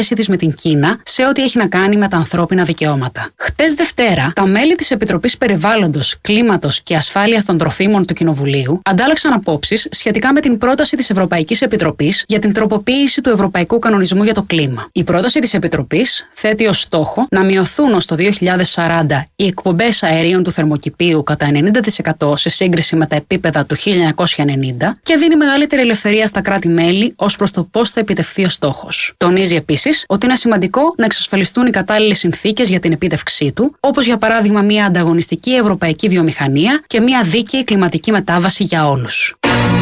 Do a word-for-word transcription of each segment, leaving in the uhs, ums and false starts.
της με την Κίνα σε ό,τι έχει να κάνει με τα ανθρώπινα δικαιώματα. Χτες Δευτέρα, τα μέλη της Επιτροπής Περιβάλλοντος, Κλίματος και Ασφάλειας των Τροφίμων του Κοινοβουλίου αντάλλαξαν απόψεις σχετικά με την πρόταση της Ευρωπαϊκής Επιτροπής για την τροποποίηση του Ευρωπαϊκού Κανονισμού για το Κλίμα. Η πρόταση της Επιτροπής θέτει ως στόχο να μειωθούν ως το δύο χιλιάδες σαράντα οι εκπομπές αερίων του θερμοκηπίου κατά ενενήντα τοις εκατό σε σύγκριση με τα επίπεδα του χίλια εννιακόσια ενενήντα και δίνει μεγαλύτερη ελευθερία στα κράτη-μέλη ως προς το πώς θα επιτευχθεί ο στόχος. Τονίζει επίσης ότι είναι σημαντικό να εξασφαλιστούν οι κατάλληλες συνθήκες για την επίτευξή του, όπως για παράδειγμα μια ανταγωνιστική ευρωπαϊκή βιομηχανία και μια δίκαιη κλιματική μετάβαση για όλους.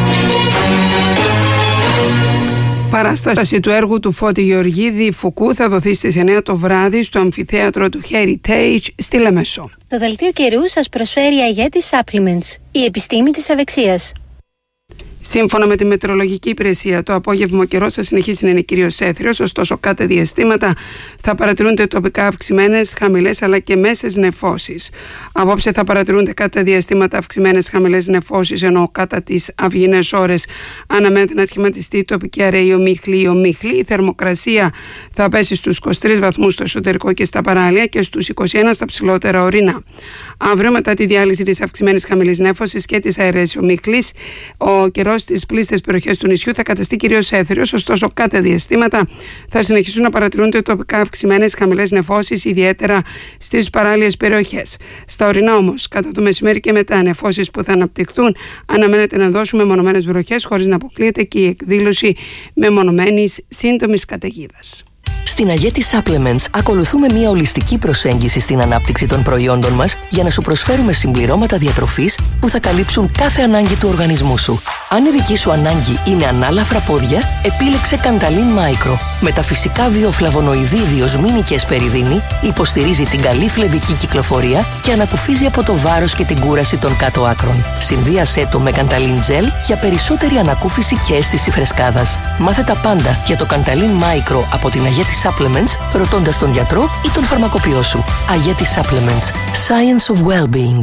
Παράσταση του έργου του Φώτη Γεωργίδη Φουκού θα δοθεί στις εννιά το βράδυ στο αμφιθέατρο του Heritage στη Λεμεσό. Το δελτίο καιρού σας προσφέρει η Αγέτη Supplements, η επιστήμη της ευεξίας. Σύμφωνα με τη μετεωρολογική υπηρεσία, το απόγευμα ο καιρός θα συνεχίσει να είναι κυρίως έθριος, ωστόσο κατά διαστήματα θα παρατηρούνται τοπικά αυξημένες, χαμηλές αλλά και μέσες νεφώσεις. Απόψε θα παρατηρούνται κατά διαστήματα αυξημένες, χαμηλές νεφώσεις, ενώ κατά τις αυγινές ώρες αναμένεται να σχηματιστεί τοπική αραιή ομίχλη ή ομίχλη. Η θερμοκρασία θα πέσει στους είκοσι τρεις βαθμούς στο εσωτερικό και στα παράλια και στους είκοσι ένα στα ψηλότερα ορεινά. Αύριο, μετά τη διάλυση της αυξημένης χαμηλής νέφωσης και της αεραίας ομίχλης, ο καιρός στις πλήστες περιοχές του νησιού θα καταστεί κυρίως έθριος, ωστόσο κατά διαστήματα θα συνεχίσουν να παρατηρούνται τοπικά αυξημένες χαμηλές νεφώσεις, ιδιαίτερα στις παράλιες περιοχές. Στα ορεινά όμως, κατά το μεσημέρι και μετά, νεφώσεις που θα αναπτυχθούν αναμένεται να δώσουν μεμονωμένες βροχές, χωρίς να αποκλείεται και η εκδήλωση μεμονωμένης σύντομης καταιγίδας. Στην Αγέτη Supplements ακολουθούμε μια ολιστική προσέγγιση στην ανάπτυξη των προϊόντων μας για να σου προσφέρουμε συμπληρώματα διατροφής που θα καλύψουν κάθε ανάγκη του οργανισμού σου. Αν η δική σου ανάγκη είναι ανάλαφρα πόδια, επίλεξε Κανταλίν Micro. Με τα φυσικά βιοφλαβονοειδή διοσμίνη και εσπεριδίνη υποστηρίζει την καλή φλεβική κυκλοφορία και ανακουφίζει από το βάρος και την κούραση των κάτω άκρων. Συνδύασέ το με Κανταλίν Gel για περισσότερη ανακούφιση και αίσθηση φρεσκάδας. Μάθε τα πάντα για το Κανταλίν Micro από την Αγέτη Supplements, ρωτώντας τον γιατρό ή τον φαρμακοποιό σου. Αγέτη Supplements. Science of Well-being.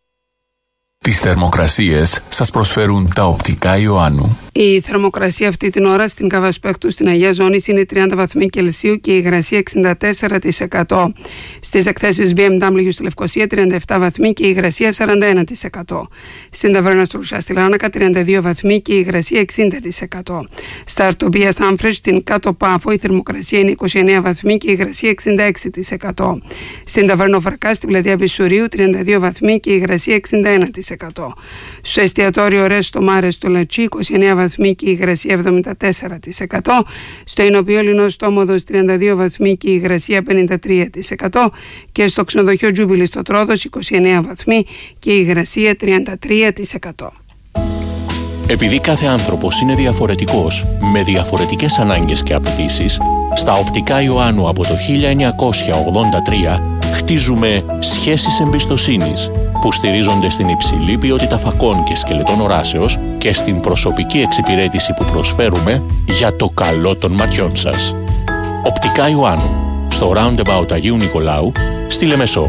Τις θερμοκρασίες σας προσφέρουν τα οπτικά Ιωάννου. Η θερμοκρασία αυτή την ώρα στην Καβασπέκτου στην Αγία Ζώνης είναι τριάντα βαθμοί Κελσίου και η υγρασία εξήντα τέσσερα τοις εκατό. Στις εκθέσεις μπι εμ ντάμπλιου στη Λευκοσία τριάντα επτά βαθμοί και η υγρασία σαράντα ένα τοις εκατό. Στην Ταβέρνα στο Ρουσά στη Λάρνακα τριάντα δύο βαθμοί και η υγρασία εξήντα τοις εκατό. Στα Αρτομπία Σάμφρες στην Κάτω Πάφο η θερμοκρασία είναι είκοσι εννέα βαθμοί και η υγρασία εξήντα έξι τοις εκατό. Στην Ταβέρνα Βαρκά στη Πλατεία Μπισουρίου τριάντα δύο βαθμοί και η υγρασία εξήντα ένα τοις εκατό. Στο εστιατόριο Ρέστο Μάρε στο Λατσί είκοσι εννέα βαθμοί και η υγρασία εβδομήντα τέσσερα τοις εκατό. Στο Ινοποιό Λινό Στόμοδος τριάντα δύο βαθμοί και η υγρασία πενήντα τρία τοις εκατό. Και στο ξενοδοχείο Τζούμπιλι στο Τρόδος είκοσι εννέα βαθμοί και η υγρασία τριάντα τρία τοις εκατό. Επειδή κάθε άνθρωπος είναι διαφορετικός, με διαφορετικές ανάγκες και απαιτήσεις, στα οπτικά Ιωάννου από το χίλια εννιακόσια ογδόντα τρία χτίζουμε σχέσεις εμπιστοσύνης που στηρίζονται στην υψηλή ποιότητα φακών και σκελετών οράσεως και στην προσωπική εξυπηρέτηση που προσφέρουμε για το καλό των ματιών σας. Οπτικά Ιωάννου, στο Roundabout Αγίου Νικολάου, στη Λεμεσό.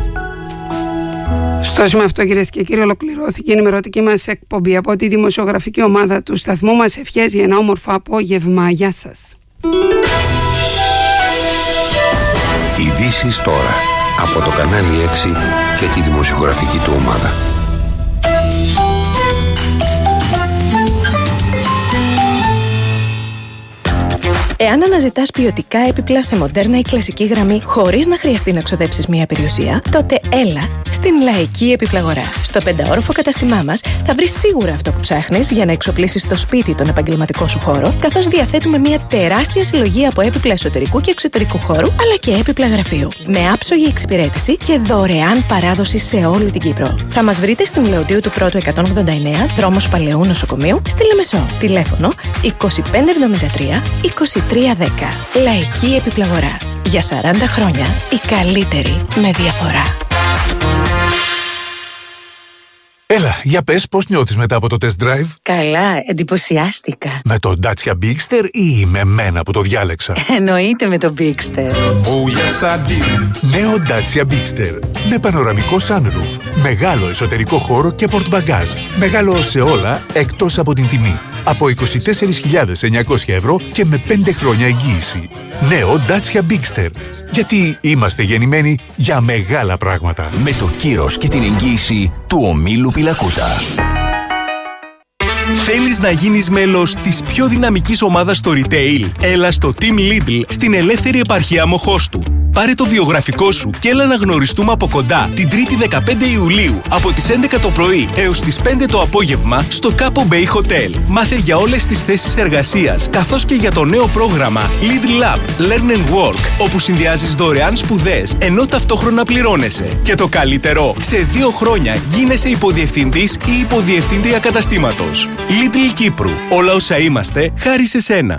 Στο σημείο αυτό, κυρίες και κύριοι, ολοκληρώθηκε η ενημερωτική μας εκπομπή από τη δημοσιογραφική ομάδα του σταθμού μας. Ευχές για ένα όμορφο απόγευμα. Γεια σας. Ειδήσεις τώρα από το κανάλι έξι και τη δημοσιογραφική του ομάδα. Εάν αναζητάς ποιοτικά έπιπλα σε μοντέρνα ή κλασική γραμμή χωρίς να χρειαστεί να ξοδέψεις μία περιουσία, τότε έλα στην Λαϊκή Επιπλαγορά. Στο πενταόροφο καταστημά μας θα βρεις σίγουρα αυτό που ψάχνεις για να εξοπλίσεις το σπίτι τον επαγγελματικό σου χώρο, καθώς διαθέτουμε μία τεράστια συλλογή από έπιπλα εσωτερικού και εξωτερικού χώρου, αλλά και έπιπλα γραφείου. Με άψογη εξυπηρέτηση και δωρεάν παράδοση σε όλη την Κύπρο. Θα μας βρείτε στην Λεωτίου του Πρώτου εκατόν ογδόντα εννέα, δρόμος Παλαιού Νοσοκομείου, στη Λεμεσό. Τηλέφωνο είκοσι πέντε εβδομήντα τρία είκοσι τρία δέκα. Λαϊκή Επιπλαγορά. Για σαράντα χρόνια η καλύτερη με διαφορά. Έλα, για πες πώς νιώθεις μετά από το test drive. Καλά, εντυπωσιάστηκα. Με το Dacia Bigster ή με μένα που το διάλεξα? Εννοείται με το Bigster. Oh yes I do. Νέο Dacia Bigster. Με πανοραμικό sunroof, μεγάλο εσωτερικό χώρο και portbagage. Μεγάλο σε όλα εκτός από την τιμή. από είκοσι τέσσερις χιλιάδες εννιακόσια ευρώ και με πέντε χρόνια εγγύηση. Νέο Dacia Bigster. Γιατί είμαστε γεννημένοι για μεγάλα πράγματα. Με το κύρος και την εγγύηση του ομίλου Πιλακούτα. Θέλεις να γίνεις μέλος της πιο δυναμικής ομάδας στο retail? Έλα στο Team Lidl στην ελεύθερη επαρχία Μοχώστου. Πάρε το βιογραφικό σου και έλα να γνωριστούμε από κοντά την Τρίτη δεκαπέντε Ιουλίου από τις έντεκα το πρωί έως τις πέντε το απόγευμα στο Capo Bay Hotel. Μάθε για όλες τις θέσεις εργασίας καθώς και για το νέο πρόγραμμα Lidl Lab Learn and Work, όπου συνδυάζεις δωρεάν σπουδές ενώ ταυτόχρονα πληρώνεσαι. Και το καλύτερο, σε δύο χρόνια γίνεσαι υποδιευθυντής ή υποδιευθύντρια καταστήματος. Lidl Κύπρου. Όλα όσα είμαστε χάρη σε σένα.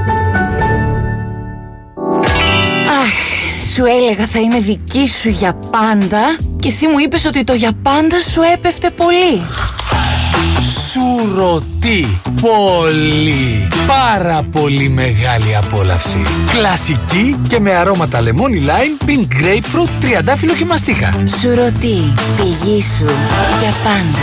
Σου έλεγα θα είμαι δική σου για πάντα και εσύ μου είπες ότι το για πάντα σου έπεφτε πολύ. Σουρωτή, πολύ, πάρα πολύ μεγάλη απόλαυση. Κλασική και με αρώματα λεμόνι, lime, pink grapefruit, τριαντάφυλλο και μαστίχα. Σουρωτή, πηγή σου για πάντα.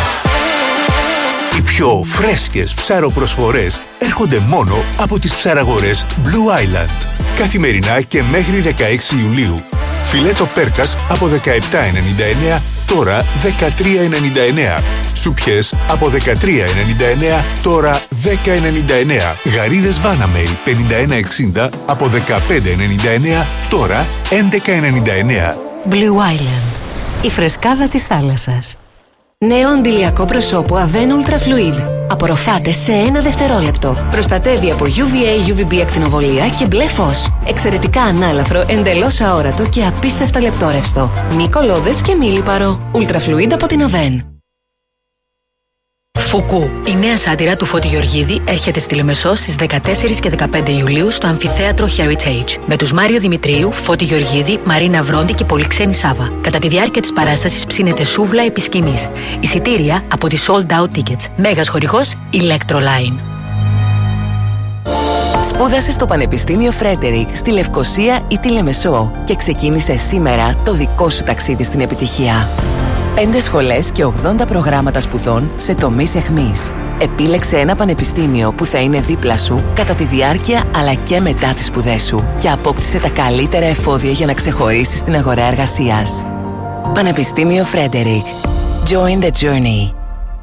Οι πιο φρέσκες ψαροπροσφορές έρχονται μόνο από τις ψαραγορές Blue Island. Καθημερινά και μέχρι δεκαέξι Ιουλίου. Φιλέτο πέρκας από δεκαεπτά ενενήντα εννέα, τώρα δεκατρία ενενήντα εννέα. Σουπιές από δεκατρία ενενήντα εννέα, τώρα δέκα ενενήντα εννέα. Γαρίδες Βάναμεϊ πενήντα ένα εξήντα από δεκαπέντε ενενήντα εννέα, τώρα έντεκα ενενήντα εννέα. Blue Island. Η φρεσκάδα της θάλασσας. Νέο αντιλιακό προσώπου Avène Ultra Fluid. Απορροφάται σε ένα δευτερόλεπτο. Προστατεύει από γιου βι έι, γιου βι μπι ακτινοβολία και μπλε φως. Εξαιρετικά ανάλαφρο, εντελώς αόρατο και απίστευτα λεπτόρευστο. Μη κολλώδες και μη λιπαρό. Ultra Fluid από την Avène. Φουκού. Η νέα σάτυρα του Φώτη Γεωργίδη έρχεται στη Λεμεσό στις δεκατέσσερις και δεκαπέντε Ιουλίου στο Αμφιθέατρο Heritage. Με τους Μάριο Δημητρίου, Φώτη Γεωργίδη, Μαρίνα Βρόντι και Πολυξένη Σάβα. Κατά τη διάρκεια της παράστασης ψήνεται σούβλα επί σκηνής. Εισιτήρια από τη Sold Out Tickets. Μέγας χορηγός Electroline. Σπούδασε στο Πανεπιστήμιο Φρέντερικ στη Λευκοσία ή τη Λεμεσό και ξεκίνησε σήμερα το δικό σου ταξίδι στην επιτυχία. Πέντε σχολές και ογδόντα προγράμματα σπουδών σε τομείς εχμής. Επίλεξε ένα πανεπιστήμιο που θα είναι δίπλα σου κατά τη διάρκεια αλλά και μετά τις σπουδές σου και απόκτησε τα καλύτερα εφόδια για να ξεχωρίσεις στην αγορά εργασίας. Πανεπιστήμιο Φρέντερικ. Join the journey.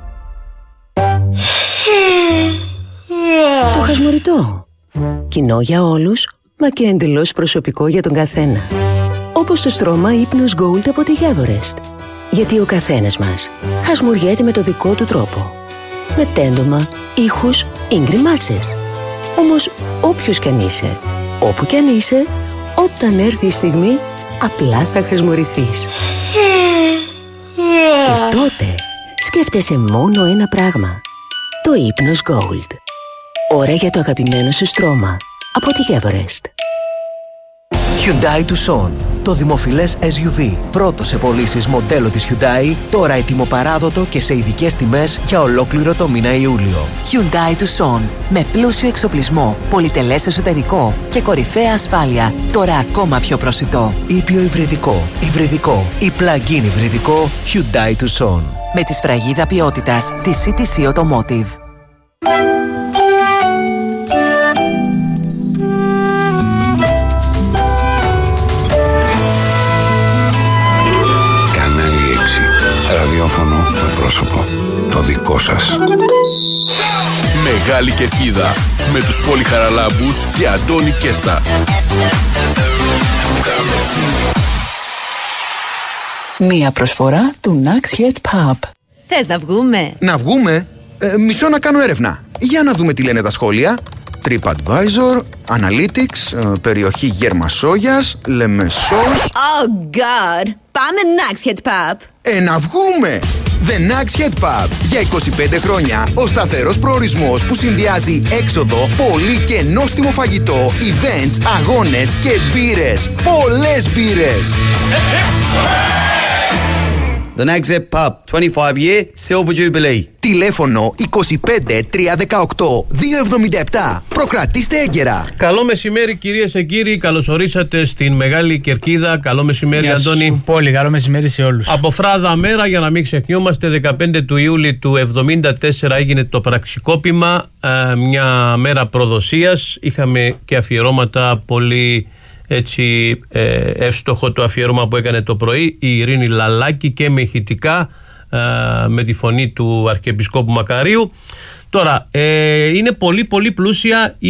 Το χασμουριτό. Κοινό για όλους, μα και εντελώς προσωπικό για τον καθένα. Όπως το στρώμα ύπνος Gold από τη Everest. Γιατί ο καθένας μας χασμουριέται με το δικό του τρόπο. Με τέντομα, ήχους ή γκριμάτσες. Όμως όποιος κι αν είσαι, όπου κι αν είσαι, όταν έρθει η στιγμή, απλά θα χασμουρηθείς. Και τότε σκέφτεσαι μόνο ένα πράγμα. Το ύπνος Gold. Ώρα για το αγαπημένο σου στρώμα από τη Everest. Hyundai Tucson. Το δημοφιλές ες γιου βι. Πρώτο σε πωλήσεις μοντέλο της Hyundai, τώρα ετοιμοπαράδοτο και σε ειδικές τιμές για ολόκληρο το μήνα Ιούλιο. Hyundai Tucson. Με πλούσιο εξοπλισμό, πολυτελές εσωτερικό και κορυφαία ασφάλεια. Τώρα ακόμα πιο προσιτό. Ήπιο υβριδικό, υβριδικό ή plug-in υβριδικό Hyundai Tucson. Με τη σφραγίδα ποιότητας της σι τι σι Automotive. Ραδιόφωνο με πρόσωπο. Το δικό σας. Μεγάλη Κερκίδα. Με τους Πολυχαραλάμπους και Αντώνη Κέστα. Μία προσφορά του Naxhead Pub. Θες να βγούμε? Να βγούμε? Ε, μισό να κάνω έρευνα. Για να δούμε τι λένε τα σχόλια. TripAdvisor, Analytics, ε, περιοχή Γερμασόγιας, Λεμεσός. Oh God! Πάμε Naxhead Pub. Ε, να βγούμε! The Naxhead Pub. Για είκοσι πέντε χρόνια ο σταθερός προορισμός που συνδυάζει έξοδο, πολύ και νόστιμο φαγητό, events, αγώνες και μπύρες. Πολλές μπύρες! The Nags Head Pub, twenty-five year Silver Jubilee. Τηλέφωνο είκοσι πέντε τρία δεκαοκτώ δύο εβδομήντα επτά. Προκρατήστε έγκαιρα. Καλό μεσημέρι κυρίες και κύριοι, καλώς ορίσατε στην Μεγάλη Κερκίδα. Καλό μεσημέρι, Γεια σου, Αντώνη. Πολύ καλό μεσημέρι σε όλους. Από φράδα μέρα, για να μην ξεχνιόμαστε, δεκαπέντε του Ιούλη του εβδομήντα τέσσερα έγινε το πραξικόπημα, μια μέρα προδοσίας. Είχαμε και αφιερώματα, πολύ έτσι εύστοχο το αφιέρωμα που έκανε το πρωί η Ειρήνη Λαλάκη και με ηχητικά, με τη φωνή του Αρχιεπισκόπου Μακαρίου. Τώρα, ε, είναι πολύ πολύ πλούσια η...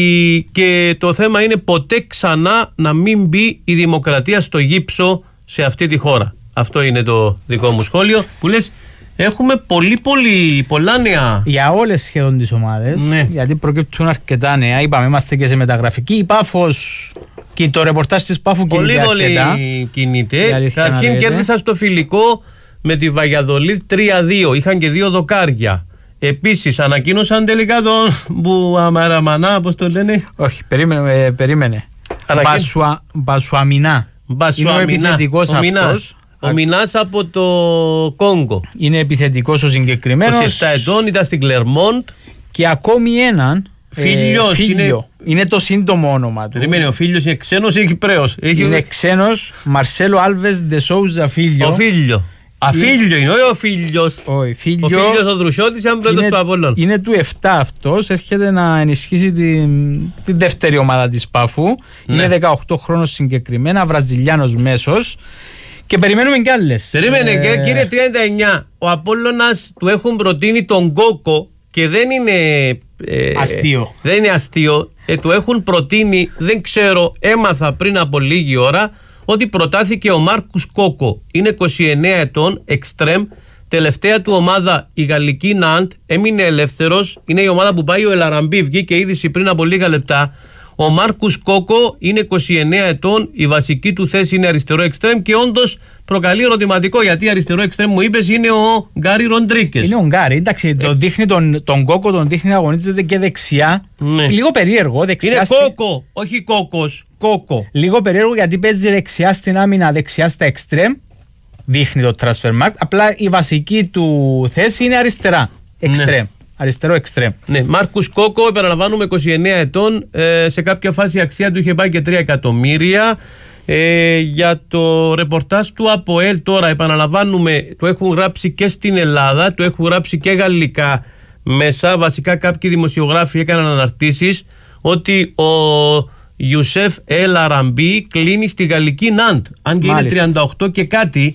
και το θέμα είναι ποτέ ξανά να μην μπει η δημοκρατία στο γύψο σε αυτή τη χώρα. Αυτό είναι το δικό μου σχόλιο, που λες έχουμε πολύ πολύ πολλά νέα. Για όλες σχεδόν τις ομάδες, ναι. Γιατί προκύπτουν αρκετά νέα. Είπαμε, είμαστε και σε μεταγραφική. Η Πάφος και το ρεπορτάζ της Πάφου πολύ κινείται αρκετά. Πολύ κινείται. Καταρχήν κέρδισαν στο φιλικό με τη Βαγιαδολίδ τρία δύο. Είχαν και δύο δοκάρια. Επίσης ανακοίνωσαν τελικά τον Μπουαμαραμανά, πώς το λένε. Όχι, περίμενε. Ε, περίμενε. Μπασουα, Μπασουαμινά. Είναι ο επιθετικός αυτός. Ο Μινάς από το Κόγκο. Είναι επιθετικός ο συγκεκριμένος. είκοσι επτά ετών, ήταν στην Κλερμόντ. Και ακόμη έναν. Φίλιος. Ε, φίλιο. Είναι... είναι το σύντομο όνομα του. Περίμενε, ο Φίλιος είναι ξένος ή Κυπρέος? Είναι ξένος. Μαρσέλο Άλβες Ντε Σόουζα Φίλιο. Ο Φίλιο. Αφίλιο είναι, όχι ο Φίλιος. Ο Φίλιο. Ο Φίλιος ο Δρουσιώτης ήταν πρώτος του Απόλλων. Είναι του επτά αυτός, έρχεται να ενισχύσει την, την δεύτερη ομάδα της Πάφου. Ναι. Είναι δεκαοκτώ χρόνος συγκεκριμένα, Βραζιλιάνος μέσος. Και περιμένουμε κι άλλες. Περίμενε, ε... κύριε τριάντα εννιά, ο Απόλλωνας του έχουν προτείνει τον Κόκο και δεν είναι ε, αστείο. Δεν είναι αστείο. Ε, του έχουν προτείνει, δεν ξέρω, έμαθα πριν από λίγη ώρα ότι προτάθηκε ο Μάρκους Κόκο. Είναι είκοσι εννέα ετών, εξτρέμ. Τελευταία του ομάδα η γαλλική Ναντ, έμεινε ελεύθερος. Είναι η ομάδα που πάει ο Ελαραμπή, βγήκε είδηση πριν από λίγα λεπτά. Ο Μάρκους Κόκο είναι είκοσι εννέα ετών, η βασική του θέση είναι αριστερό εξτρέμ και όντως προκαλεί ερωτηματικό, γιατί αριστερό εξτρέμ μου είπες είναι ο Γκάρι Ροντρίκες. Είναι ο Γκάρι, εντάξει, ε. τον δείχνει τον, τον Κόκο, τον δείχνει να αγωνίζεται και δεξιά. Ναι. Λίγο περίεργο, δεξιά. Είναι στη... Κόκο, όχι Κόκος, Κόκο. Λίγο περίεργο γιατί παίζει δεξιά στην άμυνα, δεξιά στα εξτρέμ. Δείχνει το Transfermarkt. Απλά η βασική του θέση είναι αριστερά. Εξτρέμ. Ναι. Αριστερό εξτρέμ. Ναι, Μάρκους Κόκο, επαναλαμβάνουμε, είκοσι εννέα ετών. Ε, σε κάποια φάση η αξία του είχε πάει και τρία εκατομμύρια. Ε, για το ρεπορτάζ του ΑΠΟΕΛ τώρα, επαναλαμβάνουμε, το έχουν γράψει και στην Ελλάδα, το έχουν γράψει και γαλλικά μέσα. Βασικά κάποιοι δημοσιογράφοι έκαναν αναρτήσεις ότι ο Ιουσέφ Ελ Αραμπή κλείνει στη γαλλική Ναντ, αν και είναι τριάντα οκτώ και κάτι.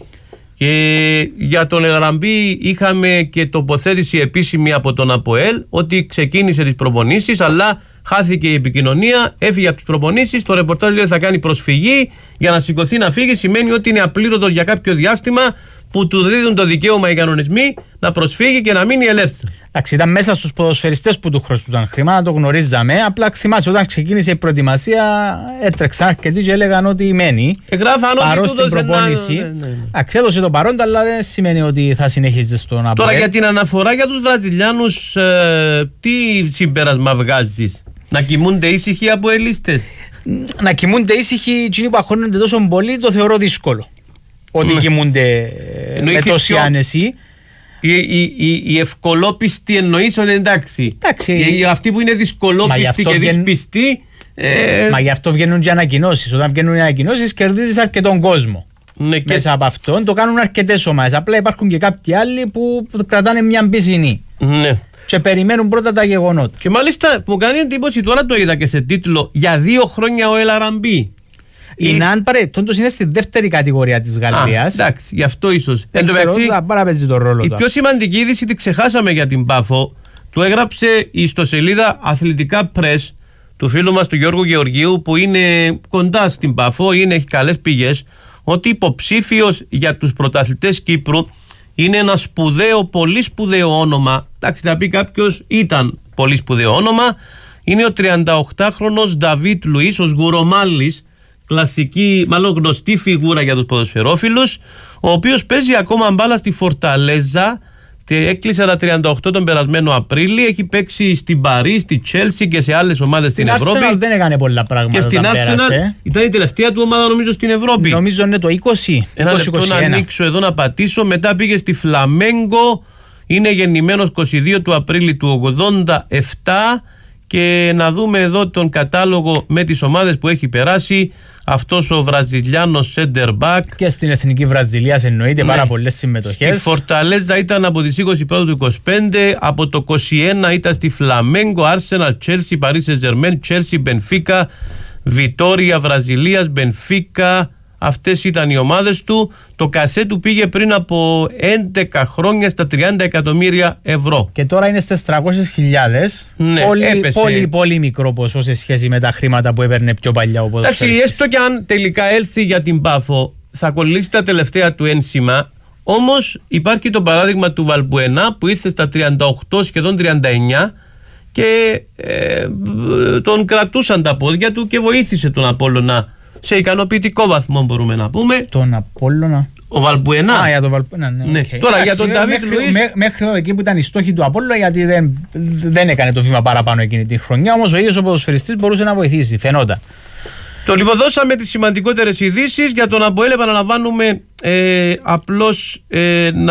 Και για τον Ελαραμπή είχαμε και τοποθέτηση επίσημη από τον ΑΠΟΕΛ ότι ξεκίνησε τις προπονήσεις, αλλά χάθηκε η επικοινωνία, έφυγε από τις προπονήσεις. Το ρεπορτάζ λέει θα κάνει προσφυγή για να σηκωθεί να φύγει. Σημαίνει ότι είναι απλήρωτος για κάποιο διάστημα, που του δίδουν το δικαίωμα οι κανονισμοί να προσφύγει και να μείνει ελεύθερο. Εντάξει, ήταν μέσα στους ποδοσφαιριστές που του χρωστούσαν χρήμα, να το γνωρίζαμε. Απλά θυμάσαι, όταν ξεκίνησε η προετοιμασία, έτρεξαν αρκετοί και έλεγαν ότι μένει. Εγγράφαν παρό στην προπόνηση. Ναι, ναι, ναι. Αξέδωσε το παρόντα, αλλά δεν σημαίνει ότι θα συνεχίζει στον ΑΠΟΕΛ. Τώρα για την αναφορά για τους Βραζιλιάνους, ε, τι συμπέρασμα βγάζεις? Να κοιμούνται ήσυχοι από ελίστες? Να κοιμούνται ήσυχοι, εκείνοι που αγχώνονται τόσο πολύ, το θεωρώ δύσκολο. Ότι mm. κοιμούνται με τόση άνεση. Οι, οι, οι, οι ευκολόπιστοι εννοείς ότι εντάξει. εντάξει. Αυτοί που είναι δυσκολόπιστοι και βγαίν... δυσπιστοί. Ε... Μα γι' αυτό βγαίνουν και ανακοινώσεις. Όταν βγαίνουν οι ανακοινώσεις, κερδίζεις αρκετόν κόσμο. Ναι, και... Μέσα από αυτόν το κάνουν αρκετές ομάδες. Απλά υπάρχουν και κάποιοι άλλοι που κρατάνε μια πισινή. Ναι. Και περιμένουν πρώτα τα γεγονότα. Και μάλιστα μου κάνει εντύπωση, τώρα το είδα και σε τίτλο, για δύο χρόνια ο Ελαραμπή. Η Ναντ παρεπτόντως είναι στη δεύτερη κατηγορία της Γαλλίας. Εντάξει, γι' αυτό ίσως. Δεν ξέρω, θα παραπέζει τον ρόλο του. Η του. πιο σημαντική είδηση τη ξεχάσαμε για την Πάφο. Του έγραψε η ιστοσελίδα Αθλητικά Press του φίλου μας του Γιώργου Γεωργίου, που είναι κοντά στην Πάφο, είναι, έχει καλές πηγές, ότι υποψήφιος για τους πρωταθλητές Κύπρου είναι ένα σπουδαίο, πολύ σπουδαίο όνομα. Εντάξει, θα πει κάποιος, ήταν πολύ σπουδαίο όνομα. Είναι ο τριανταοκτάχρονος Νταβίτ Λουίς, ο Σγουρομάλης, κλασική, μάλλον γνωστή φιγούρα για τους ποδοσφαιρόφιλους, ο οποίος παίζει ακόμα μπάλα στη Φορταλέζα Έκλεισε τα τριάντα οκτώ τον περασμένο Απρίλιο. Έχει παίξει στην Παρί, στη Chelsea και σε άλλες ομάδες στην, στην Ευρώπη. Στην Arsenal δεν έκανε πολλά πράγματα. Και στην Arsenal ήταν η τελευταία του ομάδα, νομίζω, στην Ευρώπη. Νομίζω είναι το είκοσι. Ένα λεπτό να ανοίξω εδώ να πατήσω. Μετά πήγε στη Φλαμέγκο. Είναι γεννημένος είκοσι δύο του Απρίλη του ογδόντα επτά. Και να δούμε εδώ τον κατάλογο με τις ομάδες που έχει περάσει αυτός ο Βραζιλιάνος center back. Και στην Εθνική Βραζιλίας εννοείται, ναι, πάρα πολλές συμμετοχές. Στη Φορταλέζα ήταν από τις είκοσι πρώτου του είκοσι πέντε, από το είκοσι ένα ήταν στη Φλαμέγκο, Arsenal, Chelsea, Paris Saint-Germain, Chelsea, Benfica, Βιτόρια Βραζιλίας, Benfica. Αυτές ήταν οι ομάδες του. Το κασέ του πήγε πριν από έντεκα χρόνια στα τριάντα εκατομμύρια ευρώ. Και τώρα είναι στις τριακόσιες χιλιάδες. Ναι, πολύ, πολύ, πολύ μικρό ποσό σε σχέση με τα χρήματα που έπαιρνε πιο παλιά ο ποδοσφαιριστής. Εντάξει, έστω και αν τελικά έλθει για την Πάφο, θα κολλήσει τα τελευταία του ένσημα. Όμως υπάρχει το παράδειγμα του Βαλμπουενά που ήρθε στα τριάντα οκτώ, σχεδόν τριάντα εννιά, και ε, τον κρατούσαν τα πόδια του και βοήθησε τον Απόλλωνα σε ικανοποιητικό βαθμό, μπορούμε να πούμε. Τον Απόλλωνα. Ο Βαλμπουενά. Α, για τον Βαλμπουενά, ναι. ναι. Okay. Τώρα Άξι, για τον Νταβίτ Λουίς. Μέχρι, μέχρι εκεί που ήταν οι στόχοι του Απόλλωνα, γιατί δεν, δεν έκανε το βήμα παραπάνω εκείνη τη χρονιά. Όμως ο ίδιος ο ποδοσφαιριστής μπορούσε να βοηθήσει, φαινόταν. Το λοιπόν, δώσαμε τις σημαντικότερες ειδήσεις. Για τον Αποέλ επαναλαμβάνουμε ε, απλώς ε, να,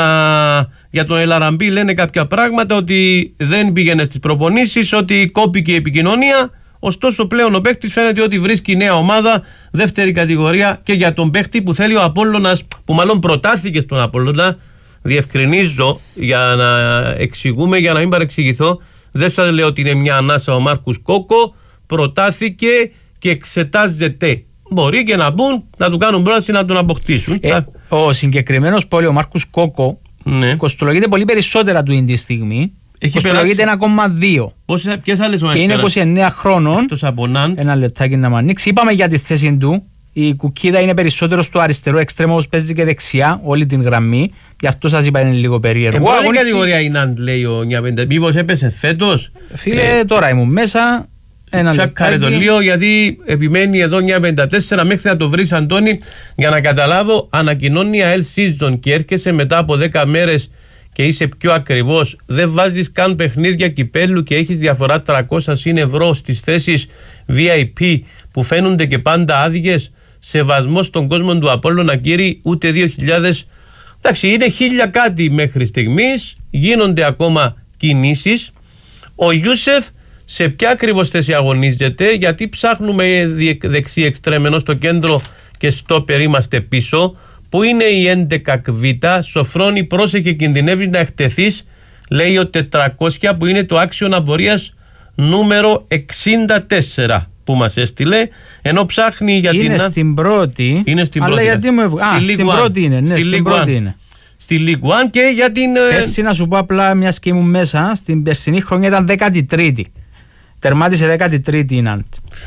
για τον Ελαραμπή λένε κάποια πράγματα, ότι δεν πήγαινε στις προπονήσεις, ότι κόπηκε η επικοινωνία. Ωστόσο πλέον ο παίχτης φαίνεται ότι βρίσκει νέα ομάδα, δεύτερη κατηγορία, και για τον παίχτη που θέλει ο Απόλλωνας, που μάλλον προτάθηκε στον Απόλλωνα, διευκρινίζω για να εξηγούμε, για να μην παρεξηγηθώ, δεν σας λέω ότι είναι μια ανάσα ο Μάρκους Κόκο, προτάθηκε και εξετάζεται. Μπορεί και να μπουν, να του κάνουν πρόταση να τον αποκτήσουν. Ε, ο συγκεκριμένος πόλη, ο Μάρκους Κόκο, ναι, κοστολογείται πολύ περισσότερα του είναι τη στιγμή. Κοστολογείται ένα κόμμα δύο. Ποιες άλλες ομάδες? Και είναι είκοσι εννέα χρόνων. Ένα λεπτάκι να μου ανοίξει. Είπαμε για τη θέση του. Η Κουκίδα είναι περισσότερο στο αριστερό εξτρέμο, όπως παίζει και δεξιά όλη την γραμμή. Γι' αυτό σας είπα είναι λίγο περίεργο. Ε, Πολλή κατηγορία είναι, αν λέει ο Νιαπέντε. Μήπως έπεσε φέτος? Φίλε, ε, τώρα ήμουν μέσα. Ένα Τσάκαρε το λίγο, γιατί επιμένει εδώ εννιακόσια πενήντα τέσσερα μέχρι να το βρεις, Αντώνη, για να καταλάβω. Ανακοινώνει η ΑΕΛ Season και έρχεσαι μετά από δέκα μέρες και είσαι πιο ακριβώς, δεν βάζεις καν παιχνίδια κυπέλου και έχεις διαφορά τριακόσια ευρώ στις θέσεις βι άι πι που φαίνονται και πάντα άδειες. Σεβασμός στον κόσμο του Απόλλωνα, κύριοι, ούτε δύο χιλιάδες. Εντάξει, είναι χίλια κάτι μέχρι στιγμής, γίνονται ακόμα κινήσεις. Ο Ιούσεφ σε ποια ακριβώς θέση αγωνίζεται? Γιατί ψάχνουμε δεξί εξτρέμενο στο κέντρο και στόπερ είμαστε πίσω. Πού είναι η έντεκα Β? Σοφρόνη, πρόσεχε, κινδυνεύεις να εκτεθείς. Λέει ο τετρακόσια που είναι το άξιο απορίας νούμερο εξήντα τέσσερα που μας έστειλε, ενώ ψάχνει για είναι την... Στην πρώτη, είναι στην αλλά πρώτη. Γιατί μου έβγα... Α, στη στην πρώτη είναι, ναι, στη στην πρώτη είναι. Στη League One και για την... Πέρσι, να σου πω απλά, μιας και ήμουν μέσα, στην περσινή χρονιά ήταν δέκατη τρίτη. Τερμάτισε δέκατη τρίτη η Ναντ.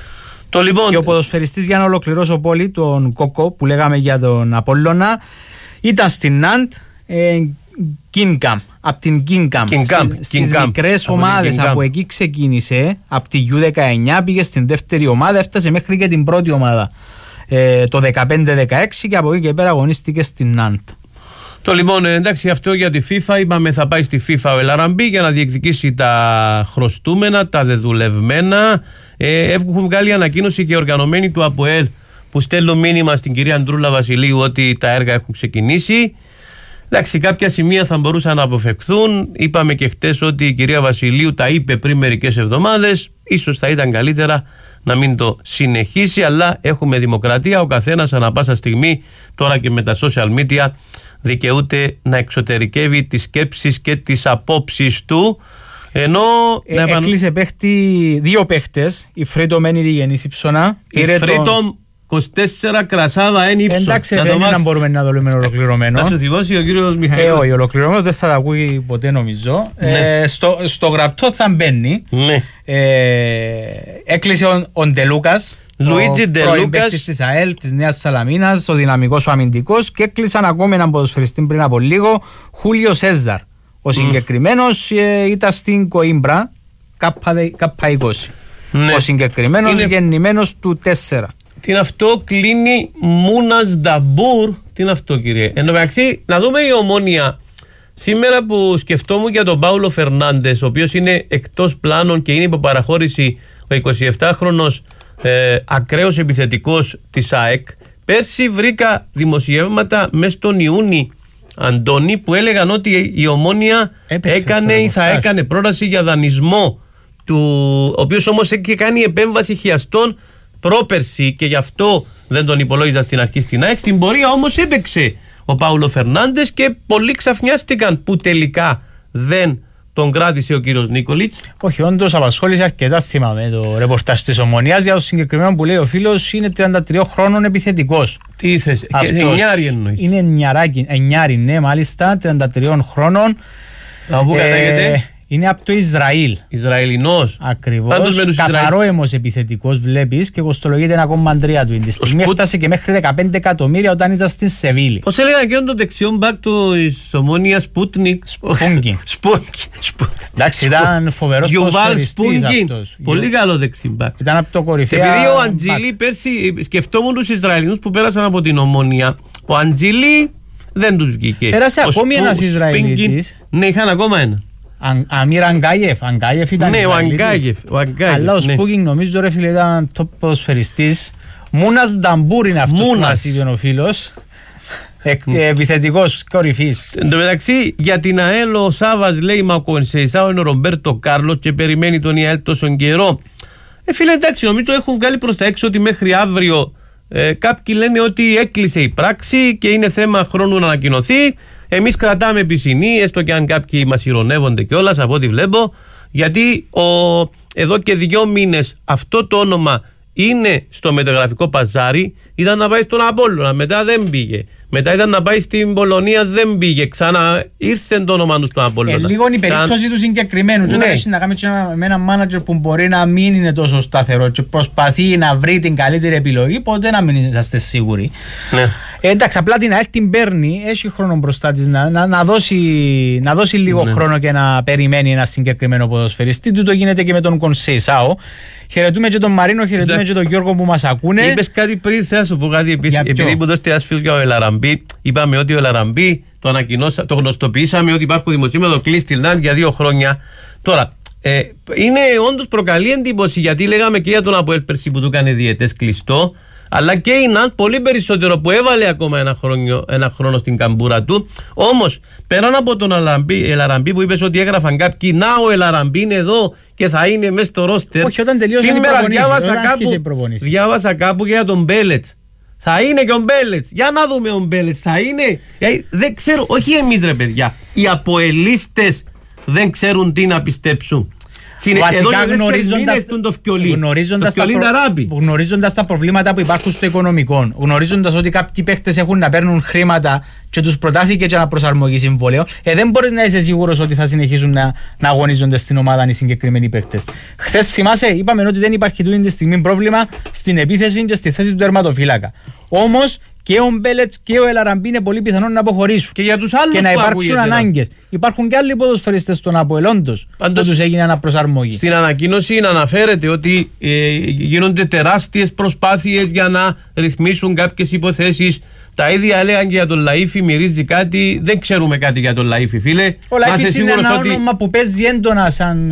Το λοιπόν... Και ο ποδοσφαιριστής, για να ολοκληρώσω πολύ, τον Κόκο που λέγαμε για τον Απόλλωνα, ήταν στην Ναντ, ε, Κίνκαμ, από την Κίνκαμ, στις μικρές ομάδες. Από εκεί ξεκίνησε, από τη γιου δεκαεννιά πήγε στην δεύτερη ομάδα, έφτασε μέχρι και την πρώτη ομάδα ε, το δεκαπέντε δεκαέξι, και από εκεί και πέρα αγωνίστηκε στην Ναντ. Το λοιπόν, εντάξει, αυτό για τη FIFA. Είπαμε θα πάει στη FIFA ο Ελαραμπή για να διεκδικήσει τα χρωστούμενα, τα δεδουλευμένα. Ε, έχουν βγάλει ανακοίνωση και οργανωμένοι του ΑΠΟΕΛ που στέλνουν μήνυμα στην κυρία Αντρούλα Βασιλείου ότι τα έργα έχουν ξεκινήσει. Εντάξει, κάποια σημεία θα μπορούσαν να αποφευχθούν. Είπαμε και χτες ότι η κυρία Βασιλείου τα είπε πριν μερικές εβδομάδες. Ίσως θα ήταν καλύτερα να μην το συνεχίσει, αλλά έχουμε δημοκρατία. Ο καθένας ανά πάσα στιγμή, τώρα και με τα social media, δικαιούται να εξωτερικεύει τις σκέψεις και τις απόψεις του. Ενώ ε, επαν... Έκλεισε παίχτη, δύο παίχτες. Η Φρίτο μένει διγενής Υψώνα. Η Φρίτο τον... είκοσι τέσσερα κρασάδα εν ύψο. Εντάξει, δεν μας... μπορούμε να το λέμε ολοκληρωμένο. Να σου θυμώσει ο κύριος Μιχαήλος. Ε, όχι, ολοκληρωμένο δεν θα τα ακούει ποτέ, νομίζω. Ναι. Ε, στο, στο γραπτό θα μπαίνει. Ναι. Ε, έκλεισε ο, ο Ντελούκας. Λουίτζι Ντελούκας της ΑΕΛ, της Νέας Σαλαμίνας, ο δυναμικός ο αμυντικός, και έκλεισαν ακόμη έναν ποδοσφαιριστή πριν από λίγο, Χούλιο Σέζαρ. Ο συγκεκριμένος ε, ήταν στην Κοίμπρα, κάπα είκοσι. Ναι. Ο συγκεκριμένος είναι... γεννημένος του τέσσερα. Τι είναι αυτό, κλείνει Μούνας Νταμπούρ. Τι είναι αυτό, κύριε? Εν τω μεταξύ, να δούμε η Ομόνια σήμερα που σκεφτόμουν για τον Πάουλο Φερνάντες, ο οποίος είναι εκτός πλάνων και είναι υπό παραχώρηση, ο εικοσιεπτάχρονος ε, ακραίος επιθετικός της ΑΕΚ, πέρσι βρήκα δημοσιεύματα μέσα στον Ιούνι, Αντώνη, που έλεγαν ότι η Ομόνοια έπαιξε έκανε ή θα έκανε πρόταση για δανεισμό του, ο οποίος όμως έχει κάνει επέμβαση χιαστών πρόπερση και γι' αυτό δεν τον υπολόγιζα στην αρχή στην ΑΕΚ. Στην πορεία όμως έπαιξε ο Πάουλο Φερνάντες και πολλοί ξαφνιάστηκαν που τελικά δεν τον κράτησε ο κύριος Νίκολιτς. Όχι, όντως απασχόλησε αρκετά, θυμάμαι το ρεπορτάζ της Ομονίας για το συγκεκριμένο που λέει ο φίλος, είναι τριάντα τριών χρόνων επιθετικός. Τι θες, εννιάρι εννοείς? Είναι εννιαράκι, εννιάρι, ναι, μάλιστα, τριάντα τριών χρόνων. Από πού κατάγεται? Είναι από το Ισραήλ. Ισραηλινός. Ακριβώς. Καθαρό αίμος επιθετικός, βλέπεις, και κοστολογείται ένα κόμμα τρία του. Τη στιγμή έφτασε και μέχρι δεκαπέντε εκατομμύρια όταν ήταν στη Σεβίλη. Πώς έλεγαν και τον δεξιόν μπακ του Ομόνιας, Σπούτνικ. Σπούγκι. Εντάξει, ήταν φοβερός ποδοσφαιριστής αυτός. Πολύ καλό δεξιμπακ. Ήταν από το κορυφαίο. Επειδή ο Αντζίλη, πέρσι σκεφτόμουν τους Ισραηλινούς που πέρασαν από την Ομόνια. Ο Αντζίλη δεν τους βγήκε. Πέρασε ακόμη ένας Ισραηλίτης. Ναι, είχαν ακόμα ένα. Αμίρ Αγκάιεφ, Αγκάιεφ ήταν ναι, ο Αγκάιεφ, ο Αγκάιεφ. Αλλά ο Σπούκινγκ νομίζω ρε φίλε ήταν top ποδοσφαιριστής. Μούνας Νταμπούρ είναι αυτός που μας είπε ο φίλος. Επιθετικός κορυφής. Εν τω μεταξύ για την ΑΕΛ ο Σάβας λέει μα ο Κονσεϊσάο είναι ο Ρομπέρτο Κάρλος και περιμένει τον ΙΑΕΛ τόσο καιρό. Ε φίλε εντάξει, νομίζω έχουν βγάλει προς τα έξω ότι μέχρι αύριο ε, κάποιοι λένε ότι έκλεισε η πράξη και είναι θέμα χρόνου να ανακοινωθεί. Εμείς κρατάμε πισινή, έστω και αν κάποιοι μας ηρωνεύονται κιόλας από ό,τι βλέπω, γιατί ο, εδώ και δύο μήνες αυτό το όνομα είναι στο μεταγραφικό παζάρι. Ήταν να πάει στον Απόλλωνα, μετά δεν πήγε. Μετά ήταν να πάει στην Πολωνία, δεν πήγε. Ξανά ήρθε το όνομα του στον Απόλλωνα. Ε, λίγο η περίπτωση Σαν... του συγκεκριμένου. Ναι. Δεν έχει να κάνει με έναν μάνατζερ που μπορεί να μην είναι τόσο σταθερό και προσπαθεί να βρει την καλύτερη επιλογή, ποτέ να μην είσαστε σίγουροι. Ναι. Ε, εντάξει, απλά την ΑΕΛ την παίρνει, έχει χρόνο μπροστά της να, να, να, δώσει, να δώσει λίγο ναι. χρόνο και να περιμένει ένα συγκεκριμένο ποδοσφαιριστή. Τούτο γίνεται και με τον Κονσεϊσάο. Χαιρετούμε και τον Μαρίνο, χαιρετούμε και τον Γιώργο που μας ακούνε. Είπες κάτι πριν, θέλω να σου πω κάτι επίσης. Επειδή μου δώσετε ένα φίλο για ο Ελαραμπή, είπαμε ότι ο Ελαραμπή το, το γνωστοποιήσαμε ότι υπάρχουν δημοσίευματα κλείσει στη Λάντ για δύο χρόνια. Τώρα, ε, είναι όντως προκαλεί εντύπωση γιατί λέγαμε και για τον Αποέλ πέρσι που του έκανε διαιτές κλειστό. Αλλά και η Ναντ πολύ περισσότερο που έβαλε ακόμα ένα χρόνο, ένα χρόνο στην καμπούρα του. Όμως πέραν από τον Ελαραμπή που είπες ότι έγραφαν κάποιοι, να ο Ελαραμπή είναι εδώ και θα είναι μέσα στο ρόστερ. Όχι, όταν τελείωσε σήμερα διάβασα κάπου, διάβασα κάπου για τον Μπέλετς. Θα είναι και ο Μπέλετς. Για να δούμε ο Μπέλετς. Θα είναι. Δεν ξέρω, όχι εμείς ρε παιδιά. Οι αποελίστες δεν ξέρουν τι να πιστέψουν. Βασικά γνωρίζοντας, γνωρίζοντας, τα προ... γνωρίζοντας τα προβλήματα που υπάρχουν στο οικονομικό, γνωρίζοντας ότι κάποιοι παίχτες έχουν να παίρνουν χρήματα και τους προτάθηκε και να προσαρμογεί συμβόλαιο, ε, δεν μπορείς να είσαι σίγουρος ότι θα συνεχίσουν να, να αγωνίζονται στην ομάδα οι συγκεκριμένοι παίχτες. Χθες θυμάσαι, είπαμε ότι δεν υπάρχει τούτη τη στιγμή πρόβλημα στην επίθεση και στη θέση του τερματοφύλακα. Όμως και ο Μπέλετς και ο Ελαραμπή είναι πολύ πιθανόν να αποχωρήσουν και, για τους άλλους και να υπάρξουν ανάγκες. Υπάρχουν και άλλοι ποδοσφαιριστές στον Αποελόντος που τους έγινε αναπροσαρμογή. Στην ανακοίνωση αναφέρεται ότι ε, γίνονται τεράστιες προσπάθειες για να ρυθμίσουν κάποιες υποθέσεις. Τα ίδια έλεγαν και για τον Λαΐφη, μυρίζει κάτι. Δεν ξέρουμε κάτι για τον Λαΐφη, φίλε. Ο Λαΐφης είναι ένα ότι... όνομα που παίζει έντονα σαν,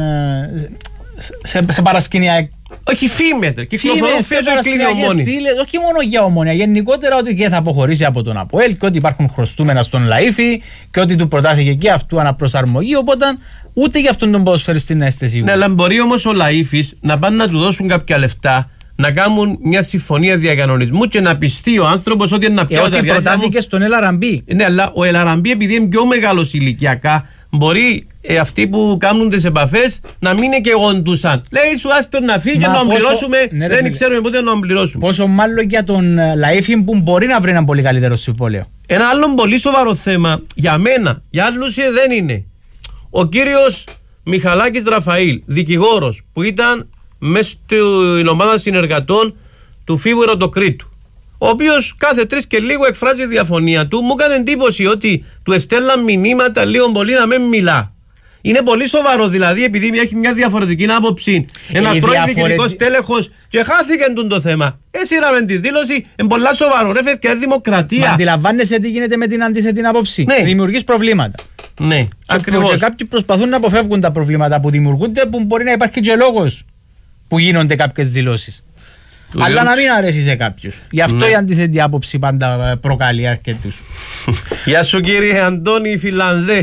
σε, σε παρασκηνιακή. Όχι φήμεται. Κυκλοφορούν στήλες, όχι μόνο για Ομόνοια. Γενικότερα ότι και θα αποχωρήσει από τον Αποέλ και ότι υπάρχουν χρωστούμενα στον Λαΐφη και ότι του προτάθηκε και αυτού αναπροσαρμογή. Οπότε ούτε για αυτόν τον ποδοσφαιριστή να είστε σίγουροι. Ναι, αλλά μπορεί όμως ο Λαΐφης να πάνε να του δώσουν κάποια λεφτά, να κάνουν μια συμφωνία διακανονισμού και να πιστεί ο άνθρωπος ότι είναι να πιάσει. Ε, ότι προτάθηκε στον Ελαραμπή. Ναι, αλλά ο Ελαραμπή επειδή είναι πιο μεγάλος ηλικιακά, μπορεί ε, αυτοί που κάνουν τις επαφές να μην είναι και γοντούσαν. Λέει σου άστον να φύγει και να τον πληρώσουμε. Ναι, δεν ξέρουμε πότε να τον πληρώσουμε. Πόσο μάλλον για τον Λαΐφη που μπορεί να βρει ένα πολύ καλύτερο συμβόλαιο. Ένα άλλο πολύ σοβαρό θέμα για μένα, για άλλους δεν είναι. Ο κύριος Μιχαλάκης Ραφαήλ, δικηγόρος που ήταν μέσα στην ομάδα συνεργατών του Φίβου Ερωτοκρίτου, ο οποίος κάθε τρεις και λίγο εκφράζει διαφωνία του, μου έκανε εντύπωση ότι του εστέλναν μηνύματα λίγο πολύ να μην μιλά. Είναι πολύ σοβαρό δηλαδή, επειδή έχει μια διαφορετική άποψη ένα πρώην διαφορετική... διοικητικός τέλεχος και χάθηκε το θέμα. Έσυραμε τη δήλωση, είναι πολλά σοβαρό. Ρε φεύγει και δημοκρατία. Μα αντιλαμβάνεσαι τι γίνεται με την αντίθετη άποψη. Ναι. Δημιουργείς προβλήματα. Ναι, ακριβώς. Και κάποιοι προσπαθούν να αποφεύγουν τα προβλήματα που δημιουργούνται, που μπορεί να υπάρχει και λόγος που γίνονται κάποιες δηλώσεις. Αλλά να μην αρέσει σε κάποιους. Γι' αυτό ναι. η αντίθετη άποψη πάντα προκαλεί αρκετούς. Γεια σου κύριε Αντώνη Φιλανδέ.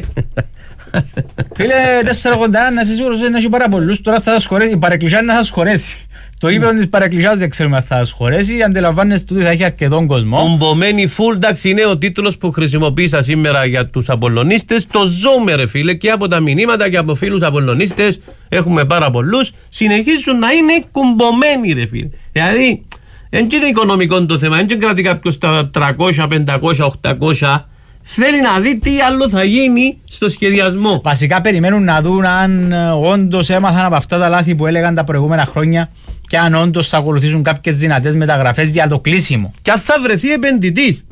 Φίλε, τέσσερα ογδόντα ένα, να είσαι σίγουρος ότι έχει πάρα πολλούς. Τώρα θα σας χωρέσει, η παρεκκλησιά είναι να σας χωρέσει. Το ύπεδο της παρεκκλησιάς δεν ξέρουμε αν θα σας χωρέσει. Αντιλαμβάνεστε ότι θα έχει αρκετόν κόσμο. Ομπομένη φουλ, εντάξει, είναι ο τίτλος που χρησιμοποίησα σήμερα για τους Απολλωνίστες. Το ζούμε ρε φίλε, και από τα μηνύματα και από φίλους Απολλωνίστες έχουμε πάρα πολλούς. Συνεχίζουν να είναι κουμπωμένοι ρε φίλε. Δηλαδή, δεν είναι οικονομικό το θέμα, δεν κρατεί κάποιος τα τριακόσια, πεντακόσια, οκτακόσια. Θέλει να δει τι άλλο θα γίνει στο σχεδιασμό. Βασικά περιμένουν να δουν αν όντως έμαθαν από αυτά τα λάθη που έλεγαν τα προηγούμενα χρόνια και αν όντως θα ακολουθήσουν κάποιες δυνατές μεταγραφές για το κλείσιμο. Και αν θα βρεθεί επενδυτής.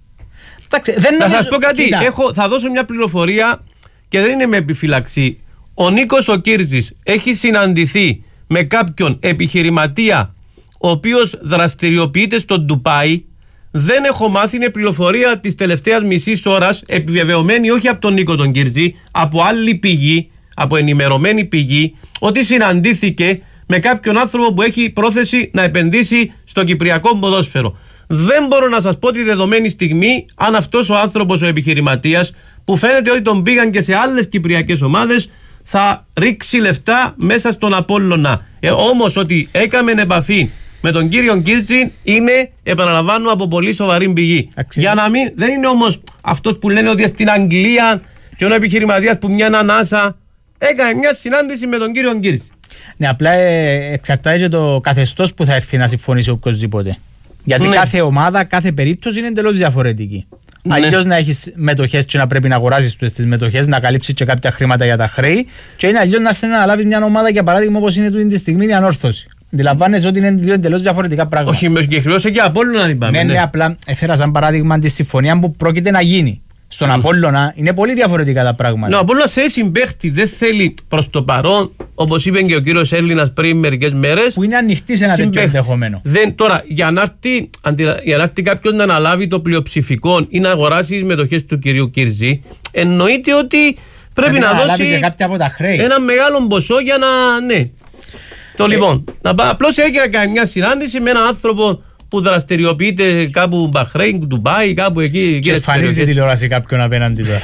Δεν θα σας πω κάτι, έχω, θα δώσω μια πληροφορία και δεν είναι με επιφύλαξη. Ο Νίκος ο Κύρτζης έχει συναντηθεί με κάποιον επιχειρηματία ο οποίος δραστηριοποιείται στο Ντουμπάι. Δεν έχω μάθει, είναι πληροφορία της τελευταίας μισής ώρας, επιβεβαιωμένη όχι από τον Νίκο τον Κύρτζη, από άλλη πηγή, από ενημερωμένη πηγή, ότι συναντήθηκε με κάποιον άνθρωπο που έχει πρόθεση να επενδύσει στο κυπριακό ποδόσφαιρο. Δεν μπορώ να σας πω τη δεδομένη στιγμή αν αυτός ο άνθρωπος, ο επιχειρηματίας, που φαίνεται ότι τον πήγαν και σε άλλες κυπριακές ομάδες, θα ρίξει λεφτά μέσα στον Απόλλωνα. Ε, όμως ότι έκαμε επαφή με τον κύριο Κύρτζη είναι, επαναλαμβάνω, από πολύ σοβαρή πηγή. Αξίζει. Για να μην, δεν είναι όμως αυτός που λένε ότι στην Αγγλία και ο επιχειρηματίας που μια ανάσα έκανε μια συνάντηση με τον κύριο Κύρτζη. Ναι, απλά ε, εξαρτάται και το καθεστώς που θα έρθει να συμφωνήσει οποιοσδήποτε. Γιατί ναι. κάθε ομάδα, κάθε περίπτωση είναι εντελώς διαφορετική. Ναι. Αλλιώς να έχεις μετοχές και να πρέπει να αγοράσεις τις μετοχές, να καλύψεις και κάποια χρήματα για τα χρέη, και είναι αλλιώς να θέλει να λάβει μια ομάδα, για παράδειγμα, όπως είναι τούτη τη στιγμή η Ανόρθωση. Αντιλαμβάνεσαι ότι είναι δύο εντελώς διαφορετικά πράγματα. Όχι, με συγκεκριμένο και Απόλλωνα αν είπαμε. Ναι, ναι, ναι, απλά έφερα σαν παράδειγμα τη συμφωνία που πρόκειται να γίνει. Στον mm. Απόλλωνα είναι πολύ διαφορετικά τα πράγματα. Ναι, ο Απόλλωνας θέλει συμπαίχτη, δεν θέλει προς το παρόν, όπως είπε και ο κύριος Έλληνας πριν μερικές μέρες. Που είναι ανοιχτή σε ένα τέτοιο ενδεχομένο. Δεν, τώρα, για να έρθει, για να έρθει κάποιον να αναλάβει το πλειοψηφικό ή να αγοράσει τις μετοχές του κυρίου Κύρτζη, εννοείται ότι πρέπει να, να δώσει από τα χρέη. Ένα μεγάλο ποσό για να. Ναι. Το ε. λοιπόν, απλώς έγινε μια συνάντηση με έναν άνθρωπο που δραστηριοποιείται κάπου Μπαχρέιν, Ντουμπάι, κάπου εκεί. Και εμφανίζει τηλεόραση κάποιον απέναντι τώρα.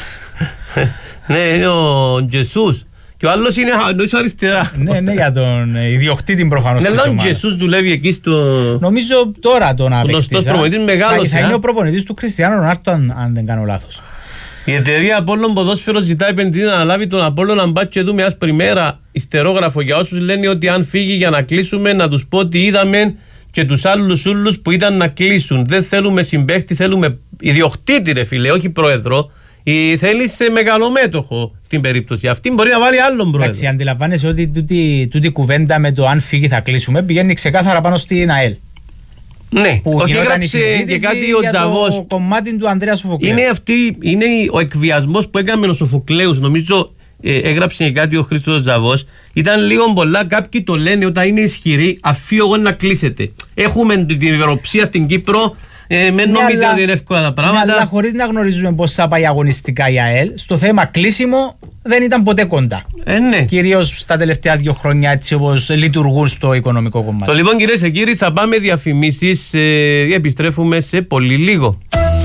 Ναι, είναι ο Τζεσούς. Και ο άλλος είναι αριστερά. Ναι, ναι, για τον ιδιοκτήτη προφανώς. Ναι, αλλά ο Τζεσούς δουλεύει εκεί στο. Νομίζω τώρα τον απέκτησα. Γνωστός προπονητής μεγάλος. Θα είναι ο προπονητής του Κριστιάνου Ρονάλντο, αν δεν κάνω λάθος. Η εταιρεία Απόλλων Ποδόσφαιρο ζητάει επενδυτή να αναλάβει τον Απόλλων να μπάτσε δούμε άσπρη μέρα ιστερόγραφο για όσους λένε ότι αν φύγει για να κλείσουμε, να τους πω ότι είδαμε και τους άλλους ούλους που ήταν να κλείσουν. Δεν θέλουμε συμπαίχτη, θέλουμε ιδιοκτήτη ρε φίλε, όχι πρόεδρο. Ή θέλει σε μεγαλομέτωχο στην περίπτωση αυτή, μπορεί να βάλει άλλον πρόεδρο. Εντάξει, αντιλαμβάνεσαι ότι τούτη, τούτη κουβέντα με το αν φύγει θα κλείσουμε πηγαίνει ξεκάθαρα πάνω στην ΑΕΛ. Ναι, που όχι έγραψε και κάτι ο Τζαβός. Το κομμάτι του Ανδρέα Σοφοκλέου. Είναι, αυτή, είναι ο εκβιασμός που έκαμε ο Σοφοκλέους. Νομίζω ε, έγραψε και κάτι ο Χρήστος Τζαβός. Ήταν λίγο πολλά. Κάποιοι το λένε όταν είναι ισχυροί, αφήνω εγώ να κλείσετε. Έχουμε την ευρωψία στην Κύπρο. Ε, με νομίζετε ότι είναι εύκολα τα πράγματα. Ναι, αλλά χωρίς να γνωρίζουμε πώς θα πάει αγωνιστικά η ΑΕΛ, στο θέμα κλείσιμο δεν ήταν ποτέ κοντά. Ε, ναι. Κυρίως στα τελευταία δύο χρόνια, έτσι όπως λειτουργούν στο οικονομικό κομμάτι. Το λοιπόν, κυρίες και κύριοι, θα πάμε διαφημίσεις. Ε, επιστρέφουμε σε πολύ λίγο.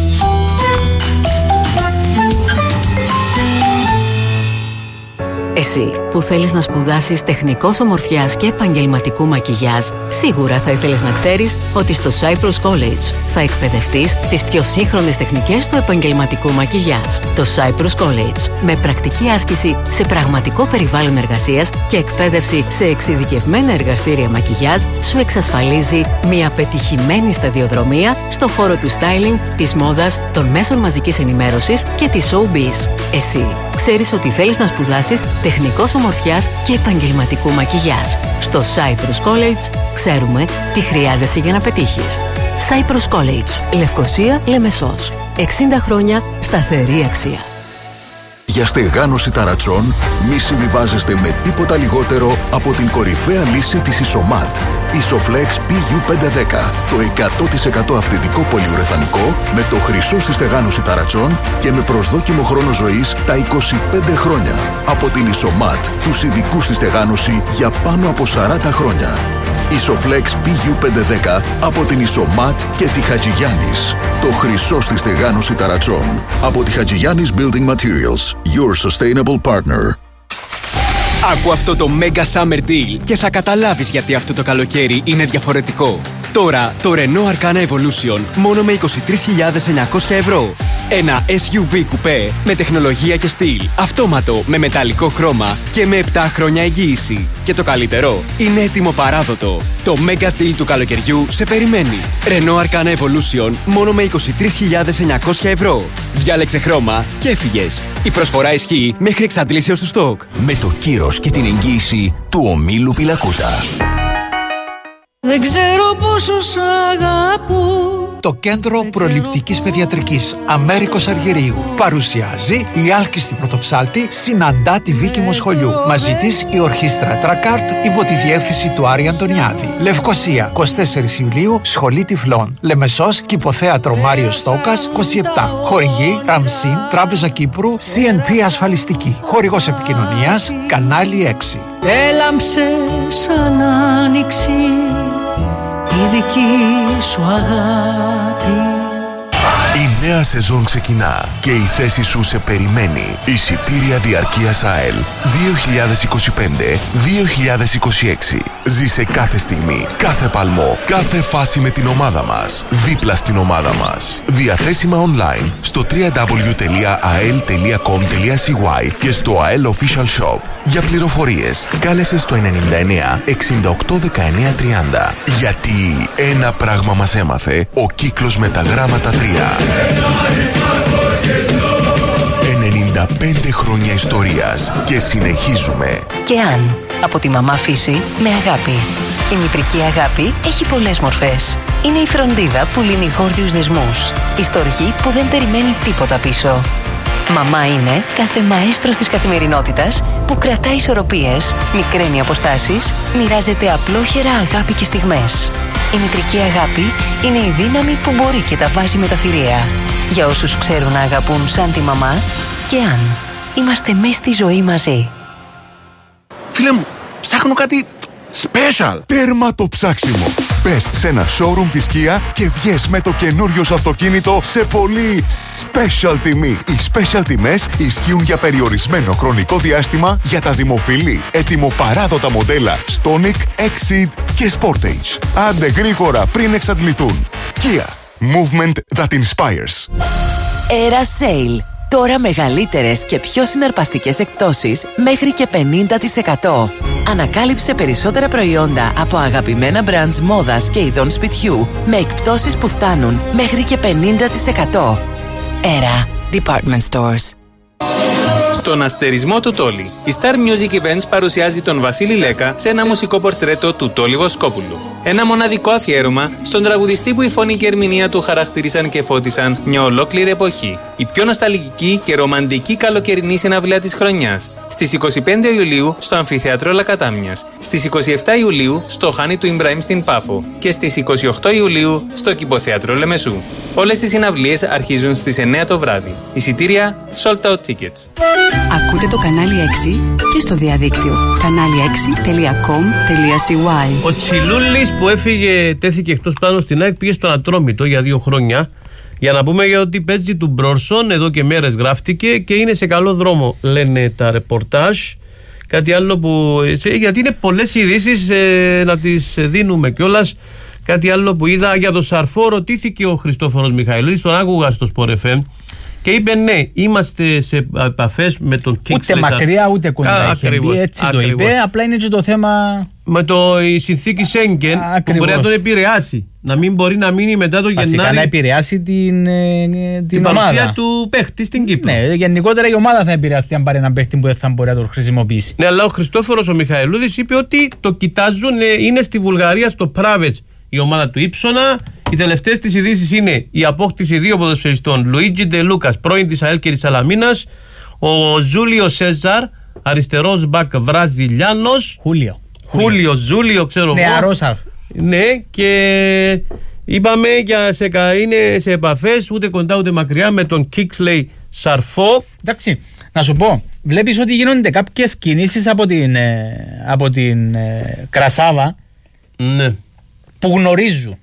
Εσύ που θέλεις να σπουδάσεις τεχνικός ομορφιάς και επαγγελματικού μακιγιάζ, σίγουρα θα ήθελες να ξέρεις ότι στο Cyprus College θα εκπαιδευτείς στις πιο σύγχρονες τεχνικές του επαγγελματικού μακιγιάζ. Το Cyprus College, με πρακτική άσκηση σε πραγματικό περιβάλλον εργασίας και εκπαίδευση σε εξειδικευμένα εργαστήρια μακιγιάζ, σου εξασφαλίζει μια πετυχημένη σταδιοδρομία στο χώρο του styling, της μόδας, των μέσων μαζικής ενημέρωσης και της showbiz. Εσύ ξέρεις ότι θέλεις να σπουδάσεις τεχνικός ομορφιάς και επαγγελματικού μακιγιάζ. Στο Cyprus College ξέρουμε τι χρειάζεσαι για να πετύχεις. Cyprus College, Λευκοσία, Λεμεσός. εξήντα χρόνια σταθερή αξία. Για στεγάνωση ταρατσών, μη συμβιβάζεστε με τίποτα λιγότερο από την κορυφαία λύση της Ισομάτ. Isoflex πι γιου πεντακόσια δέκα, το εκατό τοις εκατό αυθεντικό πολυουρεθανικό με το χρυσό στη στεγάνωση ταρατσών και με προσδόκιμο χρόνο ζωής τα είκοσι πέντε χρόνια. Από την Ισομάτ, τους ειδικούς στη στεγάνωση για πάνω από σαράντα χρόνια. Isoflex πι γιου πεντακόσια δέκα από την Ισομάτ και τη Χατζηγιάννης. Το χρυσό στη στεγάνωση ταρατσών. Από τη Χατζηγιάννης Building Materials. Your sustainable partner. Άκου αυτό το Mega Summer Deal και θα καταλάβεις γιατί αυτό το καλοκαίρι είναι διαφορετικό. Τώρα το Renault Arcana Evolution μόνο με είκοσι τρεις χιλιάδες εννιακόσια ευρώ. Ένα ες γιου βι κουπέ με τεχνολογία και στυλ, αυτόματο με μεταλλικό χρώμα και με επτά χρόνια εγγύηση. Και το καλύτερο, είναι έτοιμο παράδοτο. Το Mega Deal του καλοκαιριού σε περιμένει. Renault Arcana Evolution μόνο με είκοσι τρεις χιλιάδες εννιακόσια ευρώ. Διάλεξε χρώμα και έφυγες. Η προσφορά ισχύει μέχρι εξαντλήσεως του στόκ. Με το κύρος και την εγγύηση του ομίλου Πιλακούτα. Δεν ξέρω πόσο σ' αγαπώ. Το Κέντρο Προληπτικής Παιδιατρικής Αμέρικος Αργυρίου παρουσιάζει η άλκηστη πρωτοψάλτη συναντά τη Βίκη Σχολιού. Μαζί της η ορχήστρα Τρακάρτ υπό τη διεύθυνση του Άρη Αντωνιάδη. Λευκοσία, εικοστή τέταρτη Ιουλίου, Σχολή Τυφλών. Λεμεσός, Κηποθέατρο Μάριος Στόκας, είκοσι επτά. Χορηγή Ραμσίν, Τράπεζα Κύπρου, σι εν πι Ασφαλιστική. Χορηγός επικοινωνίας, Κανάλι έξι. Έλαμψε σαν άνοιξη η δική σου αγάπη. Η νέα σεζόν ξεκινά και η θέση σου σε περιμένει. Εισιτήρια διαρκείας ΑΕΛ δύο χιλιάδες είκοσι πέντε δύο χιλιάδες είκοσι έξι. Ζήσε κάθε στιγμή, κάθε παλμό, κάθε φάση με την ομάδα μας. Δίπλα στην ομάδα μας. Διαθέσιμα online στο double-u double-u double-u τελεία a e l τελεία com τελεία c y και στο ΑΕΛ Official Shop. Για πληροφορίες, κάλεσε στο ενενήντα εννέα εξήντα οκτώ δεκαεννέα τριάντα. Γιατί ένα πράγμα μας έμαθε ο κύκλος με τα γράμματα τρία. ενενήντα πέντε χρόνια ιστορίας και συνεχίζουμε. Και αν, από τη μαμά φύση με αγάπη. Η μητρική αγάπη έχει πολλές μορφές. Είναι η φροντίδα που λύνει γόρδιους δεσμούς. Η στοργή που δεν περιμένει τίποτα πίσω. Μαμά είναι κάθε μαέστρος της καθημερινότητας που κρατάει ισορροπίες, μικραίνει αποστάσεις, μοιράζεται απλόχερα αγάπη και στιγμές. Η μητρική αγάπη είναι η δύναμη που μπορεί και τα βάζει με τα θηρία. Για όσους ξέρουν να αγαπούν σαν τη μαμά, και αν είμαστε μέσα στη ζωή μαζί. Φίλε μου, ψάχνω κάτι special. Τέρμα το ψάξιμο. Πες σε ένα showroom της Kia και βγες με το καινούριο σου αυτοκίνητο σε πολύ special τιμή. Οι special τιμές ισχύουν για περιορισμένο χρονικό διάστημα για τα δημοφιλή, ετοιμοπαράδοτα μοντέλα Stonic, Exceed και Sportage. Άντε γρήγορα πριν εξαντληθούν. Kia. Movement that inspires. Era Sale. Τώρα μεγαλύτερες και πιο συναρπαστικές εκπτώσεις μέχρι και πενήντα τοις εκατό. Ανακάλυψε περισσότερα προϊόντα από αγαπημένα brands μόδας και ειδών σπιτιού με εκπτώσεις που φτάνουν μέχρι και πενήντα τοις εκατό. Era Department Stores. Στον αστερισμό του Τόλι, η Star Music Events παρουσιάζει τον Βασίλη Λέκα σε ένα μουσικό πορτρέτο του Τόλι Βοσκόπουλου. Ένα μοναδικό αφιέρωμα στον τραγουδιστή που η φωνή και η ερμηνεία του χαρακτήρισαν και φώτισαν μια ολόκληρη εποχή. Η πιο νοσταλγική και ρομαντική καλοκαιρινή συναυλία της χρονιάς. Στις είκοσι πέντε Ιουλίου στο Αμφιθέατρο Λακατάμιας. Στις είκοσι επτά Ιουλίου στο Χάνι του Ιμπραήμ στην Πάφο. Και στις είκοσι οκτώ Ιουλίου στο Κηποθέατρο Λεμεσού. Όλες οι συναυλίες αρχίζουν στις εννέα το βράδυ. Εισιτήρια sold out tickets. Ακούτε το Κανάλι έξι και στο διαδίκτυο κανάλι έξι τελεία κομ τελεία σι γουάι. Ο Τσιλούλης που έφυγε, τέθηκε εκτός πάνω στην ΑΕΚ, πήγε στον Ατρόμητο για δύο χρόνια. Για να πούμε για ότι παίζει του Μπρόρσον, εδώ και μέρες γράφτηκε και είναι σε καλό δρόμο, λένε τα ρεπορτάζ. Κάτι άλλο που. Γιατί είναι πολλές ειδήσεις, ε, να τις δίνουμε κιόλας. Κάτι άλλο που είδα για το Σαρφό, ρωτήθηκε ο Χριστόφορος Μιχαηλίδης, τον άκουγα στο Sport εφ εμ και είπε ναι, είμαστε σε επαφές με τον Κίξ. Ούτε μακριά ούτε κοντά είχε μπει, έτσι ακριβώς. Το είπε, απλά είναι και το θέμα με το, η συνθήκη Σέγγεν που μπορεί να τον επηρεάσει, να μην μπορεί να μείνει μετά το Γενάρη. Βασικά να επηρεάσει την, την, την ομάδα. παρουσία του παίχτη στην Κύπρο. Ναι, γενικότερα η ομάδα θα επηρεαστεί αν πάρει έναν παίχτη που δεν θα μπορεί να τον χρησιμοποιήσει. Ναι, αλλά ο Χριστόφορος ο Μιχαηλούδης είπε ότι το κοιτάζουν, είναι στη Βουλγαρία, στο Πράβετς η ομάδα του Ήψονα. Οι τελευταίες της ειδήσεις είναι η απόκτηση δύο ποδοσφαιριστών, Λουίτζι Ντε Λούκας, πρώην της ΑΕΛ και της Σαλαμίνας, Ο Ζούλιο Σέζαρ, αριστερός μπακ Βραζιλιάνος. Χούλιο. Χούλιο, Ζούλιο, ξέρω. Νεαρός. Ναι, και είπαμε για σε, είναι σε επαφές ούτε κοντά ούτε μακριά με τον Kingsley Σαρφό. Εντάξει, να σου πω, βλέπεις ότι γίνονται κάποιες κινήσεις από την, ε, από την ε, Κρασάβα, ναι, που γνωρίζουν.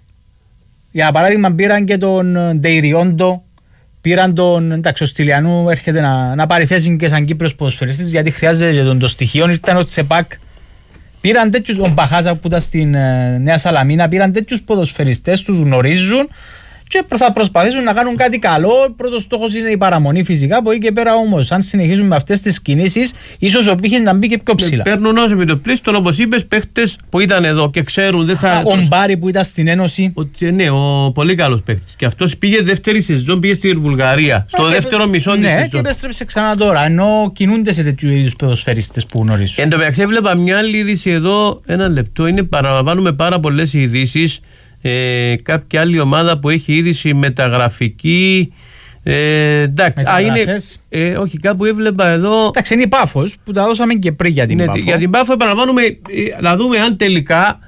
Για παράδειγμα πήραν και τον Ντεϊριόντο, πήραν τον, εντάξει, ο Στυλιανού έρχεται να, να πάρει θέση και σαν Κύπρος ποδοσφαιριστής, γιατί χρειάζεται και τον το στοιχείο, ήρθαν ο Τσεπάκ. Πήραν τέτοιους, τον Μπαχάζα που ήταν στην ε, Νέα Σαλαμίνα, πήραν τέτοιους ποδοσφαιριστές, τους γνωρίζουν και θα προσπαθήσουν να κάνουν κάτι καλό. Πρώτος στόχος είναι η παραμονή φυσικά. Από εκεί και πέρα όμως, αν συνεχίζουν με αυτές τις κινήσεις, ίσως ο πύχης να μπει και πιο ψηλά. Παίρνουν ως επιτοπλίστων, όπως είπες, παίχτες που ήταν εδώ και ξέρουν. Δεν θα... Ο Μπάρι που ήταν στην Ένωση. Ο, ναι, ο πολύ καλός παίχτης. Και αυτός πήγε δεύτερη σεζόν, πήγε στη Βουλγαρία. Στο Α, δεύτερο και... μισό της ναι, σεζόν. Και επέστρεψε ξανά τώρα. Ενώ κινούνται σε τέτοιου είδους ποδοσφαιριστές που γνωρίζουν. Εν τω μεταξύ, έβλεπα μια άλλη είδηση εδώ, ένα λεπτό. Είναι, παραλαμβάνουμε πάρα πολλές ειδήσεις. Ε, κάποια άλλη ομάδα που έχει είδηση μεταγραφική. Ε, εντάξει, α, είναι, ε, όχι, κάπου έβλεπα εδώ. Εντάξει, είναι η Πάφος που τα δώσαμε και πριν για την ναι, Πάφο. Για την Πάφο, επαναλαμβάνουμε, ε, να δούμε αν τελικά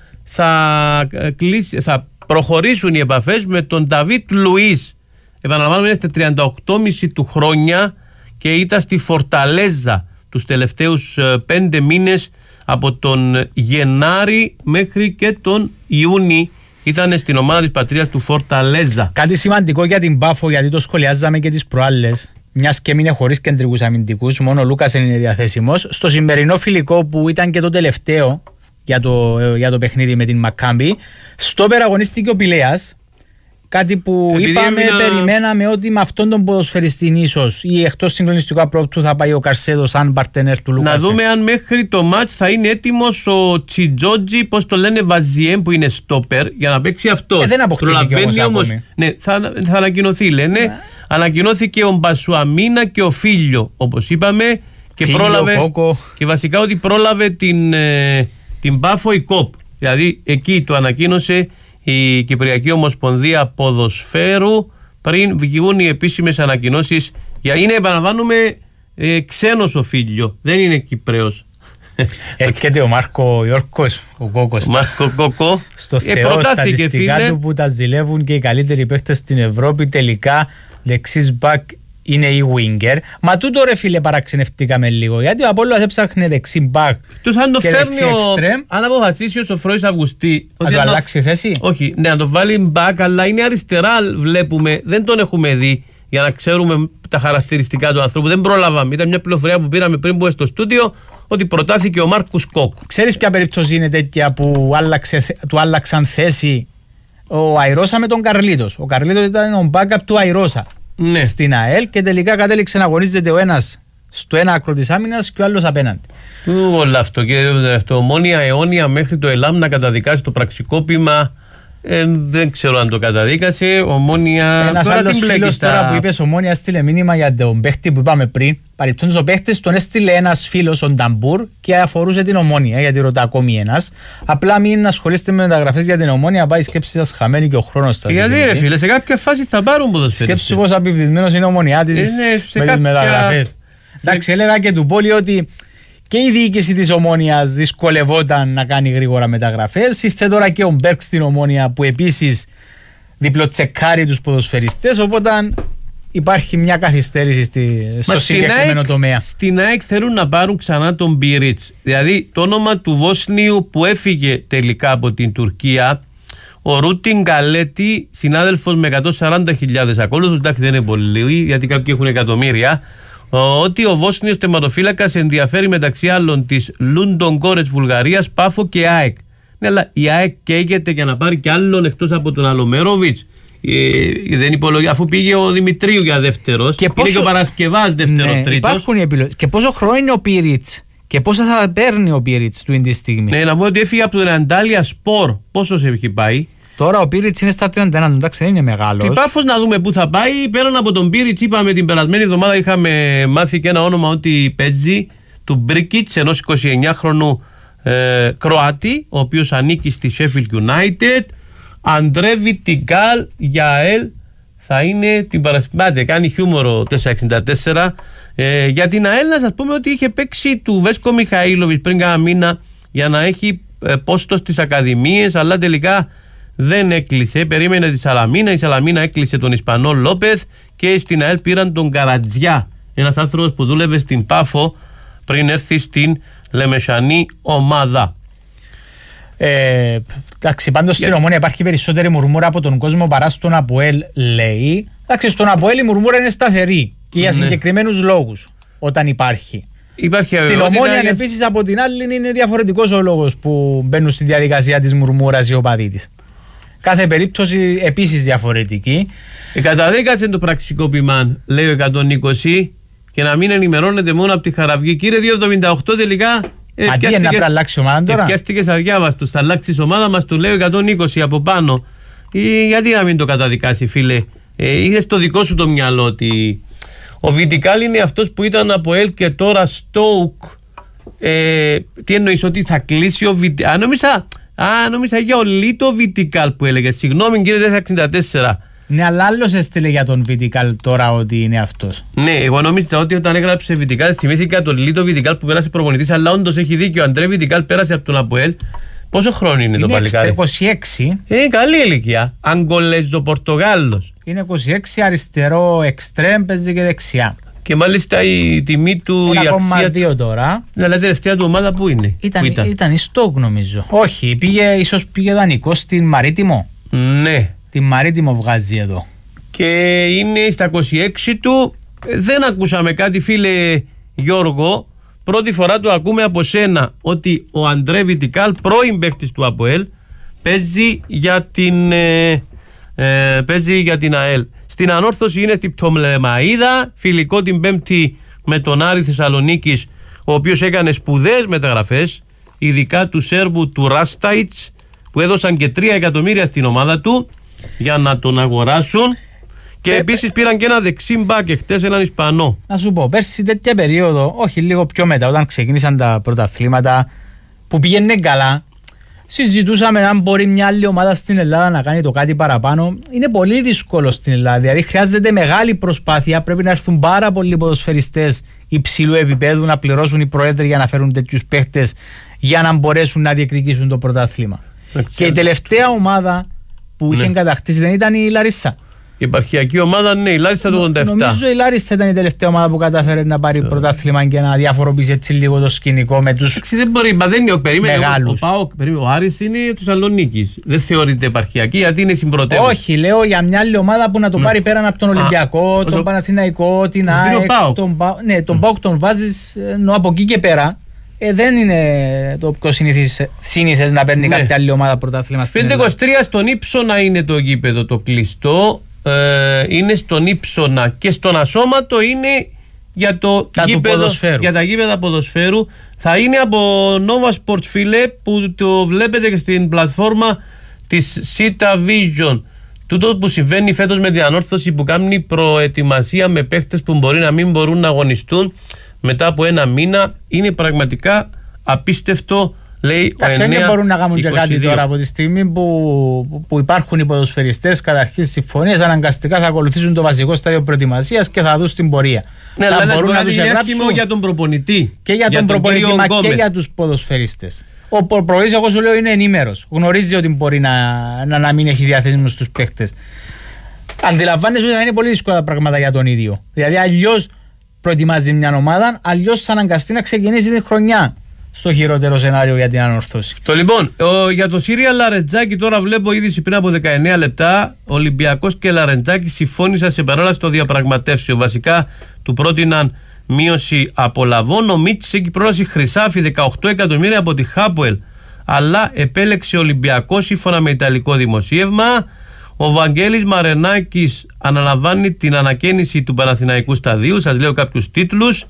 θα, κλείσει, θα προχωρήσουν οι επαφές με τον Νταβίτ Λουίς. Επαναλαμβάνουμε, είναι στα τριάντα οκτώ κόμμα πέντε του χρόνια και ήταν στη Φορταλέζα τους τελευταίους ε, πέντε μήνες, από τον Γενάρη μέχρι και τον Ιούνι. Ήταν στην ομάδα της πατρίας του Φορταλέζα. Κάτι σημαντικό για την Πάφο, γιατί το σχολιάζαμε και τις προάλλες, μιας και μείνε χωρίς κεντρικούς αμυντικούς, μόνο ο Λούκας είναι διαθέσιμος. Στο σημερινό φιλικό που ήταν και το τελευταίο για το, για το παιχνίδι με την Μακάμπι, στο περαγωνίστηκε ο Πηλέας. Κάτι που επειδή είπαμε, έμεινα... περιμέναμε ότι με αυτόν τον ποδοσφαιριστή ίσως ή εκτός συγκλονιστικού απρόπτου θα πάει ο Καρσέδο σαν παρτενέρ του Λούκας. Να δούμε αν μέχρι το μάτς θα είναι έτοιμος ο Τσιτζότζι, πώς το λένε, Βαζιέμ, που είναι στόπερ, για να παίξει αυτό. Ε, δεν αποκτήθηκε όμως ακόμη. Ναι, θα, θα ανακοινωθεί, λένε. Yeah. Ανακοινώθηκε ο Μπασουαμίνα και ο Φίλιο, όπως είπαμε. Και, Φίλιο, πρόλαβε, Κόκο. Και βασικά ότι πρόλαβε την, ε, την Πάφο η ΚΟΠ. Δηλαδή εκεί το ανακοίνωσε η Κυπριακή Ομοσπονδία Ποδοσφαίρου πριν βγουν οι επίσημες ανακοινώσεις. Για είναι, επαναλαμβάνουμε, ε, ξένος ο Φίλιο, δεν είναι Κυπρέος. Έρχεται ο Μάρκο Ιόρκος, ο Κόκος, ο Μάρκο Κόκο, στο ε, θεό στατιστικά φίλε. Του που τα ζηλεύουν και οι καλύτεροι παίχτες στην Ευρώπη, τελικά δεξής μπακ είναι η winger. Μα τούτο ρε φίλε παραξενευτήκαμε λίγο, γιατί ο Απόλλωνας έψαχνε δεξί μπακ και δεξί εξτρέμ. Αν αποφασίσει ο Σοφρόης Αυγουστή να το αλλάξει θέση. Όχι, ναι, να το βάλει μπακ, αλλά είναι αριστερά, βλέπουμε, δεν τον έχουμε δει για να ξέρουμε τα χαρακτηριστικά του ανθρώπου. Δεν πρόλαβαμε, ήταν μια πληροφορία που πήραμε πριν που στο στούντιο, ότι προτάθηκε ο Μάρκους Κόκ. Ξέρεις ποια περίπτωση είναι τέτοια που άλλαξε, του άλλαξαν θέση ο Αϊρώσα με τον Καρλίτος. Ο Καρλίτος ήταν ο backup του Αϊρώσα. Ναι. Στην ΑΕΛ και τελικά κατέληξε να αγωνίζεται ο ένας στο ένα άκρο της άμυνας και ο άλλος απέναντι. Ού, όλα αυτό και αυτό. Ομόνια αιώνια μέχρι το ΕΛΑΜ να καταδικάσει το πραξικόπημα. Ε, δεν ξέρω αν το καταδίκασε. Ομόνια. Ένας άλλος φίλος τώρα που είπες Ομόνια στείλε μήνυμα για τον παίχτη που είπαμε πριν. Παρεπτόντως ο παίχτης τον έστειλε ένας φίλος, ο Νταμπούρ, και αφορούσε την Ομόνια, γιατί ρωτά ακόμη ένας. Απλά μην ασχολείστε με μεταγραφές για την Ομόνια, πάει η σκέψη σας χαμένη και ο χρόνος σας. Γιατί ρε φίλε, σε κάποια φάση θα πάρουν ποδοσφαιριστές. Σκέψου πως απειβδισμένος είναι ο Ομονιάτης με τις μεταγραφές. Εντάξει, έλεγα και του Πόλη ότι και η διοίκηση της Ομόνιας δυσκολευόταν να κάνει γρήγορα μεταγραφές. Είστε τώρα και ο Μπέρκ στην Ομόνια που επίσης διπλοτσεκάρει τους ποδοσφαιριστές, οπότε υπάρχει μια καθυστέρηση στη, στο συγκεκριμένο τομέα. Στην ΑΕΚ θέλουν να πάρουν ξανά τον Μπιρίτς. Δηλαδή το όνομα του Βόσνιου που έφυγε τελικά από την Τουρκία, ο Ρούτιν Γκαλέτη, συνάδελφος με εκατόν σαράντα χιλιάδες ακόλουθους, εντάξει δεν είναι πολύ, γιατί κάποιοι έχουν εκατομμύρια, ότι ο Βόσνιος τερματοφύλακας ενδιαφέρει μεταξύ άλλων της Λούντον Κόρετς Βουλγαρίας, Πάφο και ΑΕΚ. Ναι, αλλά η ΑΕΚ καίγεται για να πάρει κι άλλον εκτός από τον Αλομέροβιτς. Ε, δεν υπολογεί, αφού πήγε ο Δημητρίου για δεύτερος και πόσο... και ο Παρασκευάς δεύτερο, ναι, τρίτος. Υπάρχουν οι επιλογές. Και πόσο χρόνο είναι ο Πίριτς και πόσα θα παίρνει ο Πίριτς του τη στιγμή. Ναι, να πω ότι έφυγε από τον Αντάλια Σπορ. Πόσος έχει πάει? Τώρα ο Πίριτς είναι στα τριάντα ένα, εντάξει, δεν είναι μεγάλος. Και Πάφος να δούμε πού θα πάει. Πέραν από τον Πίριτς, είπαμε την περασμένη εβδομάδα, είχαμε μάθει και ένα όνομα ότι παίζει, του Μπρίκιτς, ενός εικοσιεννιάχρονου ε, Κροάτη, ο οποίος ανήκει στη Sheffield United. Αντρέ Βιτιγκάλ για ΑΕΛ θα είναι την Παρασκευή. Κάνει χιούμορο τετρακόσια εξήντα τέσσερα. Ε, για την ΑΕΛ να σας πούμε ότι είχε παίξει του Βέσκο Μιχαήλοβιτς πριν κάνα μήνα για να έχει ε, πόστο στις ακαδημίες, αλλά τελικά δεν έκλεισε. Περίμενε τη Σαλαμίνα. Η Σαλαμίνα έκλεισε τον Ισπανό Λόπεθ και στην ΑΕΛ πήραν τον Καρατζιά, ένας άνθρωπος που δούλευε στην Πάφο πριν έρθει στην Λεμεσανή ομάδα. Ε, εντάξει, πάντως στην Ομόνια υπάρχει περισσότερη μουρμούρα από τον κόσμο παρά στον ΑΠΟΕΛ, λέει. Εντάξει, στον ΑΠΟΕΛ η μουρμούρα είναι σταθερή και για συγκεκριμένους λόγους όταν υπάρχει. Υπάρχει στην Ομόνια για... επίσης από την άλλη είναι διαφορετικός ο λόγος που μπαίνουν στη διαδικασία της μουρμούρας οι οπαδοί της. Κάθε περίπτωση επίσης διαφορετική. Ε, καταδίκασε το πραξικόπημα, λέει ο εκατόν είκοσι, και να μην ενημερώνεται μόνο από τη Χαραυγή. Κύριε διακόσια εβδομήντα οκτώ τελικά. Ε, Αντί να πρέπει να αλλάξει ομάδα τώρα. Πιάστηκες αδιάβαστος, θα αλλάξεις ομάδα μας, του λέει εκατόν είκοσι από πάνω. Ε, γιατί να μην το καταδικάσει, φίλε. Ε, είναι στο δικό σου το μυαλό ότι ο Βιτικάλ είναι αυτός που ήταν από ΕΛ και τώρα Στόουκ. Ε, τι εννοείς, ότι θα κλείσει ο Βιτικάλ? Α, νόμιζα, α, νόμιζα για ο Λίτο Βιτικάλ που έλεγε. Συγγνώμη κύριε τετρακόσια εξήντα τέσσερα. Ναι, αλλά άλλος έστειλε για τον Βιτικάλ τώρα ότι είναι αυτός. Ναι, εγώ νόμιζα ότι όταν έγραψε Βιτικάλ θυμήθηκα τον Λίτο Βιτικάλ που πέρασε προπονητής, αλλά όντως έχει δίκιο. Ο Αντρέ Βιτικάλ πέρασε από τον ΑΠΟΕΛ. Πόσο χρόνο είναι, είναι το παλικάρι? είκοσι έξι. Ε, καλή ηλικία. Αγκολέζο Πορτογάλος. Είναι είκοσι έξι, αριστερό εξτρέμ, παίζει και δεξιά. Και μάλιστα η τιμή του. ένα κόμμα δύο τώρα. Ναι, αλλά η τελευταία του ομάδα που είναι? Ήταν, που ήταν? ήταν η Στόκ νομίζω. Όχι, πήγε, ίσως πήγε δανεικό στην Μαρίτιμο. Ναι. Την Μαρίτιμο βγάζει εδώ. Και είναι στα είκοσι έξι του. Δεν ακούσαμε κάτι, φίλε Γιώργο. Πρώτη φορά το ακούμε από σένα ότι ο Αντρέ Βιτικάλ, πρώην παίκτης του ΑΠΟΕΛ, παίζει για την, ε, ε, παίζει για την ΑΕΛ. Στην ανόρθωση είναι στην Πτωλεμαΐδα, φιλικό την Πέμπτη με τον Άρη Θεσσαλονίκης, ο οποίος έκανε σπουδαίες μεταγραφές, ειδικά του Σέρβου του Ράσταϊτς, που έδωσαν και τρία εκατομμύρια στην ομάδα του για να τον αγοράσουν. Και επίσης πήραν και ένα δεξί μπακ εχθές, έναν Ισπανό. Να σου πω, πέρσι τέτοια περίοδο, όχι λίγο πιο μετά, όταν ξεκίνησαν τα πρωταθλήματα που πήγαινε καλά, συζητούσαμε αν μπορεί μια άλλη ομάδα στην Ελλάδα να κάνει το κάτι παραπάνω. Είναι πολύ δύσκολο στην Ελλάδα. Δηλαδή χρειάζεται μεγάλη προσπάθεια. Πρέπει να έρθουν πάρα πολλοί ποδοσφαιριστές υψηλού επίπεδου να πληρώσουν οι προέδροι για να φέρουν τέτοιους παίχτες για να μπορέσουν να διεκδικήσουν το πρωτάθλημα. Και η τελευταία ομάδα που είχε ναι. κατακτήσει δεν ήταν η Λαρίσα. Η επαρχιακή ομάδα, ναι, η Λάρισα το ογδόντα επτά. Νομίζω η Λάρισα ήταν η τελευταία ομάδα που κατάφερε να πάρει yeah. πρωτάθλημα και να διαφοροποιήσει έτσι λίγο το σκηνικό με τους δεν μπορεί, μα δεν είναι ο μεγάλους. Ο, ο, ο, ο Άρης είναι του Θεσσαλονίκης. Δεν θεωρείται επαρχιακή γιατί είναι συμπρωτεύουσα. Όχι, λέω για μια άλλη ομάδα που να το πάρει mm. πέραν από τον Ολυμπιακό, ah, τον Παναθηναϊκό, την ΑΕΚ. Τον ΠΑΟΚ ναι, τον mm. τον βάζεις ενώ από εκεί και πέρα. Ε, δεν είναι το πιο σύνηθες να παίρνει ναι. κάποια άλλη ομάδα πρωτάθλημα στην Ελλάδα. πεντακόσια είκοσι τρία στον Ύψονα είναι το γήπεδο το κλειστό. Ε, είναι στον Ύψονα και στον Ασώματο είναι για, το γήπεδο, για τα γήπεδα ποδοσφαίρου. Θα είναι από Nova Sports, φίλε, που το βλέπετε και στην πλατφόρμα της Sita Vision. Τούτο που συμβαίνει φέτος με την ανόρθωση που κάνει προετοιμασία με παίχτες που μπορεί να μην μπορούν να αγωνιστούν μετά από ένα μήνα είναι πραγματικά απίστευτο. Λέει εντάξει, δεν μπορούν να κάνουν και κάτι τώρα από τη στιγμή που, που υπάρχουν οι ποδοσφαιριστές καταρχήν συμφωνίες, αναγκαστικά θα ακολουθήσουν το βασικό στάδιο προετοιμασίας και θα δουν στην πορεία. Ναι, θα αλλά μπορούν να τους εγγράψουν για τον προπονητή. Και για, για τον, τον προπονητή, μα και για τους ποδοσφαιριστές. Ο προπονητής, εγώ σου λέω, είναι ενήμερος. Γνωρίζει ότι μπορεί να, να, να μην έχει διαθέσιμους στους παίχτες. Αντιλαμβάνεσαι ότι θα είναι πολύ δύσκολα τα πράγματα για τον ίδιο. Δηλαδή, αλλιώς προετοιμάζει μια ομάδα, αλλιώς θα αναγκαστεί να ξεκινήσει την χρονιά. Στο χειρότερο σενάριο για την ανορθώση. Το λοιπόν, ο, για το Σύρια Λαρεντζάκη, τώρα βλέπω είδηση πριν από δεκαεννέα λεπτά. Ο Ολυμπιακός και Λαρεντζάκη συμφώνησαν σε παρόλαση των διαπραγματεύσεων. Βασικά του πρότειναν μείωση απολαβών. Ο Μίτσης έχει πρόλαση Χρυσάφι δεκαοκτώ εκατομμύρια από τη Χάπουελ, αλλά επέλεξε ο Ολυμπιακός σύμφωνα με ιταλικό δημοσίευμα. Ο Βαγγέλης Μαρενάκης αναλαμβάνει την ανακαίνιση του Παναθηναϊκού σταδίου. Σας λέω κάποιους τίτλους.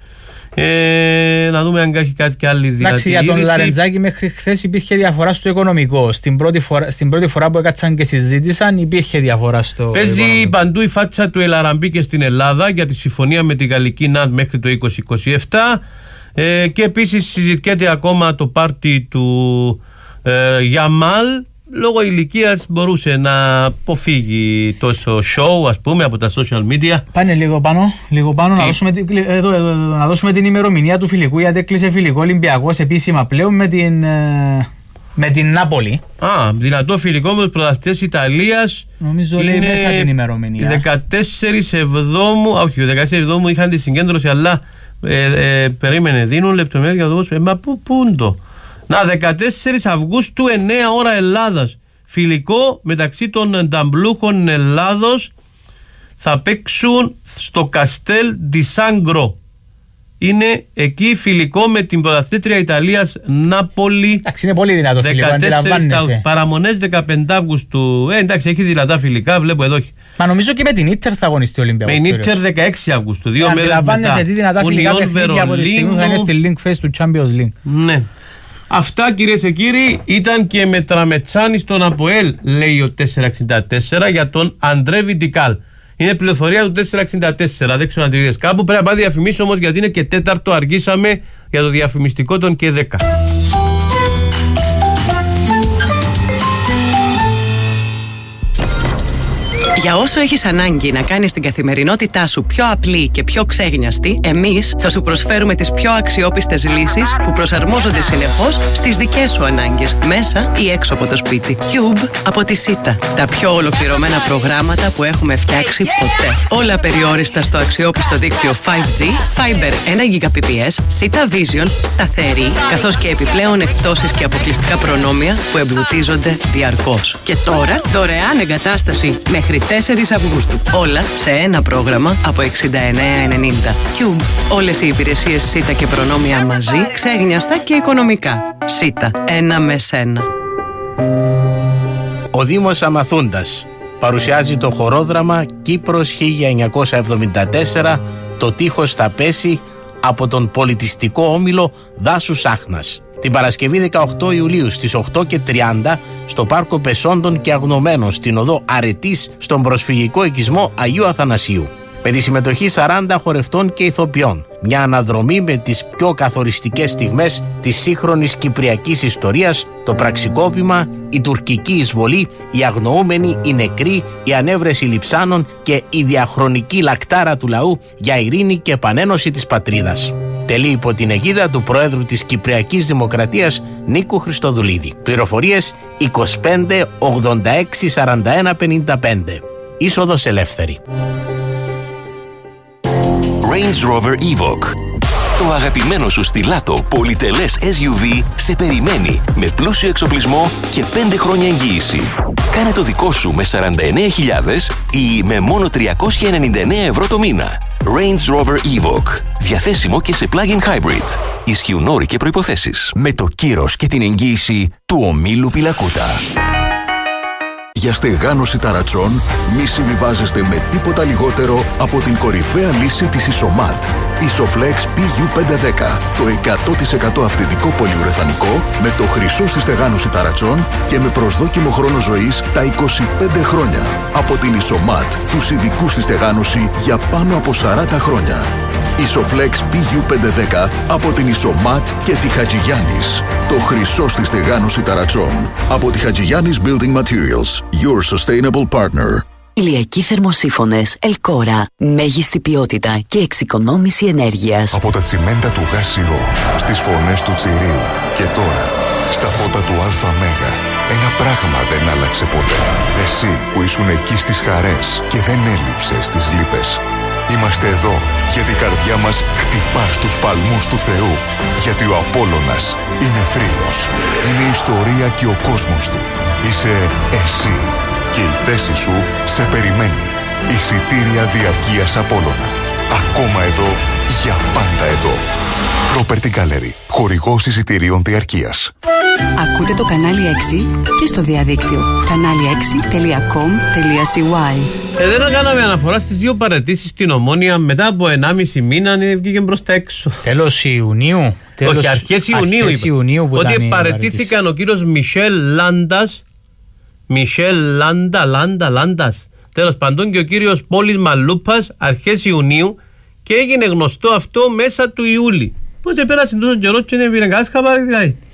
Ε, να δούμε αν έχει κάτι και άλλη δυνατή. Εντάξει, για τον Λαρεντζάκη μέχρι χθες υπήρχε διαφορά στο οικονομικό. Στην πρώτη φορά, στην πρώτη φορά που έκατσαν και συζήτησαν υπήρχε διαφορά στο παίζει οικονομικό. Παντού η φάτσα του Ελαραμπή και στην Ελλάδα για τη συμφωνία με τη Γαλλική ΝΑΤ μέχρι το είκοσι είκοσι επτά. Ε, και επίσης συζητιέται ακόμα το πάρτι του ε, Γιαμάλ λόγω ηλικίας μπορούσε να αποφύγει τόσο show, ας πούμε, από τα social media. Πάνε λίγο πάνω, λίγο πάνω να δώσουμε, εδώ, εδώ, να δώσουμε την ημερομηνία του φιλικού, γιατί έκλεισε φιλικό Ολυμπιακός επίσημα πλέον με την, με την Νάπολη. Α, δυνατό φιλικό με τους πρωταθλητές Ιταλίας. Νομίζω λέει μέσα την ημερομηνία. δεκατέσσερις Εβδόμου, όχι, δεκατέσσερις Εβδόμου είχαν τη συγκέντρωση, αλλά ε, ε, περίμενε, δίνουν λεπτομέρειες για το δώσουμε. Ε, μα πού, πού είναι το. Να, δεκατέσσερις Αυγούστου, εννέα ώρα Ελλάδας. Φιλικό μεταξύ των νταμπλούχων Ελλάδος, θα παίξουν στο Καστέλ ντι Σάγκρο. Είναι εκεί φιλικό με την πρωταθλήτρια Ιταλίας Νάπολη. Εντάξει, είναι πολύ δυνατό φιλικό, αντιλαμβάνεσαι. Παραμονές δεκαπέντε Αυγούστου. Ε, εντάξει, έχει δυνατά φιλικά, βλέπω εδώ. Μα νομίζω και με την Ίντερ θα αγωνιστεί ο Ολυμπιακός. Με την Ίντερ δεκαέξι Αυγούστου. Δύο μέρες μετά. Αντιλαμβάνεσαι τι δυνατά φιλικά παιχνίδια από τη στιγμή θα είναι στη Link Face του Champions League. Ναι. Αυτά, κυρίες και κύριοι, ήταν και με Τραμετσάνη στον ΑΠΟΕΛ, λέει ο τετρακόσια εξήντα τέσσερα για τον Αντρέ Βιντικάλ. Είναι πληροφορία του τετρακόσια εξήντα τέσσερα, δεν ξέρω αν τη είδες κάπου. Πρέπει να πάω διαφημίσω όμως, γιατί είναι και τέταρτο, αργήσαμε για το διαφημιστικό των και δέκα. Για όσο έχεις ανάγκη να κάνεις την καθημερινότητά σου πιο απλή και πιο ξέγνιαστη, εμείς θα σου προσφέρουμε τις πιο αξιόπιστες λύσεις που προσαρμόζονται συνεχώς στις δικές σου ανάγκες, μέσα ή έξω από το σπίτι. Cube από τη Sita. Τα πιο ολοκληρωμένα προγράμματα που έχουμε φτιάξει ποτέ. Όλα περιόριστα στο αξιόπιστο δίκτυο φάιβ τζι, Fiber ένα γιγαμπιτ, Sita Vision, σταθερή, καθώς και επιπλέον εκπτώσεις και αποκλειστικά προνόμια που εμπλουτίζονται διαρκώς. Και τώρα, δωρεάν εγκατάσταση μέχρι τέσσερις Αυγούστου. Όλα σε ένα πρόγραμμα από εξήντα εννέα ενενήντα. Cube. Όλες οι υπηρεσίες Sita και προνόμια μαζί, ξέγνιαστα και οικονομικά. Sita. Ένα με σένα. Ο Δήμος Αμαθούντας παρουσιάζει το χορόδραμα Κύπρος χίλια εννιακόσια εβδομήντα τέσσερα, το τείχος θα πέσει, από τον πολιτιστικό όμιλο Δάσου Σάχνας. Την Παρασκευή δεκαοκτώ Ιουλίου στις οκτώ και τριάντα στο Πάρκο Πεσόντων και Αγνωμένων στην οδό Αρετής στον προσφυγικό οικισμό Αγίου Αθανασίου. Με τη συμμετοχή σαράντα χορευτών και ηθοποιών. Μια αναδρομή με τις πιο καθοριστικές στιγμές της σύγχρονης κυπριακής ιστορίας, το πραξικόπημα, η τουρκική εισβολή, οι αγνοούμενοι, οι νεκροί, η ανέβρεση λειψάνων και η διαχρονική λακτάρα του λαού για ειρήνη και επανένωση της πατρίδας. Τελεί υπό την αιγίδα του Προέδρου της Κυπριακής Δημοκρατίας Νίκου Χριστοδουλίδη. Πληροφορίες είκοσι πέντε ογδόντα έξι σαράντα ένα πενήντα πέντε. Είσοδος ελεύθερη. Range Rover Evoque. Το αγαπημένο σου στιλάτο πολυτελές ες γιου βι σε περιμένει με πλούσιο εξοπλισμό και πέντε χρόνια εγγύηση. Κάνε το δικό σου με σαράντα εννέα χιλιάδες ή με μόνο τριακόσια ενενήντα εννέα ευρώ το μήνα. Range Rover Evoque. Διαθέσιμο και σε plug-in hybrid. Ισχύουν όροι και προϋποθέσεις. Με το κύρος και την εγγύηση του ομίλου Πιλακούτα. Για στεγάνωση ταρατσών μη συμβιβάζεστε με τίποτα λιγότερο από την κορυφαία λύση της Ισομάτ. Isoflex πι γιου πεντακόσια δέκα. Το εκατό τοις εκατό αυθεντικό πολυουρεθανικό με το χρυσό στη στεγάνωση ταρατσών και με προσδόκιμο χρόνο ζωής τα είκοσι πέντε χρόνια. Από την Ισομάτ, τους ειδικούς στη στεγάνωση για πάνω από σαράντα χρόνια. Isoflex πι γιου πεντακόσια δέκα από την Ισομάτ και τη Χατζηγιάννης. Το χρυσό στη στεγάνωση ταρατσών. Από τη Χατζηγιάννης Building Materials. Your sustainable partner. Ηλιακοί θερμοσύφωνες Ελκόρα. Μέγιστη ποιότητα και εξοικονόμηση ενέργειας. Από τα τσιμέντα του ΓΑΣΙΟ στις φωνές του Τσιρίου. Και τώρα, στα φώτα του ΑΜΕΓΑ. Ένα πράγμα δεν άλλαξε ποτέ. Εσύ που ήσουν εκεί στις χαρές και δεν έλειψες στις λύπες. Είμαστε εδώ γιατί η καρδιά μας χτυπά στους παλμούς του Θεού. Γιατί ο Απόλλωνας είναι θρύλος. Είναι η ιστορία και ο κόσμος του. Είσαι εσύ. Και η θέση σου σε περιμένει. Εισιτήρια διαρκείας Απόλλωνα. Ακόμα εδώ, για πάντα εδώ. Property Gallery. Χορηγός εισιτηρίων διαρκείας. Ακούτε το κανάλι έξι και στο διαδίκτυο. κανάλι έξι τελεία κομ τελεία σι γουάι. Ε, δεν κάναμε αναφορά στις δύο παραιτήσεις στην Ομόνια μετά από ενάμιση μήνα, βγήκε προς τα έξω. Τέλος Ιουνίου. Τέλος... Όχι, αρχές Ιουνίου, αρχές Ιουνίου που ότι παραιτήθηκαν ο κύριος Μισελ Λάντας, Μισελ Λάντα, Λάντα, Λάντας, τέλος παντών, και ο κύριος Πόλης Μαλούπας αρχές Ιουνίου, και έγινε γνωστό αυτό μέσα του Ιούλη. Πώς επέρασε τόσο καιρό και δεν πήρε κανένας χαμπάρι δηλαδή.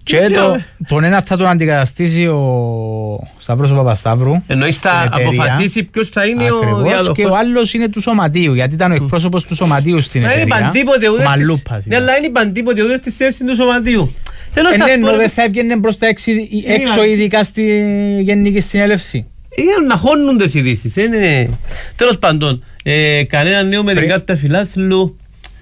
Και το, τον ένα θα τον αντικαταστήσει ο Σταύρος ο Παπασταύρου. Εννοείς θα αποφασίσει ποιος θα είναι ακριβώς, ο διάδοχος. Και ο άλλος είναι του Σωματείου, γιατί ήταν ο εκπρόσωπος του Σωματείου στην εταιρεία. Είναι παντίποτε ούτε στις... Ναι, αλλά είναι παντίποτε ούτε στη θέση του Σωματείου. Ενώ δεν θα έβγαινε προς τα έξω, ειδικά στη Γενική Συνέλευση. Είναι να χώνουν τις ειδήσεις. Τέλος πάντων, κανένα νέο με την κάρτα φιλάθλου.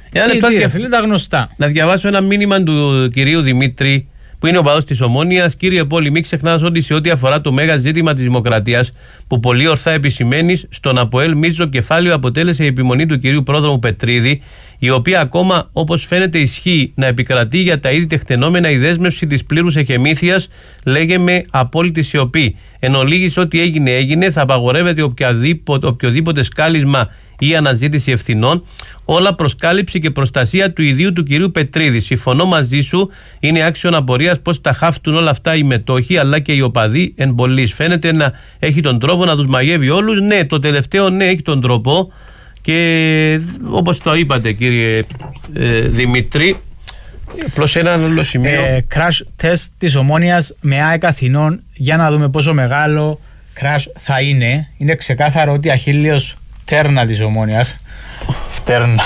Τα γνωστά. Να διαβάσω ένα μήνυμα του κυρίου Δημήτρη, που είναι ο παδός της Ομόνοιας. Κύριε Πόλη, μην ξεχνάς ότι σε ό,τι αφορά το μέγα ζήτημα της δημοκρατίας, που πολύ ορθά επισημαίνεις, στον ΑΠΟΕΛ μίζο κεφάλαιο αποτέλεσε η επιμονή του κυρίου Πρόδρομου Πετρίδη, η οποία ακόμα, όπως φαίνεται, ισχύει να επικρατεί για τα ήδη τεκτενόμενα η δέσμευση της πλήρους εχεμήθειας, λέγε με απόλυτη σιωπή. Εν ολίγης, ό,τι έγινε, έγινε, θα απαγορεύεται οποιοδήποτε, οποιοδήποτε σκάλισμα ή αναζήτηση ευθυνών, όλα προς κάλυψη και προστασία του ιδίου του κυρίου Πετρίδη. Συμφωνώ μαζί σου, είναι άξιον απορίας πως τα χάφτουν όλα αυτά οι μετόχοι αλλά και οι οπαδοί εν πολλής. Φαίνεται να έχει τον τρόπο να τους μαγεύει όλους. Ναι, το τελευταίο ναι, έχει τον τρόπο και όπως το είπατε κύριε ε, Δημήτρη, απλώς ένα άλλο σημείο. Ε, crash test της Ομόνοιας με ΑΕΚ Αθηνών, για να δούμε πόσο μεγάλο crash θα είναι. Είναι ξεκάθαρο ότι Αχίλλειος Φτέρνα της Ομόνοιας Φτέρνα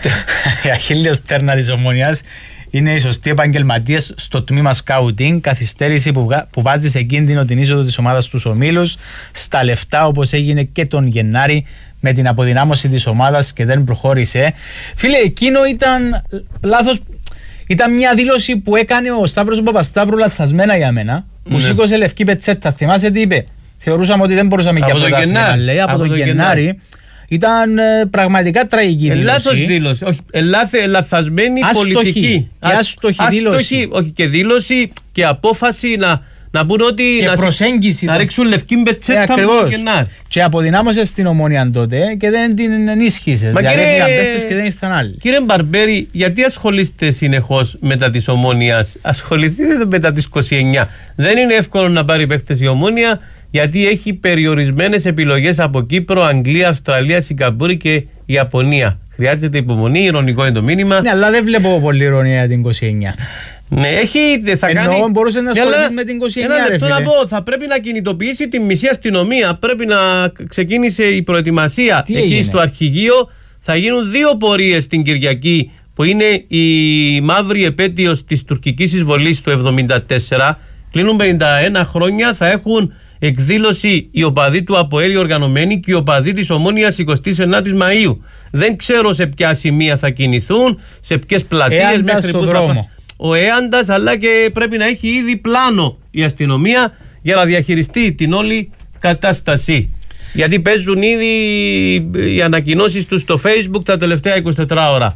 η Αχίλλειος Φτέρνα της Ομόνοιας είναι οι σωστοί επαγγελματίες στο τμήμα σκάουτινγκ, καθυστέρηση που, βγα... που βάζει σε κίνδυνο την είσοδο της ομάδας στους ομίλους στα λεφτά, όπως έγινε και τον Γενάρη με την αποδυνάμωση της ομάδας και δεν προχώρησε. Φίλε, εκείνο ήταν λάθος. Ήταν μια δήλωση που έκανε ο Σταύρος ο Παπασταύρου λαθασμένα για μένα, που ναι. Σήκωσε λευκή πετσέτα. Θυμάσαι τι είπε? Θεωρούσαμε ότι δεν μπορούσαμε και από το Γενάρη. Από τον Γενάρη. Ήταν ε, πραγματικά τραγική δήλωση. Λάθος δήλωση. Όχι, ελάθε, λαθασμένη άστοχη, πολιτική. Και άστοχη Άς, δήλωση. Άστοχη, όχι, και δήλωση και απόφαση να, να πούν ότι. Και να, προσέγγιση. Να ρίξουν λευκή μπετσέτα από τον Γενάρη. Και αποδυνάμωσε στην Ομόνια τότε και δεν την ενίσχυσε. Δηλαδή πήγαν και δεν ήρθαν άλλοι. Κύριε Μπαρμπέρη, γιατί ασχολείστε συνεχώς μετά τη Ομόνια? Ασχοληθείτε μετά τις είκοσι εννιά. Δεν είναι εύκολο να πάρει παίκτες η Ομόνια, γιατί έχει περιορισμένες επιλογές από Κύπρο, Αγγλία, Αυστραλία, Σιγκαπούρη και Ιαπωνία. Χρειάζεται υπομονή, ειρωνικό είναι το μήνυμα. Ναι, αλλά δεν βλέπω πολύ ειρωνία για την είκοσι εννιά. Ναι, έχει, θα Εννοώ, κάνει... μπορούσε να ασχοληθεί με την είκοσι εννιά. Ένα λεπτό να πω, θα πρέπει να κινητοποιήσει τη μισή αστυνομία. Πρέπει να ξεκίνησε η προετοιμασία. Τι εκεί έγινε? Στο αρχηγείο θα γίνουν δύο πορείες την Κυριακή, που είναι η μαύρη επέτειος της τουρκικής εισβολής του εβδομήντα τέσσερα. Κλείνουν πενήντα ένα χρόνια, θα έχουν εκδήλωση οι οπαδοί του ΑΠΟΕΛ οργανωμένοι και οι οπαδοί της Ομόνοιας εικοστή ενάτη Μαΐου. Δεν ξέρω σε ποια σημεία θα κινηθούν, σε ποιες πλατείες, μέχρι που θα πά... Ο Έαντας, αλλά και πρέπει να έχει ήδη πλάνο η αστυνομία για να διαχειριστεί την όλη κατάσταση. Γιατί παίζουν ήδη οι ανακοινώσεις τους στο Facebook τα τελευταία είκοσι τέσσερις ώρα.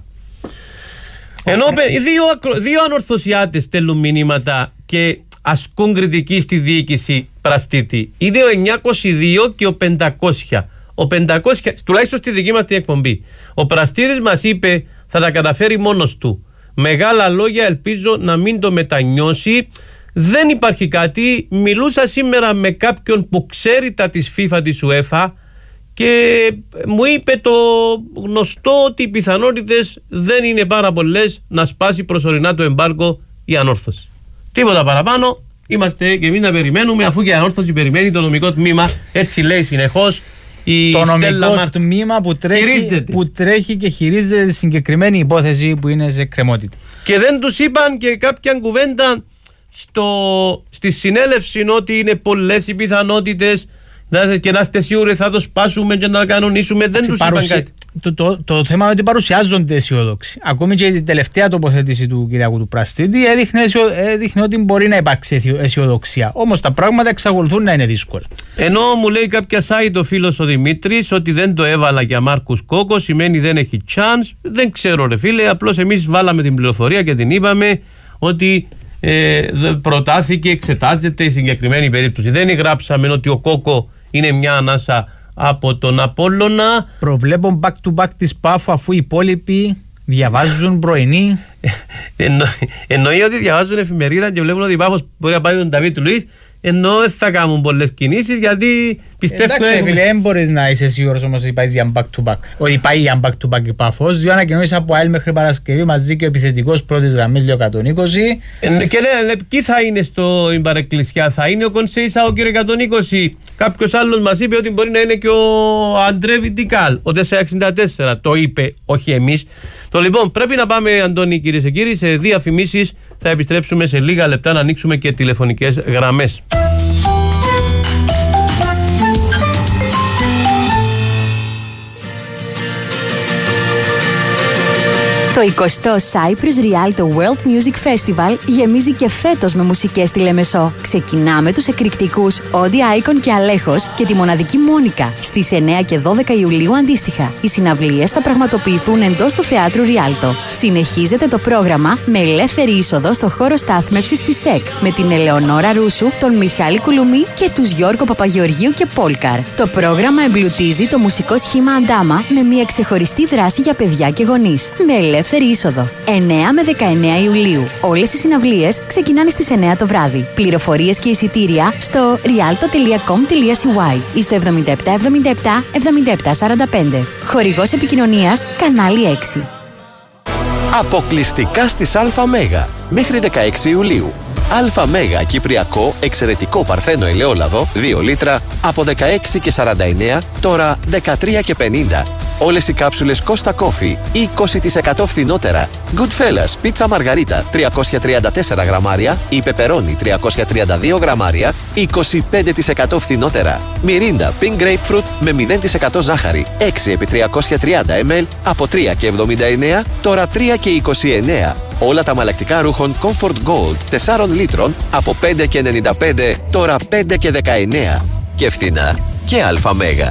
Ενώ δύο, δύο ανορθωσιάτες στέλνουν μηνύματα και ασκούν κριτική στη διοίκηση Πραστίτη. Είναι ο εννιακόσια δύο και ο πεντακόσια. Ο πεντακόσια, τουλάχιστον στη δική μας την εκπομπή. Ο Πραστίτης μας είπε θα τα καταφέρει μόνος του. Μεγάλα λόγια, ελπίζω να μην το μετανιώσει. Δεν υπάρχει κάτι. Μιλούσα σήμερα με κάποιον που ξέρει τα της FIFA, της UEFA, και μου είπε το γνωστό ότι οι πιθανότητες δεν είναι πάρα πολλές να σπάσει προσωρινά το εμπάργκο η ανόρθωση. Τίποτα παραπάνω. Είμαστε και εμείς να περιμένουμε, αφού και η ανόρθωση περιμένει το νομικό τμήμα. Έτσι λέει συνεχώς η το Στέλλα νομικό τμήμα που τρέχει, που τρέχει και χειρίζεται τη συγκεκριμένη υπόθεση που είναι σε κρεμότητα. Και δεν τους είπαν και κάποια κουβέντα στο, στη συνέλευση ότι είναι πολλές οι πιθανότητες και να είστε σίγουροι θα το σπάσουμε και να κανονίσουμε. Δεν τους είπαν κάτι. Το, το, το θέμα είναι ότι παρουσιάζονται αισιόδοξοι. Ακόμη και η τελευταία τοποθέτηση του Κυριακού του Πραστίτη έδειχνε, έδειχνε ότι μπορεί να υπάρξει αισιοδοξία. Όμως τα πράγματα εξακολουθούν να είναι δύσκολα. Ενώ μου λέει κάποια site ο φίλος ο Δημήτρης ότι δεν το έβαλα για Μάρκους Κόκο, σημαίνει δεν έχει chance. Δεν ξέρω ρε φίλε, απλώς εμείς βάλαμε την πληροφορία και την είπαμε ότι ε, προτάθηκε, εξετάζεται η συγκεκριμένη περίπτωση. Δεν γράψαμε ότι ο Κόκο είναι μια ανάσα από τον Απόλλωνα. Προβλέπω back to back της Πάφου, αφού οι υπόλοιποι διαβάζουν πρωινή. Εννο, εννοεί ότι διαβάζουν εφημερίδα και βλέπουν ότι η Πάφος μπορεί να πάρει τον Νταβίτ Λουίς. ενώ δεν θα κάνουν πολλές κινήσεις γιατί πιστεύω. Εντάξει, φίλε, δεν μπορείς να είσαι σίγουρος όμως ότι πάει για back to back. Ότι πάει για back to back η Πάφος. Δύο ανακοινώσεις από ΑΕΛ μέχρι Παρασκευή μαζί και ο επιθετικός πρώτης γραμμής λέει εκατόν είκοσι. Ε, και λένε, ποιοι θα είναι στο παρεκκλησιά, θα είναι ο Κονσέισα, ο κύριο εκατόν είκοσι. Κάποιος άλλος μας είπε ότι μπορεί να είναι και ο Αντρέ Βιντικάλ, ο τετρακόσια εξήντα τέσσερα. Το είπε, όχι εμείς. Το λοιπόν, πρέπει να πάμε, Αντώνη, κυρίες και κύριοι, σε διαφημίσεις. Θα επιστρέψουμε σε λίγα λεπτά να ανοίξουμε και τηλεφωνικές γραμμές. Το εικοστό Cyprus Rialto World Music Festival γεμίζει και φέτος με μουσικές στη Λεμεσό. Ξεκινάμε τους εκρηκτικούς Όντι Άικον και Αλέχος και τη μοναδική Μόνικα στις εννέα και δώδεκα Ιουλίου αντίστοιχα. Οι συναυλίες θα πραγματοποιηθούν εντός του θεάτρου Rialto. Συνεχίζεται το πρόγραμμα με ελεύθερη είσοδο στο χώρο στάθμευσης της ΣΕΚ με την Ελεονόρα Ρούσου, τον Μιχάλη Κουλουμή και τους Γιώργο Παπαγεωργίου και Πόλκαρ. Το πρόγραμμα εμπλουτίζει το μουσικό σχήμα Αντάμα με μια ξεχωριστή δράση για παιδιά και γονείς. Με ελεύθερη είσοδο. εννέα με δεκαεννέα Ιουλίου. Όλες οι συναυλίες ξεκινάνε στις εννέα το βράδυ. Πληροφορίες και εισιτήρια στο rialto τελεία com τελεία c y ή στο εβδομήντα επτά εβδομήντα επτά εβδομήντα επτά σαράντα πέντε. Χορηγός επικοινωνίας Κανάλι έξι. Αποκλειστικά στις ΑΜΕΓΑ μέχρι δεκαέξι Ιουλίου. ΑΜΕΓΑ Κυπριακό εξαιρετικό παρθένο ελαιόλαδο δύο λίτρα από δεκαέξι και σαράντα εννέα, τώρα δεκατρία και πενήντα. Όλες οι κάψουλες Costa Coffee είκοσι τοις εκατό φθηνότερα. Goodfellas πίτσα μαργαρίτα τριακόσια τριάντα τέσσερα γραμμάρια ή πεπερώνι τριακόσια τριάντα δύο γραμμάρια είκοσι πέντε τοις εκατό φθηνότερα. Mirinda Pink Grapefruit με μηδέν τοις εκατό ζάχαρη έξι επί τριακόσια τριάντα μιλιλίτρα από τρία και εβδομήντα εννέα, τώρα τρία και είκοσι εννέα. Όλα τα μαλακτικά ρούχων Comfort Gold τεσσάρων λίτρων από πέντε και ενενήντα πέντε, τώρα πέντε και δεκαεννέα. Και φθηνά και ΑΜΕΓΑ.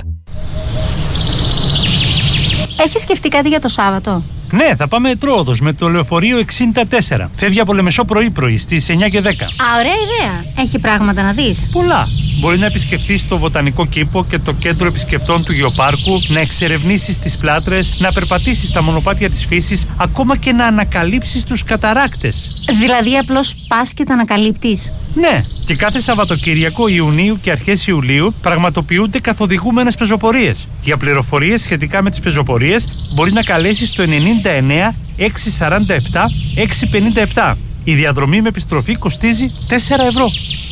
Έχεις σκεφτεί κάτι για το Σάββατο? Ναι, θα πάμε Τρόοδος με το λεωφορείο εξήντα τέσσερα. Φεύγει από Λεμεσό πρωί-πρωί στις εννιά και δέκα. Α, ωραία ιδέα. Έχει πράγματα να δεις. Πολλά. Μπορεί να επισκεφτείς το Βοτανικό Κήπο και το Κέντρο Επισκεπτών του Γεωπάρκου, να εξερευνήσεις τις πλάτρες, να περπατήσεις στα μονοπάτια της φύσης, ακόμα και να ανακαλύψεις τους καταράκτες. Δηλαδή απλώς πας και τα ανακαλύπτεις. Ναι, και κάθε Σαββατοκύριακο Ιουνίου και αρχές Ιουλίου πραγματοποιούνται καθοδηγούμενες πεζοπορίες. Για πληροφορίες σχετικά με τις πεζοπορίες μπορείς να καλέσεις το ενενήντα εννέα έξι σαράντα επτά έξι πενήντα επτά. Η διαδρομή με επιστροφή κοστίζει τέσσερα ευρώ.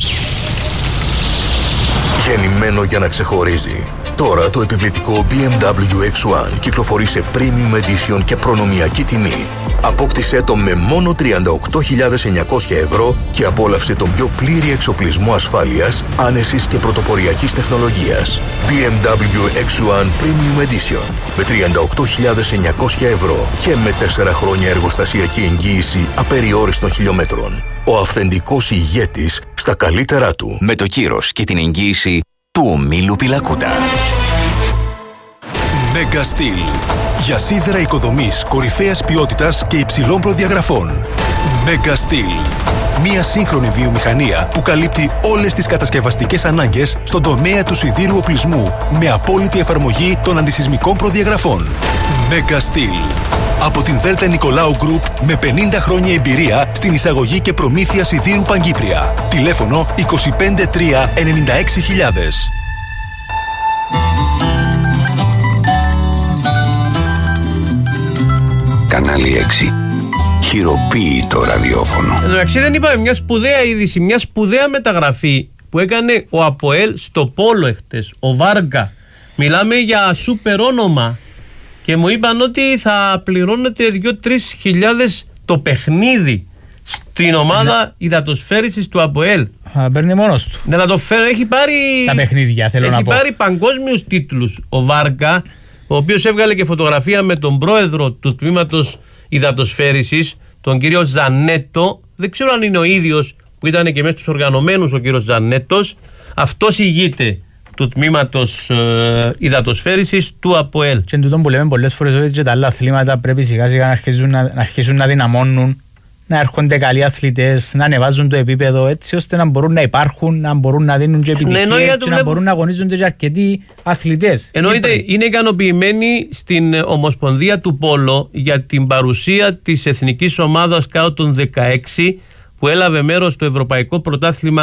Γεννημένο για να ξεχωρίζει. Τώρα το επιβλητικό μπι εμ ντάμπλιου εξ ουάν κυκλοφορεί σε premium edition και προνομιακή τιμή. Απόκτησέ το με μόνο τριάντα οκτώ χιλιάδες εννιακόσια ευρώ και απόλαυσε τον πιο πλήρη εξοπλισμό ασφάλειας, άνεσης και πρωτοποριακής τεχνολογίας. μπι εμ ντάμπλιου εξ ουάν Premium Edition με τριάντα οκτώ χιλιάδες εννιακόσια ευρώ και με τέσσερα χρόνια εργοστασιακή εγγύηση απεριόριστων χιλιόμετρων. Ο αυθεντικός ηγέτης στα καλύτερά του. Με το κύρος και την εγγύηση του ομίλου Πιλακούτα. Mega Steel. Για σίδερα οικοδομής κορυφαίας ποιότητας και υψηλών προδιαγραφών. Mega Steel. Μια σύγχρονη βιομηχανία που καλύπτει όλες τις κατασκευαστικές ανάγκες στον τομέα του σιδήρου οπλισμού με απόλυτη εφαρμογή των αντισυσμικών προδιαγραφών. Mega Steel. Από την Δέλτα Νικολάου Group με πενήντα χρόνια εμπειρία στην εισαγωγή και προμήθεια σιδήρου Παγκύπρια. Τηλέφωνο είκοσι πέντε τρία ενενήντα έξι χιλιάδες. Κανάλι έξι. Χειροποίητο ραδιόφωνο. Εντάξει, δεν είπαμε μια σπουδαία είδηση, μια σπουδαία μεταγραφή που έκανε ο ΑΠΟΕΛ στο Πόλο εχθές, ο Βάργκα. Μιλάμε για σούπερ όνομα και μου είπαν ότι θα πληρώνεται δύο με τρεις χιλιάδες το παιχνίδι στην ομάδα ναι. υδατοσφαίρισης του ΑΠΟΕΛ. Α, παίρνει μόνος του. Ναι, να το φέρω, έχει πάρει τα παιχνίδια, θέλω έχει να πω. πάρει παγκόσμιους τίτλους ο Βάργκα, ο οποίος έβγαλε και φωτογραφία με τον πρόεδρο του τμήματος υδατοσφαίρισης, τον κύριο Ζανέτο. Δεν ξέρω αν είναι ο ίδιος που ήταν και μέσα στους οργανωμένους ο κύριος Ζανέτος. Αυτός ηγείται του τμήματος ε, υδατοσφαίρισης του ΑΠΟΕΛ. Και εν τούτον που λέμε πολλές φορές ότι και τα άλλα αθλήματα πρέπει σιγά σιγά να αρχίσουν να, να, αρχίσουν να δυναμώνουν, να έρχονται καλοί αθλητές, να ανεβάζουν το επίπεδο έτσι ώστε να μπορούν να υπάρχουν, να μπορούν να δίνουν και επιτυχίες ναι, και να μπορούν να αγωνίζονται και αρκετοί αθλητές. Εννοείται είναι ικανοποιημένοι στην Ομοσπονδία του Πόλο για την παρουσία της εθνικής ομάδας κάτω των δεκαέξι που έλαβε μέρος στο Ευρωπαϊκό Πρωτάθλημα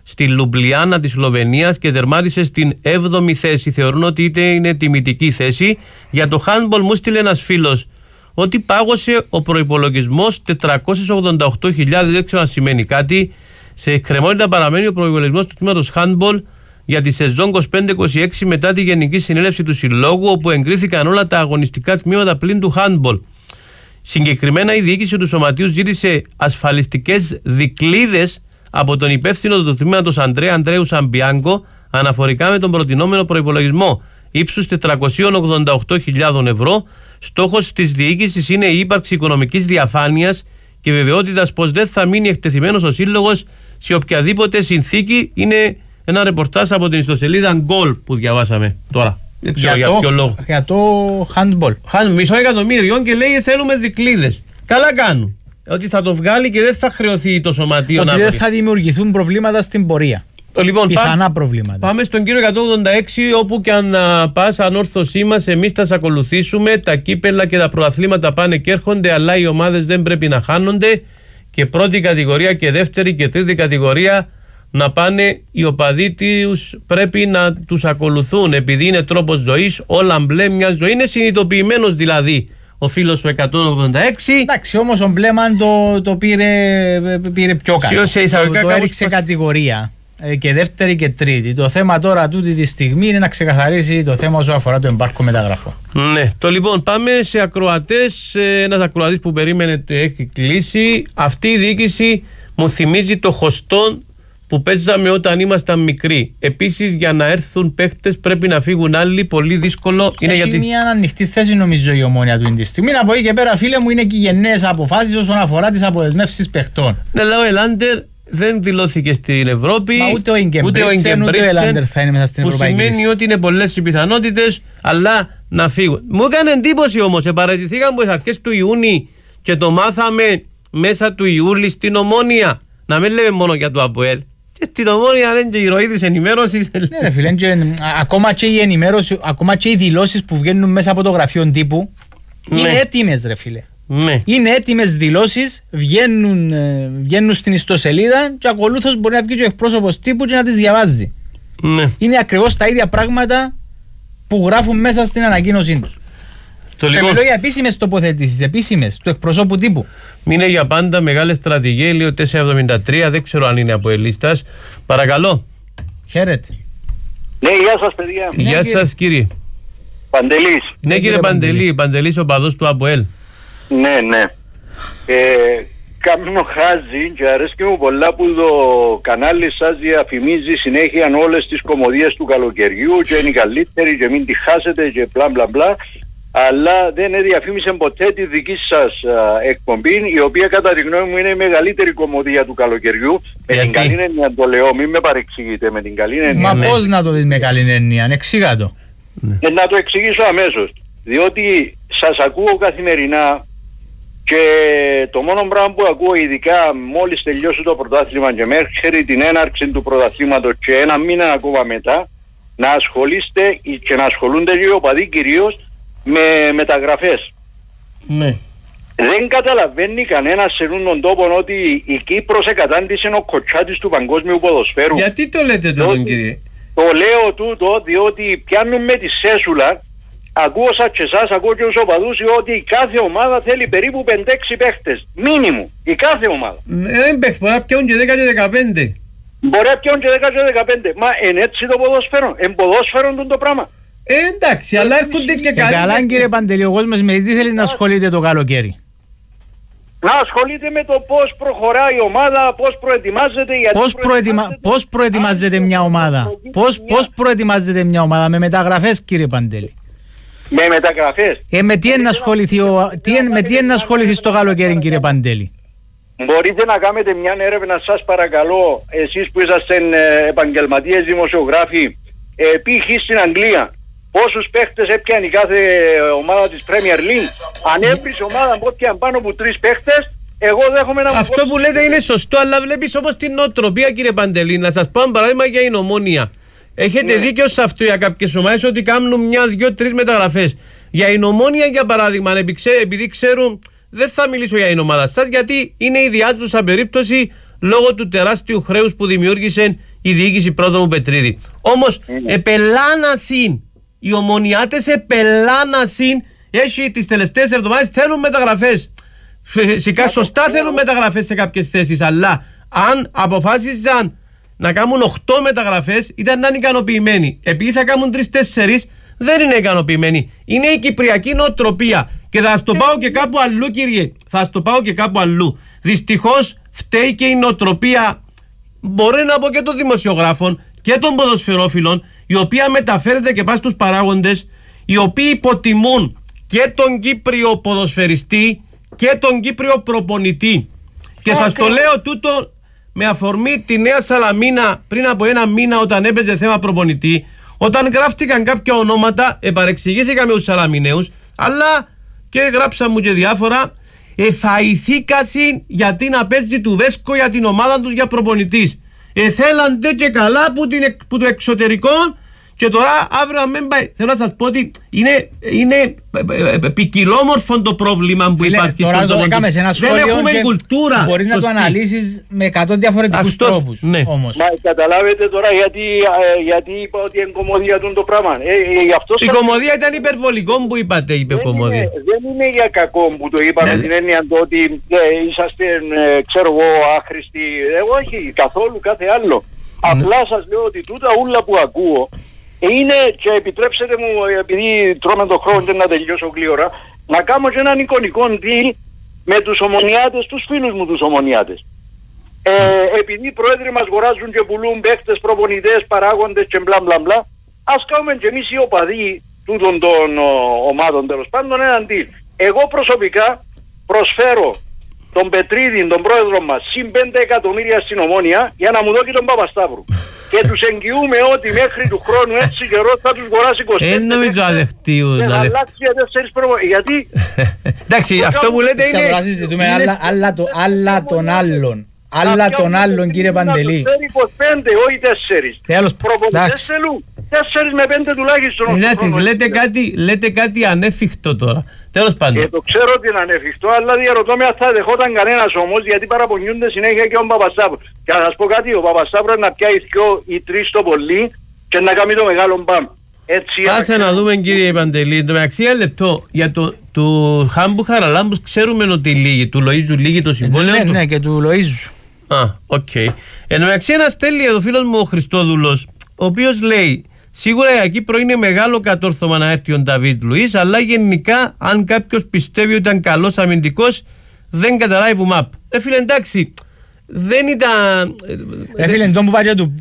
στη Λουμπλιάνα της Σλοβενίας και τερμάτισε στην έβδομη θέση. Θεωρούν ότι είτε είναι τιμητική θέση. Για το handball μου στείλε ένας φίλος ότι πάγωσε ο προϋπολογισμός τετρακόσιες ογδόντα οκτώ χιλιάδες, δεν ξέρω αν σημαίνει κάτι. Σε εκκρεμότητα παραμένει ο προϋπολογισμός του τμήματος handball για τη σεζόν είκοσι πέντε είκοσι έξι μετά τη Γενική Συνέλευση του Συλλόγου, όπου εγκρίθηκαν όλα τα αγωνιστικά τμήματα πλην του handball. Συγκεκριμένα η διοίκηση του σωματείου ζήτησε ασφαλιστικές δικλείδες από τον υπεύθυνο του τμήματος Αντρέα Αντρέου Σαμπιάνκο αναφορικά με τον προτινόμενο προϋπολογισμό ύψους τετρακόσιες ογδόντα οκτώ χιλιάδες ευρώ. Στόχος της διοίκησης είναι η ύπαρξη οικονομικής διαφάνειας και βεβαιότητας πως δεν θα μείνει εκτεθειμένος ο σύλλογος σε οποιαδήποτε συνθήκη. Είναι ένα ρεπορτάζ από την ιστοσελίδα Goal που διαβάσαμε τώρα. Δεν ξέρω για, για ποιο λόγο. Για το handball. Hand, μισό εκατομμύριο και λέει θέλουμε δικλείδες. Καλά κάνουν. Ότι θα το βγάλει και δεν θα χρεωθεί το σωματείο. Ότι δεν θα δημιουργηθούν προβλήματα στην πορεία. Λοιπόν, πιθανά πά, προβλήματα. Πάμε στον κύριο εκατόν ογδόντα έξι, όπου και αν πας ανόρθωσή μας, εμείς θα σε ακολουθήσουμε. Τα κύπελα και τα προαθλήματα πάνε και έρχονται, αλλά οι ομάδες δεν πρέπει να χάνονται. Και πρώτη κατηγορία και δεύτερη και τρίτη κατηγορία να πάνε, οι οπαδοί τους πρέπει να τους ακολουθούν, επειδή είναι τρόπος ζωής, όλα μπλε μια ζωή. Είναι συνειδητοποιημένος δηλαδή ο φίλος του εκατόν ογδόντα έξι. Εντάξει, όμως ο Μπλέμαν το, το πήρε, πήρε πιο καλό. Το, το έριξε κατηγορία. Και δεύτερη και τρίτη. Το θέμα τώρα τούτη τη στιγμή είναι να ξεκαθαρίσει το θέμα όσο αφορά το εμπάρκο μεταγραφών. Ναι. Το λοιπόν, πάμε σε ακροατές. Ένας ακροατής που περίμενε έχει κλείσει. Αυτή η διοίκηση μου θυμίζει το χωστόν που παίζαμε όταν ήμασταν μικροί. Επίσης, για να έρθουν παίχτες πρέπει να φύγουν άλλοι. Πολύ δύσκολο. Είναι έχει γιατί... μια ανοιχτή θέση νομίζω η Ομόνια του είναι τη στιγμή. Από εκεί και πέρα, φίλε μου, είναι και οι γενναίες αποφάσεις όσον αφορά τις αποδεσμεύσεις παιχτών. Ναι, λέω, Ελάντερ δεν δηλώθηκε στην Ευρώπη. Μα ούτε ο Ιγκεμπρίτσεν ούτε ο Ελάντερ θα είναι μέσα στην που Ευρωπαϊκή. Που σημαίνει λίστα. Ότι είναι πολλές οι πιθανότητες, αλλά να φύγουν. Μου έκανε εντύπωση όμως, επαρατηθήκαμε στις αρχές του Ιούνιου και το μάθαμε μέσα του Ιούλη στην Ομόνια. Να μην λέμε μόνο για το ΑΠΟΕΛ. Και στην Ομόνια είναι και η ροή της ενημέρωσης. Ναι, ρε φίλε, και, ακόμα και η ενημέρωση, ακόμα και οι δηλώσεις που βγαίνουν μέσα από το γραφείο τύπου ναι. είναι έτοιμες, ρε φίλε. Ναι. Είναι έτοιμες δηλώσεις, βγαίνουν, βγαίνουν στην ιστοσελίδα και ακολούθως μπορεί να βγει και ο εκπρόσωπος τύπου και να τις διαβάζει. Ναι. Είναι ακριβώς τα ίδια πράγματα που γράφουν μέσα στην ανακοίνωσή τους. Το και μιλώ για επίσημες τοποθετήσεις, επίσημες του εκπροσώπου τύπου. Είναι για πάντα μεγάλες στρατηγίες, λέει ο τετρακόσια εβδομήντα τρία, δεν ξέρω αν είναι από ελίστας. Παρακαλώ. Χαίρετε. Ναι, γεια σας παιδιά. Γεια ναι, σας κύριε. Παντελής. Ναι, ναι κύριε Παντελή, Παντελή, Παντελής ο παδός του ΑΠΟΕΛ. Ναι, ναι. Ε, Κάμνο χάζει και αρέσκει μου πολλά που το κανάλι σας διαφημίζει συνέχεια όλες τις κωμωδίες του καλοκαιριού και είναι η καλύτερη και μην τη χάσετε και μπλα μπλα μπλα, αλλά δεν διαφήμισε ποτέ τη δική σας α, εκπομπή, η οποία κατά τη γνώμη μου είναι η μεγαλύτερη κωμωδία του καλοκαιριού. Με την καλή έννοια το λέω, μην με παρεξηγείτε, με την καλή έννοια. Μα ναι. Πώς να το δεις με καλή έννοια, εξήγα το. Ναι. Ε, να το εξηγήσω αμέσως, διότι σας ακούω καθημερινά και το μόνο πράγμα που ακούω, ειδικά μόλις τελειώσει το πρωτάθλημα και μέχρι την έναρξη του πρωταθλήματος και ένα μήνα ακόμα μετά, να ασχολείστε και να ασχολούνται οι οπαδοί κυρίως με μεταγραφές. Ναι. Δεν καταλαβαίνει κανένας σε τον τόπο ότι η Κύπρος εκατάντησε ο κοτσάτης του παγκόσμιου ποδοσφαίρου. Γιατί το λέτε τον κύριε? Το λέω τούτο διότι πιάνουν με τη σέσουλα. Ακούω σας και εσάς, ακούω και τους οπαδούς ότι η κάθε ομάδα θέλει περίπου πέντε έξι παίχτες. Μίνιμου. Η κάθε ομάδα. Δεν παίχτες, μπορεί να πιάνουν και δέκα και δεκαπέντε. Μπορεί να πιάνουν και δέκα και δεκαπέντε. Μα είναι έτσι το ποδόσφαιρο. Εν ποδόσφαιρο το πράγμα. Ε, εντάξει, αλλά έρχονται και καλοί. Ε, καλά κύριε Παντελή, ο κόσμος με τι θέλει να ασχολείται το καλοκαίρι? Να ασχολείται με το πώς προχωράει η ομάδα, πώς προετοιμάζεται. Γιατί πώς, προετοιμα... πώς προετοιμάζεται μια ομάδα? Πώς, πώς προετοιμάζεται μια ομάδα? Με μεταγραφές κύριε Παντελή. Με μεταγραφές. Ε, με τι είναι ασχοληθεί, ο... τι εν... με τι είναι ασχοληθεί στο καλοκαίρι κύριε Παντέλη? Μπορείτε να κάνετε μια έρευνα σας παρακαλώ, εσείς που είσαστε ε, επαγγελματίες δημοσιογράφοι, ε, π.χ. στην Αγγλία. Πόσους παίχτες έπιανε η κάθε ομάδα της Premier League? Αν έβρισε ομάδα που έπιανε πάνω από τρεις παίχτες, εγώ δέχομαι να... Αυτό που λέτε είναι σωστό, αλλά βλέπεις όμως την νοοτροπία κύριε Παντελή. Να σας πω ένα παράδειγμα για την Ομόνια. Έχετε ναι. δίκιο σε αυτό για κάποιες ομάδες ότι κάνουν μια, δυο, τρεις μεταγραφές. Για την Ομόνια για παράδειγμα, επειδή ξέρουν, δεν θα μιλήσω για την ομάδα σας, γιατί είναι η διάσδουσα περίπτωση λόγω του τεράστιου χρέους που δημιούργησε η διοίκηση πρόδρομου Πετρίδη. Όμως, mm. επελάνασιν, οι ομονιάτες επελάνασιν, έχει τις τελευταίες εβδομάδες θέλουν μεταγραφές. Φυσικά σωστά θέλουν μεταγραφές σε κάποιες θέσεις, αλλά αν αποφάσιζαν να κάνουν οκτώ μεταγραφές, ήταν να είναι ικανοποιημένοι. Επειδή θα κάνουν τρεις-τέσσερις, δεν είναι ικανοποιημένοι. Είναι η κυπριακή νοοτροπία. Και θα στο πάω και κάπου αλλού, κύριε. Θα στο πάω και κάπου αλλού. Δυστυχώς φταίει και η νοοτροπία, μπορεί να πω και των δημοσιογράφων και των ποδοσφαιρόφιλων, η οποία μεταφέρεται και πάει στους παράγοντες, οι οποίοι υποτιμούν και τον Κύπριο ποδοσφαιριστή και τον Κύπριο προπονητή. Και σας το λέω τούτο με αφορμή τη Νέα Σαλαμίνα πριν από ένα μήνα, όταν έπαιζε θέμα προπονητή, όταν γράφτηκαν κάποια ονόματα, επαρεξηγήθηκα με τους Σαλαμιναίους, αλλά και γράψα μου και διάφορα, εφαηθήκασιν γιατί να παίζει του Βέσκο για την ομάδα τους για προπονητής. Εθέλαντε και καλά που, την, που το εξωτερικό. Και τώρα αύριο να μην πάει. Θέλω να σας πω ότι είναι, είναι ποικιλόμορφο το πρόβλημα που Φίλε, υπάρχει. Τώρα το έκαμε σε ένα σχόλιο. Δεν έχουμε κουλτούρα. Μπορείς σωστή. να το αναλύσεις με εκατό διαφορετικούς Αυτός, τρόπους. Ναι. Όμως. Μα καταλάβετε τώρα γιατί, γιατί είπα ότι είναι κομμωδία το πράγμα. Ε, ε, αυτό η κομμωδία ήταν υπερβολικό που είπατε, είπε κομμωδία. Δεν είναι για κακό που το είπα, με την έννοια το ότι ε, είσαστε, ε, ξέρω εγώ, άχρηστοι. Εγώ όχι, καθόλου κάθε άλλο. Απλά σας λέω ότι τούτα ούλα που ακούω είναι, και επιτρέψτε μου, επειδή τρώμε τον χρόνο και να τελειώσω γλύωρα, να κάνω και έναν εικονικό deal με τους ομονιάτες, τους φίλους μου τους ομονιάτες. Ε, επειδή οι πρόεδροι μας αγοράζουν και πουλούν παίχτες, προπονητές, παράγοντες και μπλα μπλα μπλα, ας κάνουμε και εμείς οι οπαδοί τούτων των ο, ομάδων τέλος πάντων έναν deal. Εγώ προσωπικά προσφέρω τον Πετρίδη, τον πρόεδρο μας, συν πέντε εκατομμύρια στην Ομόνια για να μου δώσει τον Παπασταύρου. Και τους εγγυούμε ότι μέχρι του χρόνου έτσι καιρό θα τους αγοράσει είκοσι πέντε. Δεν νομίζω αδεχτεί. Και θα αλλάξει για τέσσερις προβολές. Γιατί... Εντάξει, αυτό που λέτε είναι... Τώρα συζητούμε άλλα των άλλων. Άλλα των άλλων, κύριε Παντελή. είκοσι πέντε, όχι τέσσερις. Προπονητές θέλουν τέσσερις με πέντε τουλάχιστον. Λέτε κάτι ανέφικτο τώρα. Τέλος πάντων. Ε, το ξέρω ότι είναι ανέφικτο, αλλά διαρωτώ με αν θα δεχόταν κανένας όμως, γιατί παραπονιούνται συνέχεια και ο Παπασταύρου. Και να σας πω κάτι, ο Παπασταύρου να πιάει δυο ή τρεις το πολύ και να κάνει το μεγάλο μπαμ. Έτσι. Άσε να δούμε, κύριε Παντελή. Το μεταξύ, ένα λεπτό, για το του Χάμπου Χαραλάμπους ξέρουμε ότι λίγη, του Λοΐζου λίγη το συμβόλαιο. Ναι, ναι, και του Λοΐζου. Α, οκ. Okay. Εν τω μεταξύ, ένα στέλνει εδώ φίλος μου ο Χριστόδουλος, ο οποίος λέει: σίγουρα για Κύπρο είναι μεγάλο κατόρθωμα να έρθει ο Νταβίτ Λουίς, αλλά γενικά, αν κάποιος πιστεύει ότι ήταν καλός αμυντικός, δεν καταλάβει που μαπ. Ε, φίλε, εντάξει, δεν ήταν. Ε, φίλε, τον που πάει του.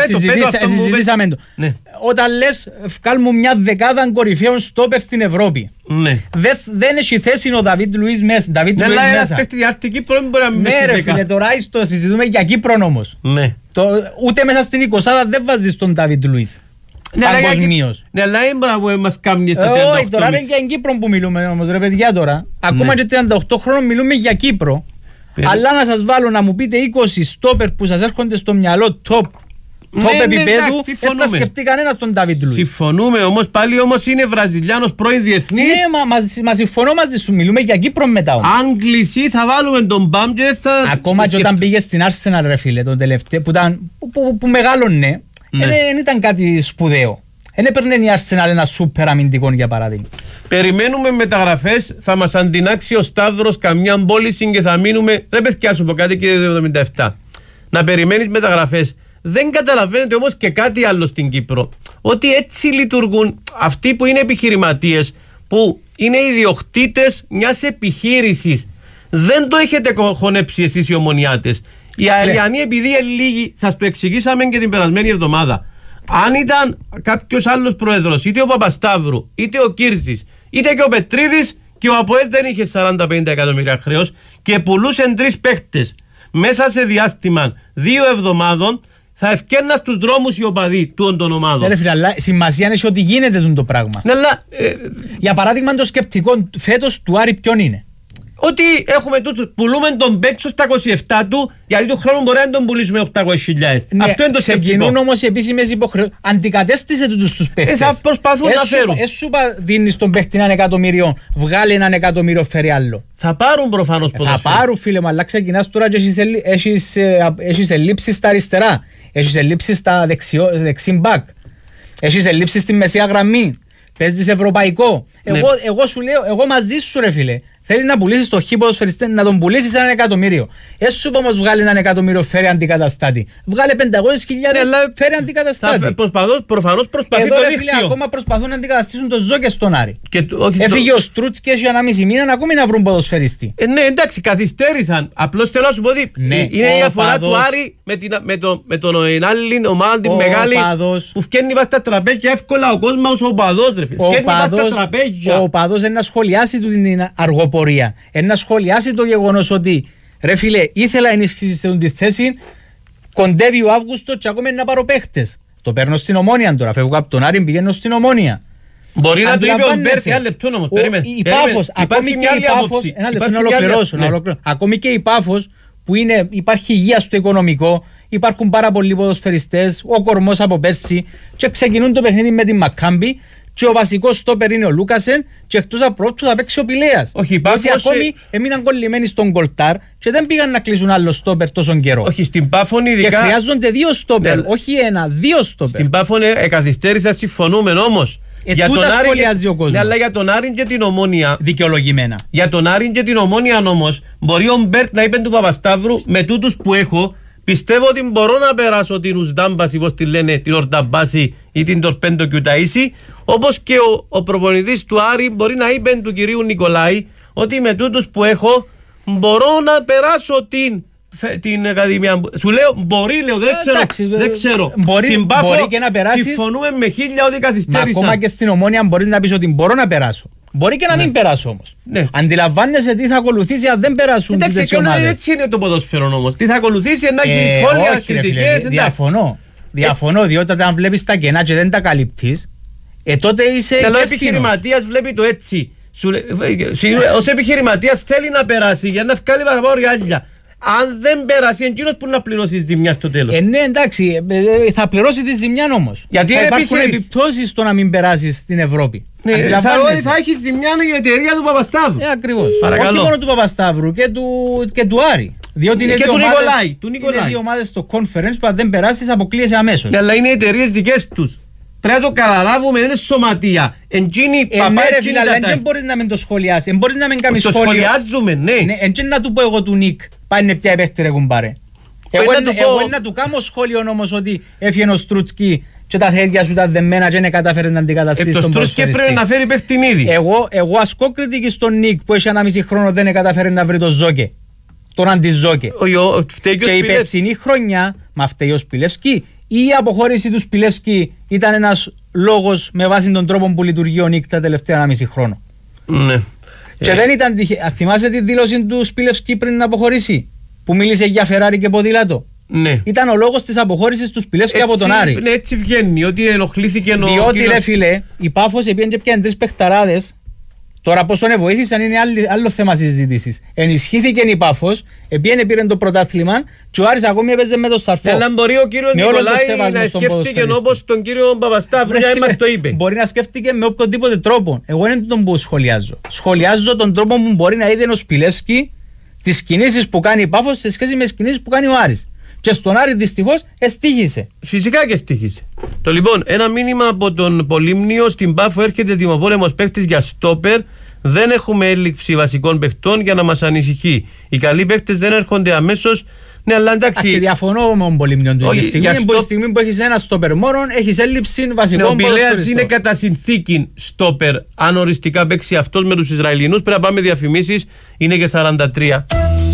Συζητήσαμε το. Όταν λες, βγάλ' μου μια δεκάδα κορυφαίων στόπερ στην Ευρώπη. Ναι. Δεν έχει θέση ο Νταβίτ Λουίς μέσα. Ναι, αλλά ένας παίχτης για την Κύπρο δεν μπορεί να μην ναι, ρε φίλε, τώρα το συζητούμε για Κύπρο όμως. Ναι. Ούτε μέσα στην εικοσάδα δεν βάζεις τον Νταβίτ Λουίς. Παγκοσμίως. Ναι, αλλά έμπραγμα μας κάνει στα τριάντα οκτώ. Όχι, τώρα είναι για Κύπρο που μιλούμε όμως, ρε παιδιά τώρα. Ακόμα και τριάντα οκτώ χρόνων μιλούμε για Κύπρο. Αλλά να σας βάλω να μου πείτε είκοσι στόπερ που σας έρχονται στο μυαλό top top επίπεδου, δεν θα σκεφτεί κανένας τον Νταβίτ Λουίς. Συμφωνούμε όμως, πάλι όμως είναι Βραζιλιάνος πρώην διεθνής. Ναι, μα συμφωνώ μαζί σου, μιλούμε για Κύπρο μετά όμως. Αν κλεισί θα βάλουμε τον Μπαμ και θα... Ακόμα και όταν πήγε στην Arsenal, ρε φίλε, τον τελευταίο, που, ήταν, που, που, που μεγάλωνε, δεν ναι. ήταν κάτι σπουδαίο. Δεν έπαιρνε η Arsenal ένα σούπερ αμυντικό, για παράδειγμα. Περιμένουμε μεταγραφές, θα μας αντινάξει ο Σταύρος καμιά πώληση και θα μείνουμε. Ρε παιδιά, σου πω κάτι, κύριε εβδομήντα επτά. Να περιμένεις μεταγραφές. Δεν καταλαβαίνετε όμως και κάτι άλλο στην Κύπρο. Ότι έτσι λειτουργούν αυτοί που είναι επιχειρηματίες, που είναι ιδιοκτήτες μιας επιχείρησης. Δεν το έχετε χωνέψει εσείς οι ομονιάτες. Οι αεριανοί, επειδή είναι λίγοι, σας το εξηγήσαμε και την περασμένη εβδομάδα. Αν ήταν κάποιος άλλος πρόεδρος, είτε ο Παπασταύρου, είτε ο Κύρσης, είτε και ο Πετρίδης, και ο ΑΠΟΕΣ δεν είχε σαράντα πενήντα εκατομμύρια χρέος και πουλούσε τρεις παίχτες μέσα σε διάστημα δύο εβδομάδων, θα ευκαιρνά στους δρόμους οι οπαδοί του των ομάδων. Ναι, φίλε, αλλά σημασία είναι ότι γίνεται το πράγμα. Ναι, αλλά, ε, για παράδειγμα, το σκεπτικό φέτος του Άρη ποιον είναι? Ότι έχουμε τούτο, πουλούμε τον Μπέξο στα είκοσι επτά του, γιατί του χρόνου μπορεί να τον πουλήσουμε οκτακόσιες χιλιάδες. Ναι, αυτό είναι το σκεπτικό. Ξεκινούν όμως οι επίσημες υποχρεώσεις. Αντικατέστησε τούτους τους παίχτες. Ε, θα προσπαθούν εσου, να φέρουν. Εσύ δίνεις τον παίχτη έναν εκατομμύριο, βγάλει έναν εκατομμύριο, φέρει άλλο. Θα πάρουν προφανώς ποδοσφαίρι. Θα πάρουν, φίλε μου, αλλά ξεκινάς τώρα και έχεις ελλείψεις στα αριστερά. Έχεις ελλείψεις στα δεξιό, δεξί μπακ. Έχεις ελλείψεις στη μεσαία γραμμή. Παίζεις ευρωπαϊκό. Ναι. Εγώ, εγώ σου λέω, εγώ μαζί σου ρε φίλε. Θέλεις να πουλήσεις το χι ποδοσφαιριστή, να τον πουλήσεις ένα εκατομμύριο. Έσου σου όμως βγάλει ένα εκατομμύριο, φέρει αντικαταστάτη. Βγάλε πεντακόσιες χιλιάδες, ναι, φέρει αντικαταστάτη. Προσπαθώ, προφανώς προσπαθεί. Εδώ το ρε δίκτυο. φίλε, ακόμα προσπαθούν να αντικαταστήσουν το Ζόκε στον Άρη. Και, όχι, Έφυγε το... ο Στρούτς και έχει ένα μισή μήνα ακόμη να βρουν ποδοσφαιριστή. Ε, ναι, εντάξει, καθυστέρησαν. Απλώς θέλω να σου πω ότι ναι, είναι η διαφορά παδός του Άρη με, την, με, το, με τον άλλη ομάδα, την μεγάλη, παδός που φκένει πας στα τραπέζια εύκολα ο κόσμος, ο παδός ρε φίλε. Φκένει πας στα τραπέζια. Ο παδός είναι να σχολιάσει την αργοπορία. Να σχολιάσει το γεγονός ότι ρε φίλε, ήθελα ενίσχυση σε τη θέση, κοντεύει ο Αύγουστο και ακόμα να πάρω παίχτες. Το παίρνω στην Ομόνια τώρα, φεύγω από τον Άρη, πηγαίνω στην Ομόνια. Μπορεί να το είπε ο Μπέρκ, ένα λεπτό όμως, περίμενε. Η Πάφος, ακόμη και η Πάφος, ένα λεπτό να ολοκληρώσω, να ολοκληρώσω. Ακόμη και η Πάφος που είναι, υπάρχει υγεία στο οικονομικό, υπάρχουν πάρα πολλοί ποδοσφαιριστές, ο κορμός από πέρσι και ξεκινούν το παιχνίδι με την Μακάμπη. Και ο βασικός στόπερ είναι ο Λούκασεν και εκτός από πρώτου θα παίξει ο Πηλέας. Όχι, η Πάφος ακόμη έμειναν κολλημένοι στον Κολτάρ και δεν πήγαν να κλείσουν άλλο στόπερ τόσο καιρό. Όχι, στην Πάφων ειδικά. Και χρειάζονται δύο στόπερ, ναι, όχι ένα, δύο στόπερ. Στην Πάφων εκαθυστέρησα, συμφωνούμε όμως. Ε, για τον Άρη σχολιάζει ο κόσμος. Ναι, αλλά για τον Άρη και την Ομόνια. Δικαιολογημένα. Για τον Άρη και την Ομόνια όμως, μπορεί ο Μπέρκ να είπε του Παπασταύρου με τούτους που έχω. Πιστεύω ότι μπορώ να περάσω την Ουσδάμπαση, όπως τη λένε, την Ορταμπάση ή την Τορπέντο Κιουταΐση, όπως και ο, ο προπονητής του Άρη μπορεί να είπε του κυρίου Νικολάη ότι με τούτους που έχω μπορώ να περάσω την, την Ακαδημία. Σου λέω μπορεί, λέω, δεν ξέρω. Εντάξει, δεν ξέρω. Μπορεί, στην Πάφο μπορεί και να περάσεις. Συμφωνούμε με χίλια ότι καθυστέρησα. Μα ακόμα και στην Ομόνια μπορείς να πεις ότι μπορώ να περάσω. Μπορεί και να ναι. μην περάσω όμως. Ναι. Αντιλαμβάνεσαι τι θα ακολουθήσει αν δεν περάσουν τις ομάδες. Έτσι είναι το ποδόσφαιρο όμως. Τι θα ακολουθήσει, να γίνει ε, σχόλια, κριτικές. Διαφωνώ. Διαφωνώ, έτσι. Διότι όταν βλέπεις τα κενά και δεν τα καλύπτεις, ε, τότε είσαι. Καλό επιχειρηματίας βλέπει το έτσι. Ως επιχειρηματίας θέλει να περάσει για να βγάλει παραπάνω ριάλια. Αν δεν περάσει, εκείνος που να πληρώσει τη ζημιά στο τέλος. Ε, ναι, εντάξει, ε, θα πληρώσει τη ζημιά όμως. Γιατί θα υπάρχουν επιχειρήσεις επιπτώσεις στο να μην περάσει στην Ευρώπη. Ναι, θα, θα έχει ζημιά η εταιρεία του Παπασταύρου. Ε, ακριβώς. Όχι μόνο του Παπασταύρου και του, και του Άρη. Διότι είναι, και δύο του ομάδες, Νικολάη, του Νικολάη. Είναι δύο ομάδες στο conference που αν δεν περάσεις αποκλείεσαι αμέσως. Ναι, αλλά είναι οι εταιρείες δικές τους. Πρέπει να το καταλάβουμε, δεν είναι σωματεία. Εντζίνη ε, παπά, ναι, ρε φίλε, αλλά δεν μπορείς να μην το σχολιάσεις. Δεν μπορείς να μην κάνεις το σχόλιο. Το σχολιάζουμε, ναι. ναι Εντζίνη να του πω εγώ του Νικ, πάνε πια επέχτη ρε κουμπάρε. Εγώ είναι να του κάνω σχόλιο όμως ότι έφυγε ο Στρούτσκι και τα χέρια σου τα δεμένα και δεν κατάφερε να αντικαταστήσει τον ποδοσφαιριστή. Το Στρούτσκι πρέπει να φέρει παιχνίδι. Εγώ, εγώ ασκώ κριτική στον Νικ που έχει ένα μισή χρόνο δεν κατάφερε να βρει το Ζόκε. Τον αντιζόκε. Και η περσινή χρονιά, μα φταίει ο Σπιλεύσκι, ή η αποχώρηση του Σπιλεύσκι ήταν ένας λόγος με βάση τον τρόπο που λειτουργεί ο Νικ τα τελευταία ένα μισή χρόνο. Ναι. Και ε. δεν ήταν τυχαία. Θυμάσαι τη δήλωση του Σπιλεύσκι πριν να αποχωρήσει, που μίλησε για Φεράρι και ποδήλατο. Ναι. Ήταν ο λόγος της αποχώρησης του Σπιλεύσκι από τον Άρη. Ναι, έτσι βγαίνει, ότι ενοχλήθηκε ο. Διότι κύριος... ρε φίλε, η Πάφος επίεν και πιάνε τρεις παιχταράδες. Τώρα πώς τον βοήθησαν είναι άλλο, άλλο θέμα συζήτησης. Ενισχύθηκε η Πάφος, επίενε πήρε το πρωτάθλημα και ο Άρης ακόμη έπαιζε με τον Σαρφό. Αλλά μπορεί ο κύριος Νικολάη να σκέφτηκε όπως τον κύριο Παπασταύρου, για μας το είπε. Μπορεί να σκέφτηκε με οποιοδήποτε τρόπο. Εγώ δεν τον που σχολιάζω. Σχολιάζω τον τρόπο που μπορεί να είδε ο Σπιλεύσκι τις κινήσεις που κάνει η Πάφος σε σχέση με τις κινήσεις που κάνει ο Άρης. Και στον Άρη δυστυχώς εστίχησε. Φυσικά και εστίχησε. Το λοιπόν, ένα μήνυμα από τον Πολύμνιο στην Πάφο έρχεται δημοπόλεμος παίκτης για στόπερ. Δεν έχουμε έλλειψη βασικών παιχτών για να μας ανησυχεί. Οι καλοί παίκτες δεν έρχονται αμέσως. Ναι, αλλά εντάξει. Και διαφωνώ με τον Πολύμνιο του. Τη στιγμή, στο... στιγμή που έχεις ένα στόπερ μόνο, έχεις έλλειψη βασικών παιχτών. Ναι, ο Πηλέας είναι κατά συνθήκη στόπερ. Αν οριστικά παίξει αυτός με τους Ισραηλινούς, πρέπει να πάμε διαφημίσεις. Είναι και σαράντα τρία.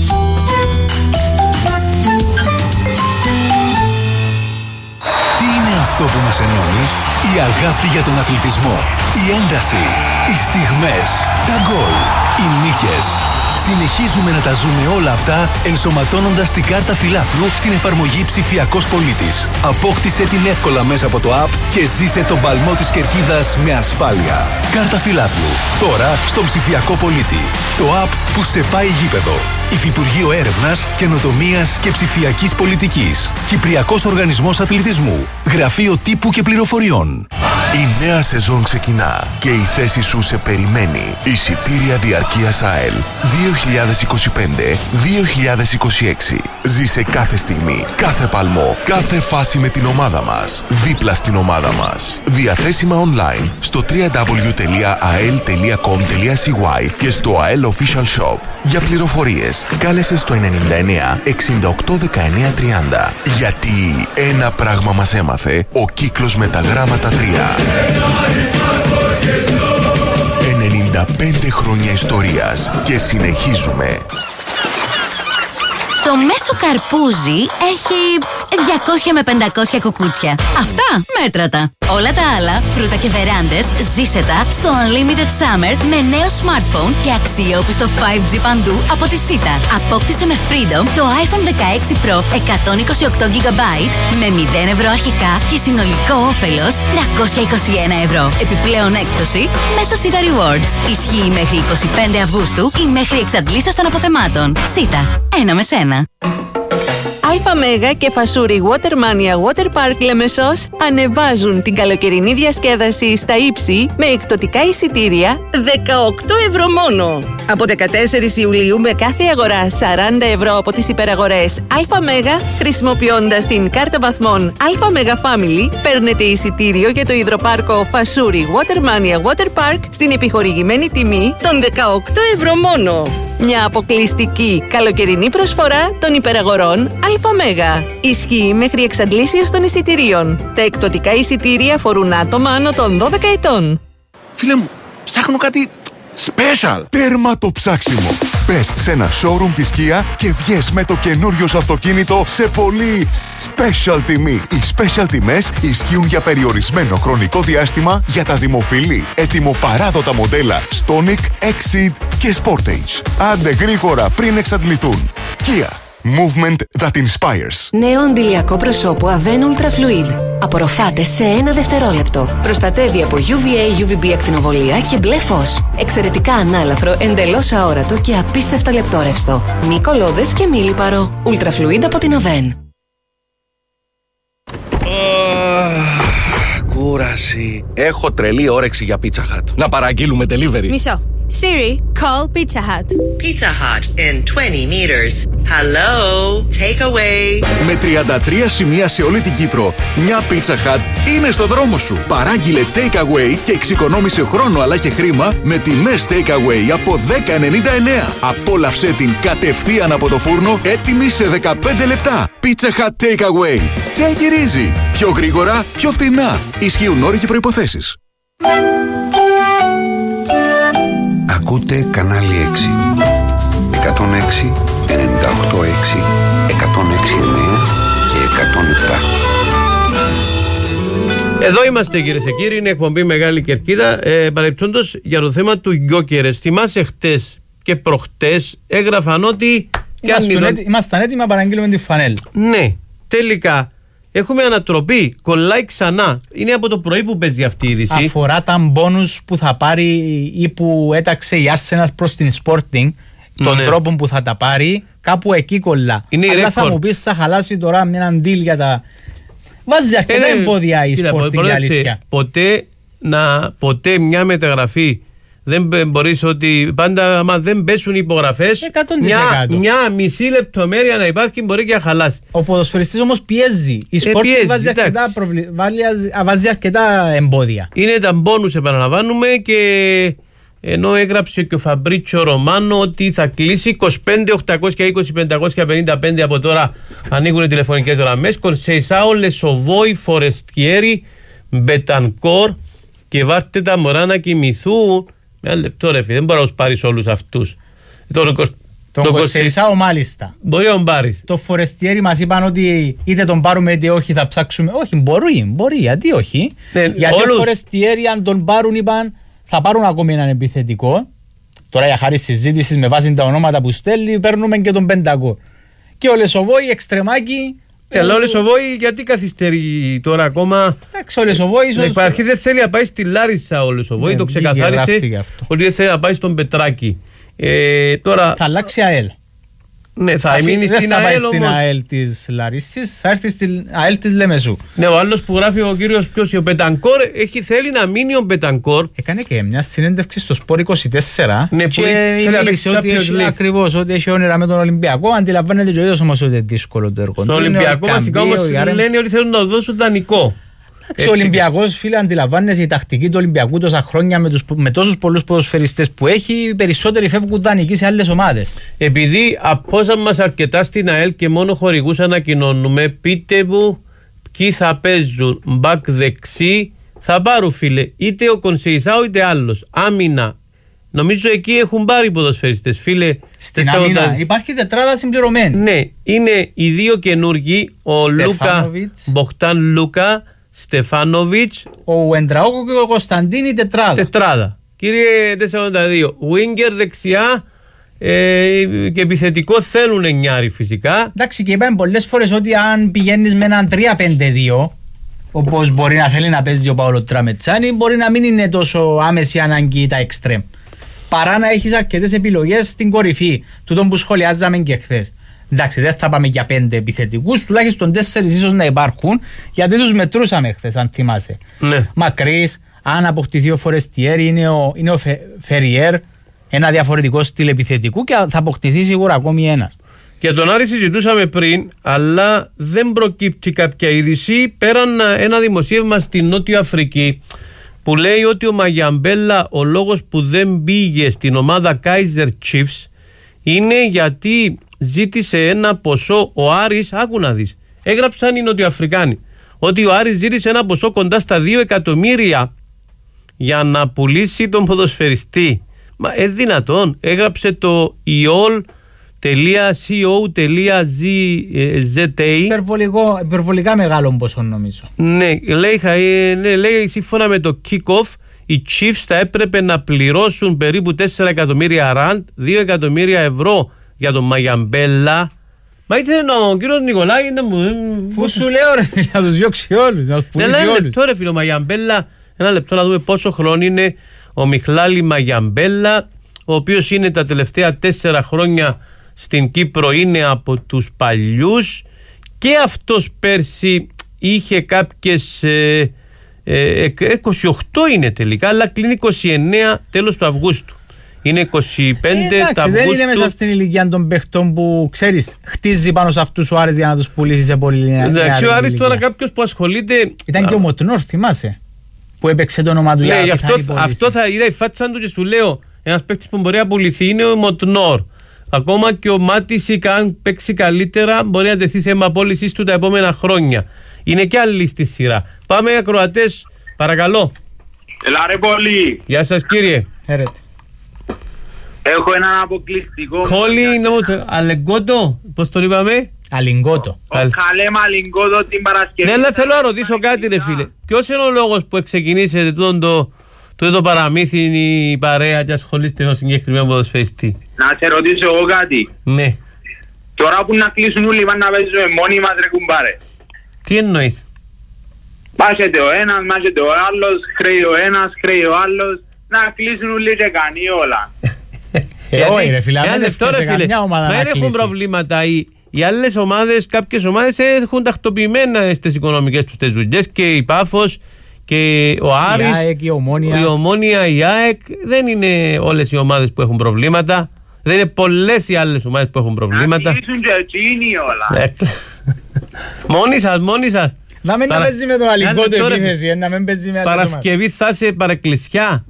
Αυτό που μας ενώνει, η αγάπη για τον αθλητισμό, η ένταση, οι στιγμές, τα γκολ, οι νίκες. Συνεχίζουμε να τα ζούμε όλα αυτά ενσωματώνοντας την κάρτα φιλάθλου στην εφαρμογή Ψηφιακός Πολίτης. Απόκτησε την εύκολα μέσα από το app και ζήσε τον παλμό της κερκίδας με ασφάλεια. Κάρτα φιλάθλου. Τώρα στον Ψηφιακό Πολίτη. Το app που σε πάει γήπεδο. Υφυπουργείο Έρευνας, Καινοτομίας και Ψηφιακής Πολιτικής. Κυπριακός Οργανισμός Αθλητισμού. Γραφείο Τύπου και Πληροφοριών. Η νέα σεζόν ξεκινά και η θέση σου σε περιμένει. Εισιτήρια διαρκείας ΑΕΛ δύο χιλιάδες είκοσι πέντε δύο χιλιάδες είκοσι έξι. Ζήσε κάθε στιγμή, κάθε παλμό, κάθε φάση με την ομάδα μας. Δίπλα στην ομάδα μας. Διαθέσιμα online στο double-u double-u double-u τελεία a e l τελεία com τελεία c y και στο ΑΕΛ Official Shop. Για πληροφορίες, κάλεσε στο ενενήντα εννέα εξήντα οκτώ δεκαεννέα τριάντα. Γιατί ένα πράγμα μας έμαθε ο κύκλος με τα γράμματα τρία. ενενήντα πέντε χρόνια ιστορίας και συνεχίζουμε. Το μέσο καρπούζι έχει διακόσια με πεντακόσια κουκούτσια. Αυτά μέτρατα. Όλα τα άλλα, φρούτα και βεράντες, ζήσε τα στο Unlimited Summer με νέο smartphone και αξιόπιστο φάιβ τζι παντού από τη Sita. Απόκτησε με Freedom το iPhone δεκαέξι Pro εκατόν είκοσι οκτώ τζι μπι με μηδέν ευρώ αρχικά και συνολικό όφελος τριακόσια είκοσι ένα ευρώ. Επιπλέον έκπτωση μέσω Sita Rewards. Ισχύει μέχρι είκοσι πέντε Αυγούστου ή μέχρι εξαντλήσεως των αποθεμάτων. Sita. Ένα με σένα. Αλφα Μέγα και Φασούρι Watermania Water Park Λεμεσός ανεβάζουν την καλοκαιρινή διασκέδαση στα ύψη με εκπτωτικά εισιτήρια δεκαοκτώ ευρώ μόνο. Από δεκατέσσερις Ιουλίου με κάθε αγορά σαράντα ευρώ από τις υπεραγορές Αλφα Μέγα, χρησιμοποιώντας την κάρτα βαθμών Αλφα Μέγα Family, παίρνετε εισιτήριο για το υδροπάρκο Φασούρι Watermania Water Park στην επιχορηγημένη τιμή των δεκαοκτώ ευρώ μόνο. Μια αποκλειστική καλοκαιρινή προσφορά των υπεραγορών Αλφα Μέγα. Ισχύει μέχρι εξαντλήσεως των εισιτηρίων. Τα εκπτωτικά εισιτήρια αφορούν άτομα άνω των δώδεκα ετών. Φίλε μου, ψάχνω κάτι special. Τέρμα το ψάξιμο. Πες σε ένα showroom της Kia και βγες με το καινούριο σου αυτοκίνητο σε πολύ special τιμή. Οι special τιμές ισχύουν για περιορισμένο χρονικό διάστημα για τα δημοφιλή, ετοιμοπαράδοτα μοντέλα Stonic, Exceed και Sportage. Άντε γρήγορα πριν εξαντληθούν. Kia. Movement that inspires. Νέο αντιλιακό προσώπου Aven Ultra Fluid. Απορροφάται σε ένα δευτερόλεπτο. Προστατεύει από γιου βι έι γιου βι μπι ακτινοβολία και μπλε φως. Εξαιρετικά ανάλαφρο, εντελώς αόρατο και απίστευτα λεπτόρευστο. Μη κολλώδες και μη λιπαρό. Ultra Fluid από την Aven. Κούραση. Έχω τρελή όρεξη για Pizza Hut. Να παραγγείλουμε delivery. Μισό. Siri, call Pizza Hut. Pizza Hut in twenty meters. Hello, takeaway. Με τριάντα τρία σημεία σε όλη την Κύπρο, μια Pizza Hut είναι στο δρόμο σου. Παράγγειλε takeaway και εξοικονόμησε χρόνο αλλά και χρήμα με τιμές takeaway από δέκα ενενήντα εννέα. Απόλαυσέ την κατευθείαν από το φούρνο, έτοιμη σε δεκαπέντε λεπτά. Pizza Hut Takeaway. Take it easy. Πιο γρήγορα, πιο φθηνά. Ισχύουν όροι και προϋποθέσεις. Ακούτε κανάλι έξι. εκατόν έξι, ενενήντα οκτώ έξι, εκατόν έξι εννέα και εκατόν επτά. Εδώ είμαστε κυρίες και κύριοι, είναι εκπομπή Μεγάλη Κερκίδα. Ε, Παρεπτόντως για το θέμα του Γκιόκερες. Θυμάσαι χτες και προχτές έγραφαν ότι... Ήμασταν έτοιμοι να παραγγείλουμε τη φανέλ. Ναι, τελικά έχουμε ανατροπή, κολλάει ξανά. Είναι από το πρωί που παίζει αυτή η είδηση. Αφορά τα μπόνους που θα πάρει ή που έταξε η Arsenal προς την Sporting, τον ναι. τρόπο που θα τα πάρει, κάπου εκεί κολλά. Είναι αλλά θα μου πεις θα χαλάσει τώρα μια αντίλ για τα... Βάζει αρκετά ε, εμπόδια η Sporting για αλήθεια. Ποτέ, να, ποτέ μια μεταγραφή δεν μπορείς ότι πάντα άμα δεν πέσουν υπογραφές μια, μια μισή λεπτομέρεια να υπάρχει μπορεί και να χαλάσει. Ο ποδοσφαιριστής όμως πιέζει. Η Sporting ε, πιέζει, βάζει, αρκετά προβλη... βάζει αρκετά εμπόδια. Είναι τα μπόνους επαναλαμβάνουμε και ενώ έγραψε και ο Φαμπρίτσιο Ρωμάνο ότι θα κλείσει είκοσι πέντε οκτακόσια είκοσι πεντακόσια πενήντα πέντε από τώρα ανοίγουν οι τηλεφωνικές γραμμές. Κονσεϊσάο, Λεσοβόη, Φορεστιέρη, Μπετανκόρ και βάρτε τα μωρά να κοιμηθούν. Ένα λεπτό ρε φίλε, δεν μπορεί να τους πάρεις όλους αυτούς. Τον, τον Κοσεϊσάο μάλιστα. Μπορεί να τον πάρεις. Το Φορεστιέρη μας είπαν ότι είτε τον πάρουμε είτε όχι θα ψάξουμε. Όχι, μπορεί, μπορεί, γιατί όχι. Ναι, γιατί όλους... ο Φορεστιέρη αν τον πάρουν είπαν θα πάρουν ακόμη έναν επιθετικό. Τώρα για χάρη συζήτησης με βάση τα ονόματα που στέλνει παίρνουμε και τον Πεντακό. Και ο Λεσοβόη εξτρεμάκι. Αλλά ο Λεσοβόη γιατί καθυστερεί τώρα ακόμα. Εντάξει, ο Λεσοβόη ίσως... Υπάρχει δεν θέλει να πάει στη Λάρισα ο Λεσοβόη, το ξεκαθάρισε ότι δεν θέλει να πάει στον Πετράκη. Ε, τώρα... Θα αλλάξει ΑΕΛ. Ναι, θα μείνει στην ΑΕΛ. Δεν θα πάει στην ΑΕΛ της Λαρίσσης, θα έρθει στην ΑΕΛ της Λεμεσού. Ναι, ο άλλος που γράφει ο κύριος ποιος, ο Μπετανκόρ, έχει θέλει να μείνει ο Μπετανκόρ. Έκανε και μια συνέντευξη στο Σπορ είκοσι τέσσερα. Ναι, και μίλησε ότι έχει, ακριβώς, ότι έχει όνειρα με τον Ολυμπιακό. Αντιλαμβάνεται και ο ίδιος όμως ότι είναι δύσκολο το έργο. Στο Ολυμπιακό βασικά όμως λένε ότι θέλουν να δώσουν δανεικό. Ο Ολυμπιακός, φίλε, αντιλαμβάνεσαι η τακτική του Ολυμπιακού τόσα χρόνια με, τους, με τόσους πολλούς ποδοσφαιριστές που έχει, οι περισσότεροι φεύγουν δανεικοί σε άλλες ομάδες. Επειδή απόσαν μας αρκετά στην ΑΕΛ και μόνο χορηγούς ανακοινώνουμε, πείτε μου ποιοι θα παίζουν. Μπακ δεξί θα πάρουν, φίλε, είτε ο Κονσεϊσάου είτε άλλος. Άμυνα. Νομίζω εκεί έχουν πάρει ποδοσφαιριστές, φίλε. Στην άμυνα υπάρχει τετράδα συμπληρωμένη. Ναι, είναι οι δύο καινούργοι, ο Λούκα, Μποχτάν Λούκα, Στεφάνοβιτς, ο Ουεντραόκο και ο Κωνσταντίνη τετράδα. Τετράδα. Κύριε τετρακόσια ογδόντα δύο. Βίνγκερ δεξιά ε, και επιθετικό θέλουν εννιάρι φυσικά. Εντάξει, και είπαμε πολλές φορές ότι αν πηγαίνεις με έναν τρία πέντε δύο, όπως μπορεί να θέλει να παίζει ο Παόλο Τραμετσάνη, μπορεί να μην είναι τόσο άμεση ανάγκη τα εξτρέμ. Παρά να έχεις αρκετές επιλογές στην κορυφή, τούτον που σχολιάζαμε και χθες. Εντάξει, δεν θα πάμε για πέντε επιθετικούς, τουλάχιστον τέσσερις ίσως να υπάρχουν, γιατί τους μετρούσαμε χθες, αν θυμάσαι. Ναι. Μακρύς, αν αποκτηθεί ο Φορεστιέρη, είναι ο, είναι ο Φε, Φεριέρ, ένα διαφορετικό στυλ επιθετικού και θα αποκτηθεί σίγουρα ακόμη ένας. Και τον Άρη συζητούσαμε πριν, αλλά δεν προκύπτει κάποια είδηση πέραν ένα δημοσίευμα στην Νότια Αφρική που λέει ότι ο Μαγιαμπέλα, ο λόγος που δεν πήγε στην ομάδα Kaizer Chiefs είναι γιατί ζήτησε ένα ποσό, ο Άρης, άκου να δεις, έγραψαν οι Νοτιοαφρικάνοι ότι ο Άρης ζήτησε ένα ποσό κοντά στα δύο εκατομμύρια για να πουλήσει τον ποδοσφαιριστή. Μα ε δυνατόν, έγραψε το iol.co.za. Υπερβολικά μεγάλο ποσό νομίζω. Ναι, λέει, ναι, λέει σύμφωνα με το kick-off οι Chiefs θα έπρεπε να πληρώσουν περίπου τέσσερα εκατομμύρια ραντ, δύο εκατομμύρια ευρώ για τον Μαγιαμπέλα. Μα ήθελε ο κύριος Νικολάη να μου... Φου σου λέω ρε φίλε, να τους διώξει όλους, να τους πουλήσει όλους. Ένα λεπτό ρε φίλε, ο Μαγιαμπέλα, ένα λεπτό να δούμε πόσο χρόνο είναι ο Μιχλάλη Μαγιαμπέλα, ο οποίος είναι τα τελευταία τέσσερα χρόνια στην Κύπρο, είναι από τους παλιούς και αυτός πέρσι είχε κάποιες... Ε, ε, είκοσι οκτώ είναι τελικά, αλλά κλείνει είκοσι εννέα τέλος του Αυγούστου. Είναι είκοσι πέντε ε, τα δεν είναι μέσα στην ηλικία των παιχτών που ξέρεις, χτίζει πάνω σε αυτούς ο Άρης για να τους πουλήσει σε πολύ νέα. Εντάξει, ο Άρης τώρα κάποιος που ασχολείται. Ήταν και ο Μοτνόρ, θυμάσαι, που έπαιξε το όνομα του. Ναι, για αυτό, αυτό θα είδα η φάτσα του και σου λέω. Ένας παίκτης που μπορεί να πουληθεί είναι ο Μοτνόρ. Ακόμα και ο Μάτισικ, αν παίξει καλύτερα, μπορεί να τεθεί θέμα πώλησης του τα επόμενα χρόνια. Είναι και άλλη στη σειρά. Πάμε ακροατές, παρακαλώ. Ελά ρε πολύ. Γεια σας κύριε. Έρετε. Έχω έναν αποκλειστικό. Κόλλη, Αλεγκότο, πώς τον είπαμε? Αλιγκότο. Ο Καλέμ Αλιγκότο την Παρασκευή. Ναι, αλλά θέλω να ρωτήσω κάτι ρε φίλε. Ποιος είναι ο λόγος που ξεκινήσετε το, το, το παραμύθι η παρέα και ασχολείστε με τον συγκεκριμένο ποδοσφαιριστή? Να σε ρωτήσω εγώ κάτι. Ναι. Τώρα που να κλείσουν όλοι μας να παίζουμε μόνοι μας ρε κουμπάρε. Τι εννοείς? Μάζεται ο ένας, μάζεται ο άλλος, χρέει ο ένας, χρέει ο άλλος. Να κλείσουν όλοι και κάνει όλα. Ε, όχι ρε φίλε, δεν έφτασε καμιά ομάδα να κλείσει. Δεν έχουν προβλήματα. Οι, οι άλλες ομάδες, κάποιες ομάδες έχουν τακτοποιημένα στις οικονομικές τους τις δουλειές και η Πάφος και ο Άρης, η ΑΕΚ, η Ομόνια. η Ομόνια, η ΑΕΚ. Δεν είναι όλες οι ομάδες που έχουν προβλήματα. Δεν είναι πολλές οι άλλες ομάδες που έχουν προβλήματα. Να κλείσουν και εκείνοι όλα. Μόνοι σας, μόνοι σας. Να μην Παρα... παίζει με τον Αλιγκότο επίθεση, να μην παίζει με άλλες ομάδες. Παρασκευή θα είσαι παρεκκλησιά.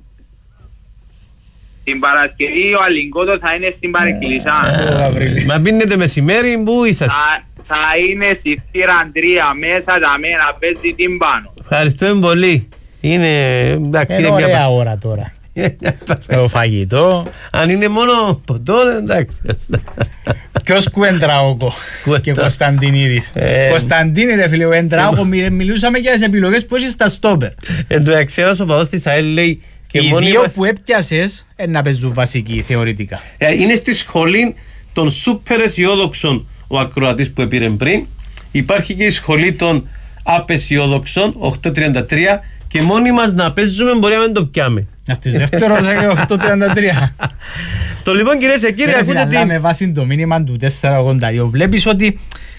Την Παρασκευή ο Αλιγκότο θα είναι στην Παρεκκλησιά. Μα πίνετε μεσημέρι, πού είσαστε? Θα, θα είναι στη θύρα τρία μέσα τα μένα, παίζει την πάνω. Ευχαριστούμε πολύ. Είναι, εντάξει, είναι ωραία μια... ώρα τώρα. Το φαγητό. Αν είναι μόνο ποτό, εντάξει. Και ως Κουεντραόκο και Κωνσταντινίδης. Ε, Κωνσταντίνη ρε φίλε, ο Κουεντραόκο, μιλούσαμε για τις επιλογές που έχεις στα στόπερ. Εν τω εξαίρος ο παδός της ΑΕΛ λέει και οι δύο μας... που έπιασες να παίζουν βασική θεωρητικά. Ε, είναι στη σχολή των σούπερ αισιόδοξων ο ακροατής που έπειρε πριν. Υπάρχει και η σχολή των απεσιόδοξων οκτώ τριάντα τρία και μόνοι μας να παίζουμε μπορεί να μην το πιάμε. Αυτής δεύτερος οκτώ τριάντα τρία. Το λοιπόν κυρίες και κύριοι, ακούτε τι... Αλλά με βάση το μήνυμα του τετρακόσια ογδόντα δύο βλέπεις ότι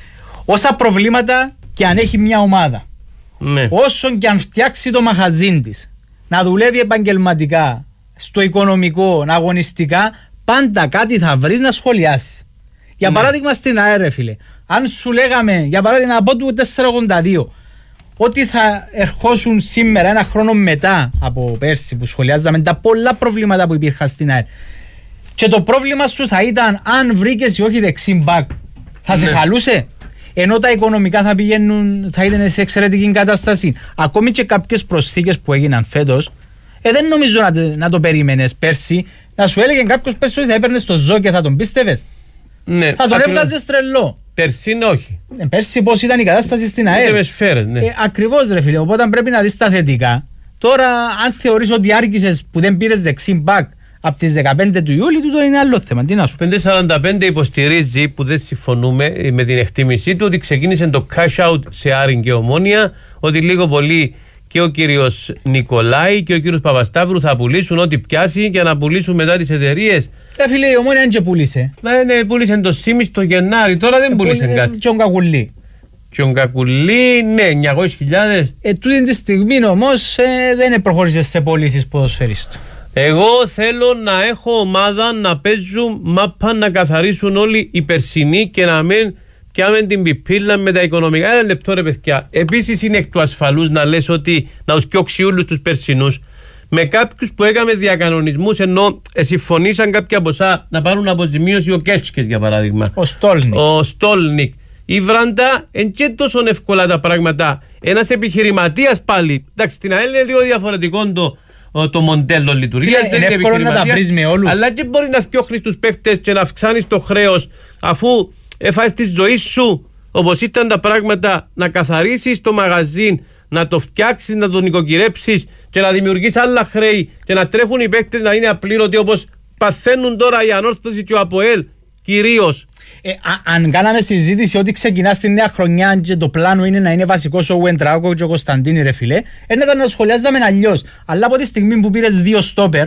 όσα προβλήματα και αν έχει μια ομάδα, ναι, όσον και αν φτιάξει το μαχαζίν της, να δουλεύει επαγγελματικά, στο οικονομικό, αγωνιστικά, πάντα κάτι θα βρεις να σχολιάσεις. Για ναι. παράδειγμα στην ΑΕΡ, φίλε, αν σου λέγαμε, για παράδειγμα από το τετρακόσια ογδόντα δύο, ότι θα ερχόσουν σήμερα, ένα χρόνο μετά από πέρσι που σχολιάζαμε τα πολλά προβλήματα που υπήρχαν στην ΑΕΡ, και το πρόβλημα σου θα ήταν αν βρήκες ή όχι δεξί μπακ, θα σε ναι. χαλούσε. Ενώ τα οικονομικά θα πηγαίνουν, θα ήταν σε εξαιρετική κατάσταση. Ακόμη και κάποιες προσθήκες που έγιναν φέτος, ε, δεν νομίζω να, να το περίμενες πέρσι. Να σου έλεγε κάποιος πέρσι ότι θα έπαιρνες το ζώο και θα τον πίστευες. Ναι, θα τον έβγαζες τρελό. Πέρσι όχι. Ε, πέρσι πώς ήταν η κατάσταση στην ΑΕΡ. Ναι. Ε, ακριβώς ρε φίλε, οπότε πρέπει να δεις τα θετικά. Τώρα, αν θεωρείς ότι άργησες που δεν πήρες δεξί μπακ από τις δεκαπέντε του Ιούλη, τούτο είναι άλλο θέμα. Τι να σου πέντε σαράντα πέντε υποστηρίζει, που δεν συμφωνούμε με την εκτίμησή του, ότι ξεκίνησε το cash out σε Άρην και Ομόνια, ότι λίγο πολύ και ο κύριος Νικολάη και ο κύριος Παπασταύρου θα πουλήσουν ό,τι πιάσει και να πουλήσουν μετά τις εταιρείες. Ε, φίλε, η Ομόνια δεν και πούλησε. Ναι, ναι, πούλησε το Σίμις το Γενάρη, τώρα δεν ε, πούλησε ε, κάτι. Και ο Κακουλή. Και ο Κακουλή, ναι, εννιακόσιες χιλιάδες. Ε, τούτη τη στιγμή όμως ε, δεν προχώρησε σε πωλήσεις ποδοσφαιρίστου. Εγώ θέλω να έχω ομάδα να παίζουν μάπα, να καθαρίσουν όλοι οι περσινοί και να μην πιάμε την πιπίλα με τα οικονομικά. Ένα λεπτό ρε παιδιά. Επίσης είναι εκ του ασφαλούς να λες ότι να τους πιώξει όλους τους περσινούς. Με κάποιους που έκαμε διακανονισμούς, ενώ συμφωνήσαν κάποια από εσά να πάρουν αποζημίωση, ο Κέρσκες για παράδειγμα. Ο Στόλνικ. Ο Στόλνικ. Η Βράντα είναι και τόσο εύκολα τα πράγματα. Ένας επιχειρηματίας πάλι. Εντάξει, στην ΑΕΛ είναι λίγο διαφορετικό το. το μοντέλο λειτουργίας, δεν είναι εύκολο να τα βρεις με όλους. Αλλά και μπορεί να φτιάχνεις τους παίκτες και να αυξάνεις το χρέος, αφού έφαγες τη ζωή σου όπως ήταν τα πράγματα, να καθαρίσεις το μαγαζίν, να το φτιάξεις, να το νοικοκυρέψεις και να δημιουργείς άλλα χρέη και να τρέχουν οι παίκτες να είναι απλήρωτοι όπως παθαίνουν τώρα η Ανόρθωση και ο ΑΠΟΕΛ κυρίως. Ε, α, αν κάναμε συζήτηση ότι ξεκινά στη νέα χρονιά και το πλάνο είναι να είναι βασικός ο Ουεντράγκο και ο Κωνσταντίνη ρε φιλέ, ένετα να σχολιάζαμε αλλιώς. Αλλά από τη στιγμή που πήρες δύο στόπερ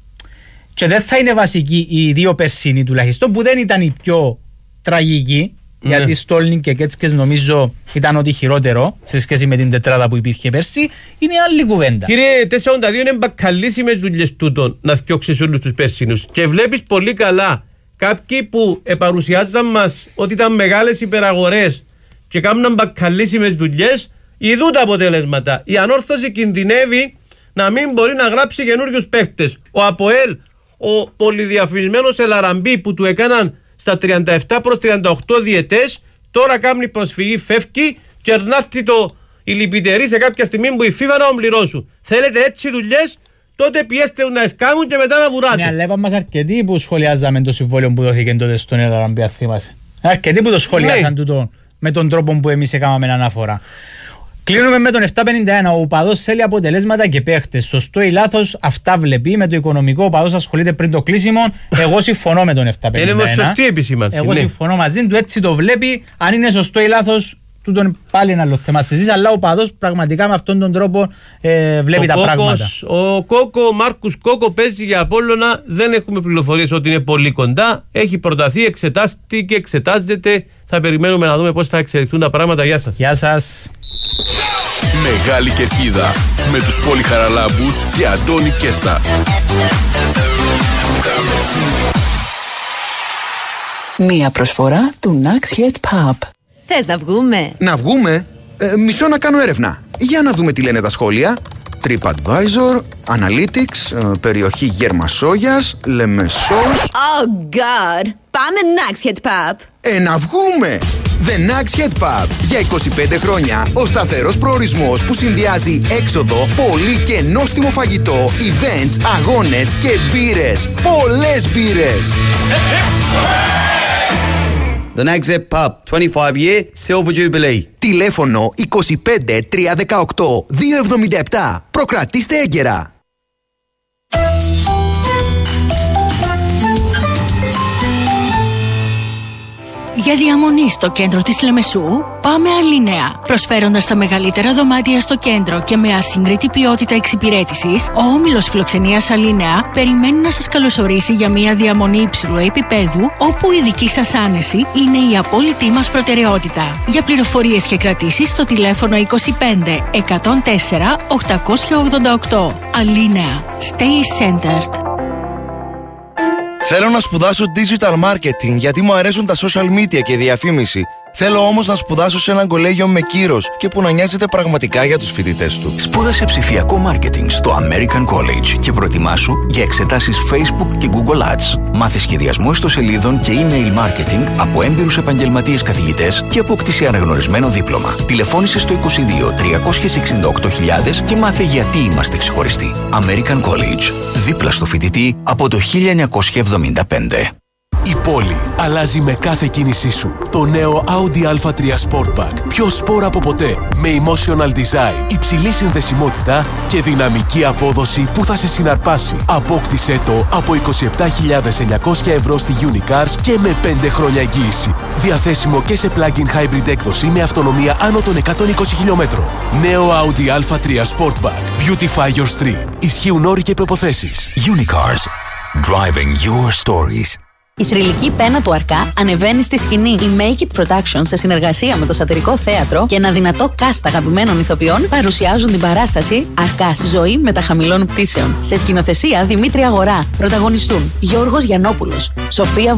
και δεν θα είναι βασικοί οι δύο περσίνοι τουλάχιστον, που δεν ήταν οι πιο τραγικοί, ναι. γιατί Στόλνικ και Κέτσκες νομίζω ήταν ό,τι χειρότερο σε σχέση με την τετράδα που υπήρχε πέρσι, είναι άλλη κουβέντα. Κύριε, τετρακόσια ογδόντα δύο είναι μπακαλίσιμες δουλειές τούτων να φτιάξεις όλους τους περσίνους. Και βλέπεις πολύ καλά κάποιοι που επαρουσιάζαν μας ότι ήταν μεγάλες υπεραγορές και κάνουν μπακαλίσιμες δουλειές, ειδούν τα αποτελέσματα. Η Ανόρθωση κινδυνεύει να μην μπορεί να γράψει καινούριους παίκτες. Ο ΑΠΟΕΛ, ο πολυδιαφημισμένος Ελαραμπή που του έκαναν στα τριάντα επτά προς τριάντα οκτώ διετές, τώρα κάνει προσφυγή, φεύγει και ερνάφτει το η λυπητερή σε κάποια στιγμή που η φίβα να τον πληρώσουν. Θέλετε έτσι δουλειές, τότε πιέστε να εσκάμουν και μετά να βουράτε. Ναι, αλλά είπαμε μας αρκετοί που σχολιάζαμε το συμβόλαιο που δόθηκε τότε στον Ελαραμπή, αν θυμάσαι. Αρκετοί που το σχολιάζαν ναι. τούτο, με τον τρόπο που εμείς έκαναμε αναφορά. Κλείνουμε με τον επτακόσια πενήντα ένα. Ο παδός θέλει αποτελέσματα και παίχτες. Σωστό ή λάθος, αυτά βλέπει. Με το οικονομικό ο παδός ασχολείται πριν το κλείσιμο. Εγώ συμφωνώ με τον επτακόσια πενήντα ένα. Είναι σωστή επισήμανση. Εγώ ναι. συμφωνώ μαζί του, έτσι το βλέπει. Αν είναι σωστό ή λάθος, τούτον πάλι ένα άλλο θέμα συζήτηση. Αλλά ο παδός πραγματικά με αυτόν τον τρόπο ε, βλέπει ο τα Κόκος, πράγματα. Ο Κόκο, ο Μάρκους Κόκο παίζει για Απόλλωνα. Δεν έχουμε πληροφορίες ότι είναι πολύ κοντά. Έχει προταθεί, εξετάστηκε, εξετάζεται. Θα περιμένουμε να δούμε πώς θα εξελιχθούν τα πράγματα. Γεια σας. Γεια σας. Μεγάλη Κερκίδα με τους Πολυχαραλάμπους και Αντώνη Κέστα. Μία προσφορά του Nax Head Pub. Θες να βγούμε? Να βγούμε? Ε, μισό να κάνω έρευνα. Για να δούμε τι λένε τα σχόλια. TripAdvisor, Analytics, ε, περιοχή Γερμασόγιας, Λεμεσός. Oh God! Πάμε Nax Head Pub. Ε, να βγούμε! The Nax Head Pub. Για είκοσι πέντε χρόνια ο σταθερός προορισμός που συνδυάζει έξοδο, πολύ και νόστιμο φαγητό, events, αγώνες και μπύρες. Πολλές μπύρες! The Nax Head Pub, twenty-five year Silver Jubilee. Τηλέφωνο είκοσι πέντε τριακόσια δεκαοκτώ διακόσια εβδομήντα επτά. Προκρατήστε έγκαιρα. Για διαμονή στο κέντρο της Λεμεσού, πάμε Αλίνεα. Προσφέροντας τα μεγαλύτερα δωμάτια στο κέντρο και με ασύγκριτη ποιότητα εξυπηρέτησης, ο όμιλος φιλοξενίας Αλίνεα περιμένει να σας καλωσορίσει για μια διαμονή υψηλού επίπεδου, όπου η δική σας άνεση είναι η απόλυτη μας προτεραιότητα. Για πληροφορίες και κρατήσεις στο τηλέφωνο είκοσι πέντε εκατόν τέσσερα οκτακόσια ογδόντα οκτώ. Αλίνεα. Stay centered. Θέλω να σπουδάσω digital marketing γιατί μου αρέσουν τα social media και η διαφήμιση. Θέλω όμως να σπουδάσω σε ένα κολέγιο με κύρος και που να νοιάζεται πραγματικά για τους φοιτητές του. Σπούδασε ψηφιακό marketing στο American College και προετοιμάσου για εξετάσεις Facebook και Google Ads. Μάθε σχεδιασμό ιστοσελίδων και email marketing από έμπειρους επαγγελματίες καθηγητές και απόκτησε αναγνωρισμένο δίπλωμα. Τηλεφώνησε στο είκοσι δύο τριακόσια εξήντα οκτώ χιλιάδες και μάθε γιατί είμαστε ξεχωριστοί. American College. Δίπλα στο φοιτητή από το χίλια εννιακόσια εβδομήντα πέντε. Η πόλη αλλάζει με κάθε κίνησή σου. Το νέο Audi έι τρία Sportback. Πιο σπόρα από ποτέ. Με emotional design, υψηλή συνδεσιμότητα και δυναμική απόδοση που θα σε συναρπάσει. Απόκτησέ το από είκοσι επτά χιλιάδες εννιακόσια ευρώ στη Unicars και με πέντε χρόνια εγγύηση. Διαθέσιμο και σε plug-in hybrid έκδοση με αυτονομία άνω των εκατόν είκοσι χιλιομέτρων. Νέο Audi έι τρία Sportback. Beautify your street. Ισχύουν όροι και προποθέσεις. Unicars. Driving your stories. Η θρυλική πένα του Αρκά ανεβαίνει στη σκηνή. Η Make It Production, σε συνεργασία με το Σατυρικό Θέατρο και ένα δυνατό cast αγαπημένων ηθοποιών, παρουσιάζουν την παράσταση Αρκάς, ζωή μεταχαμηλών πτήσεων. Σε σκηνοθεσία Δημήτρη Αγορά. Πρωταγωνιστούν Γιώργος Γιαννόπουλος, Σοφία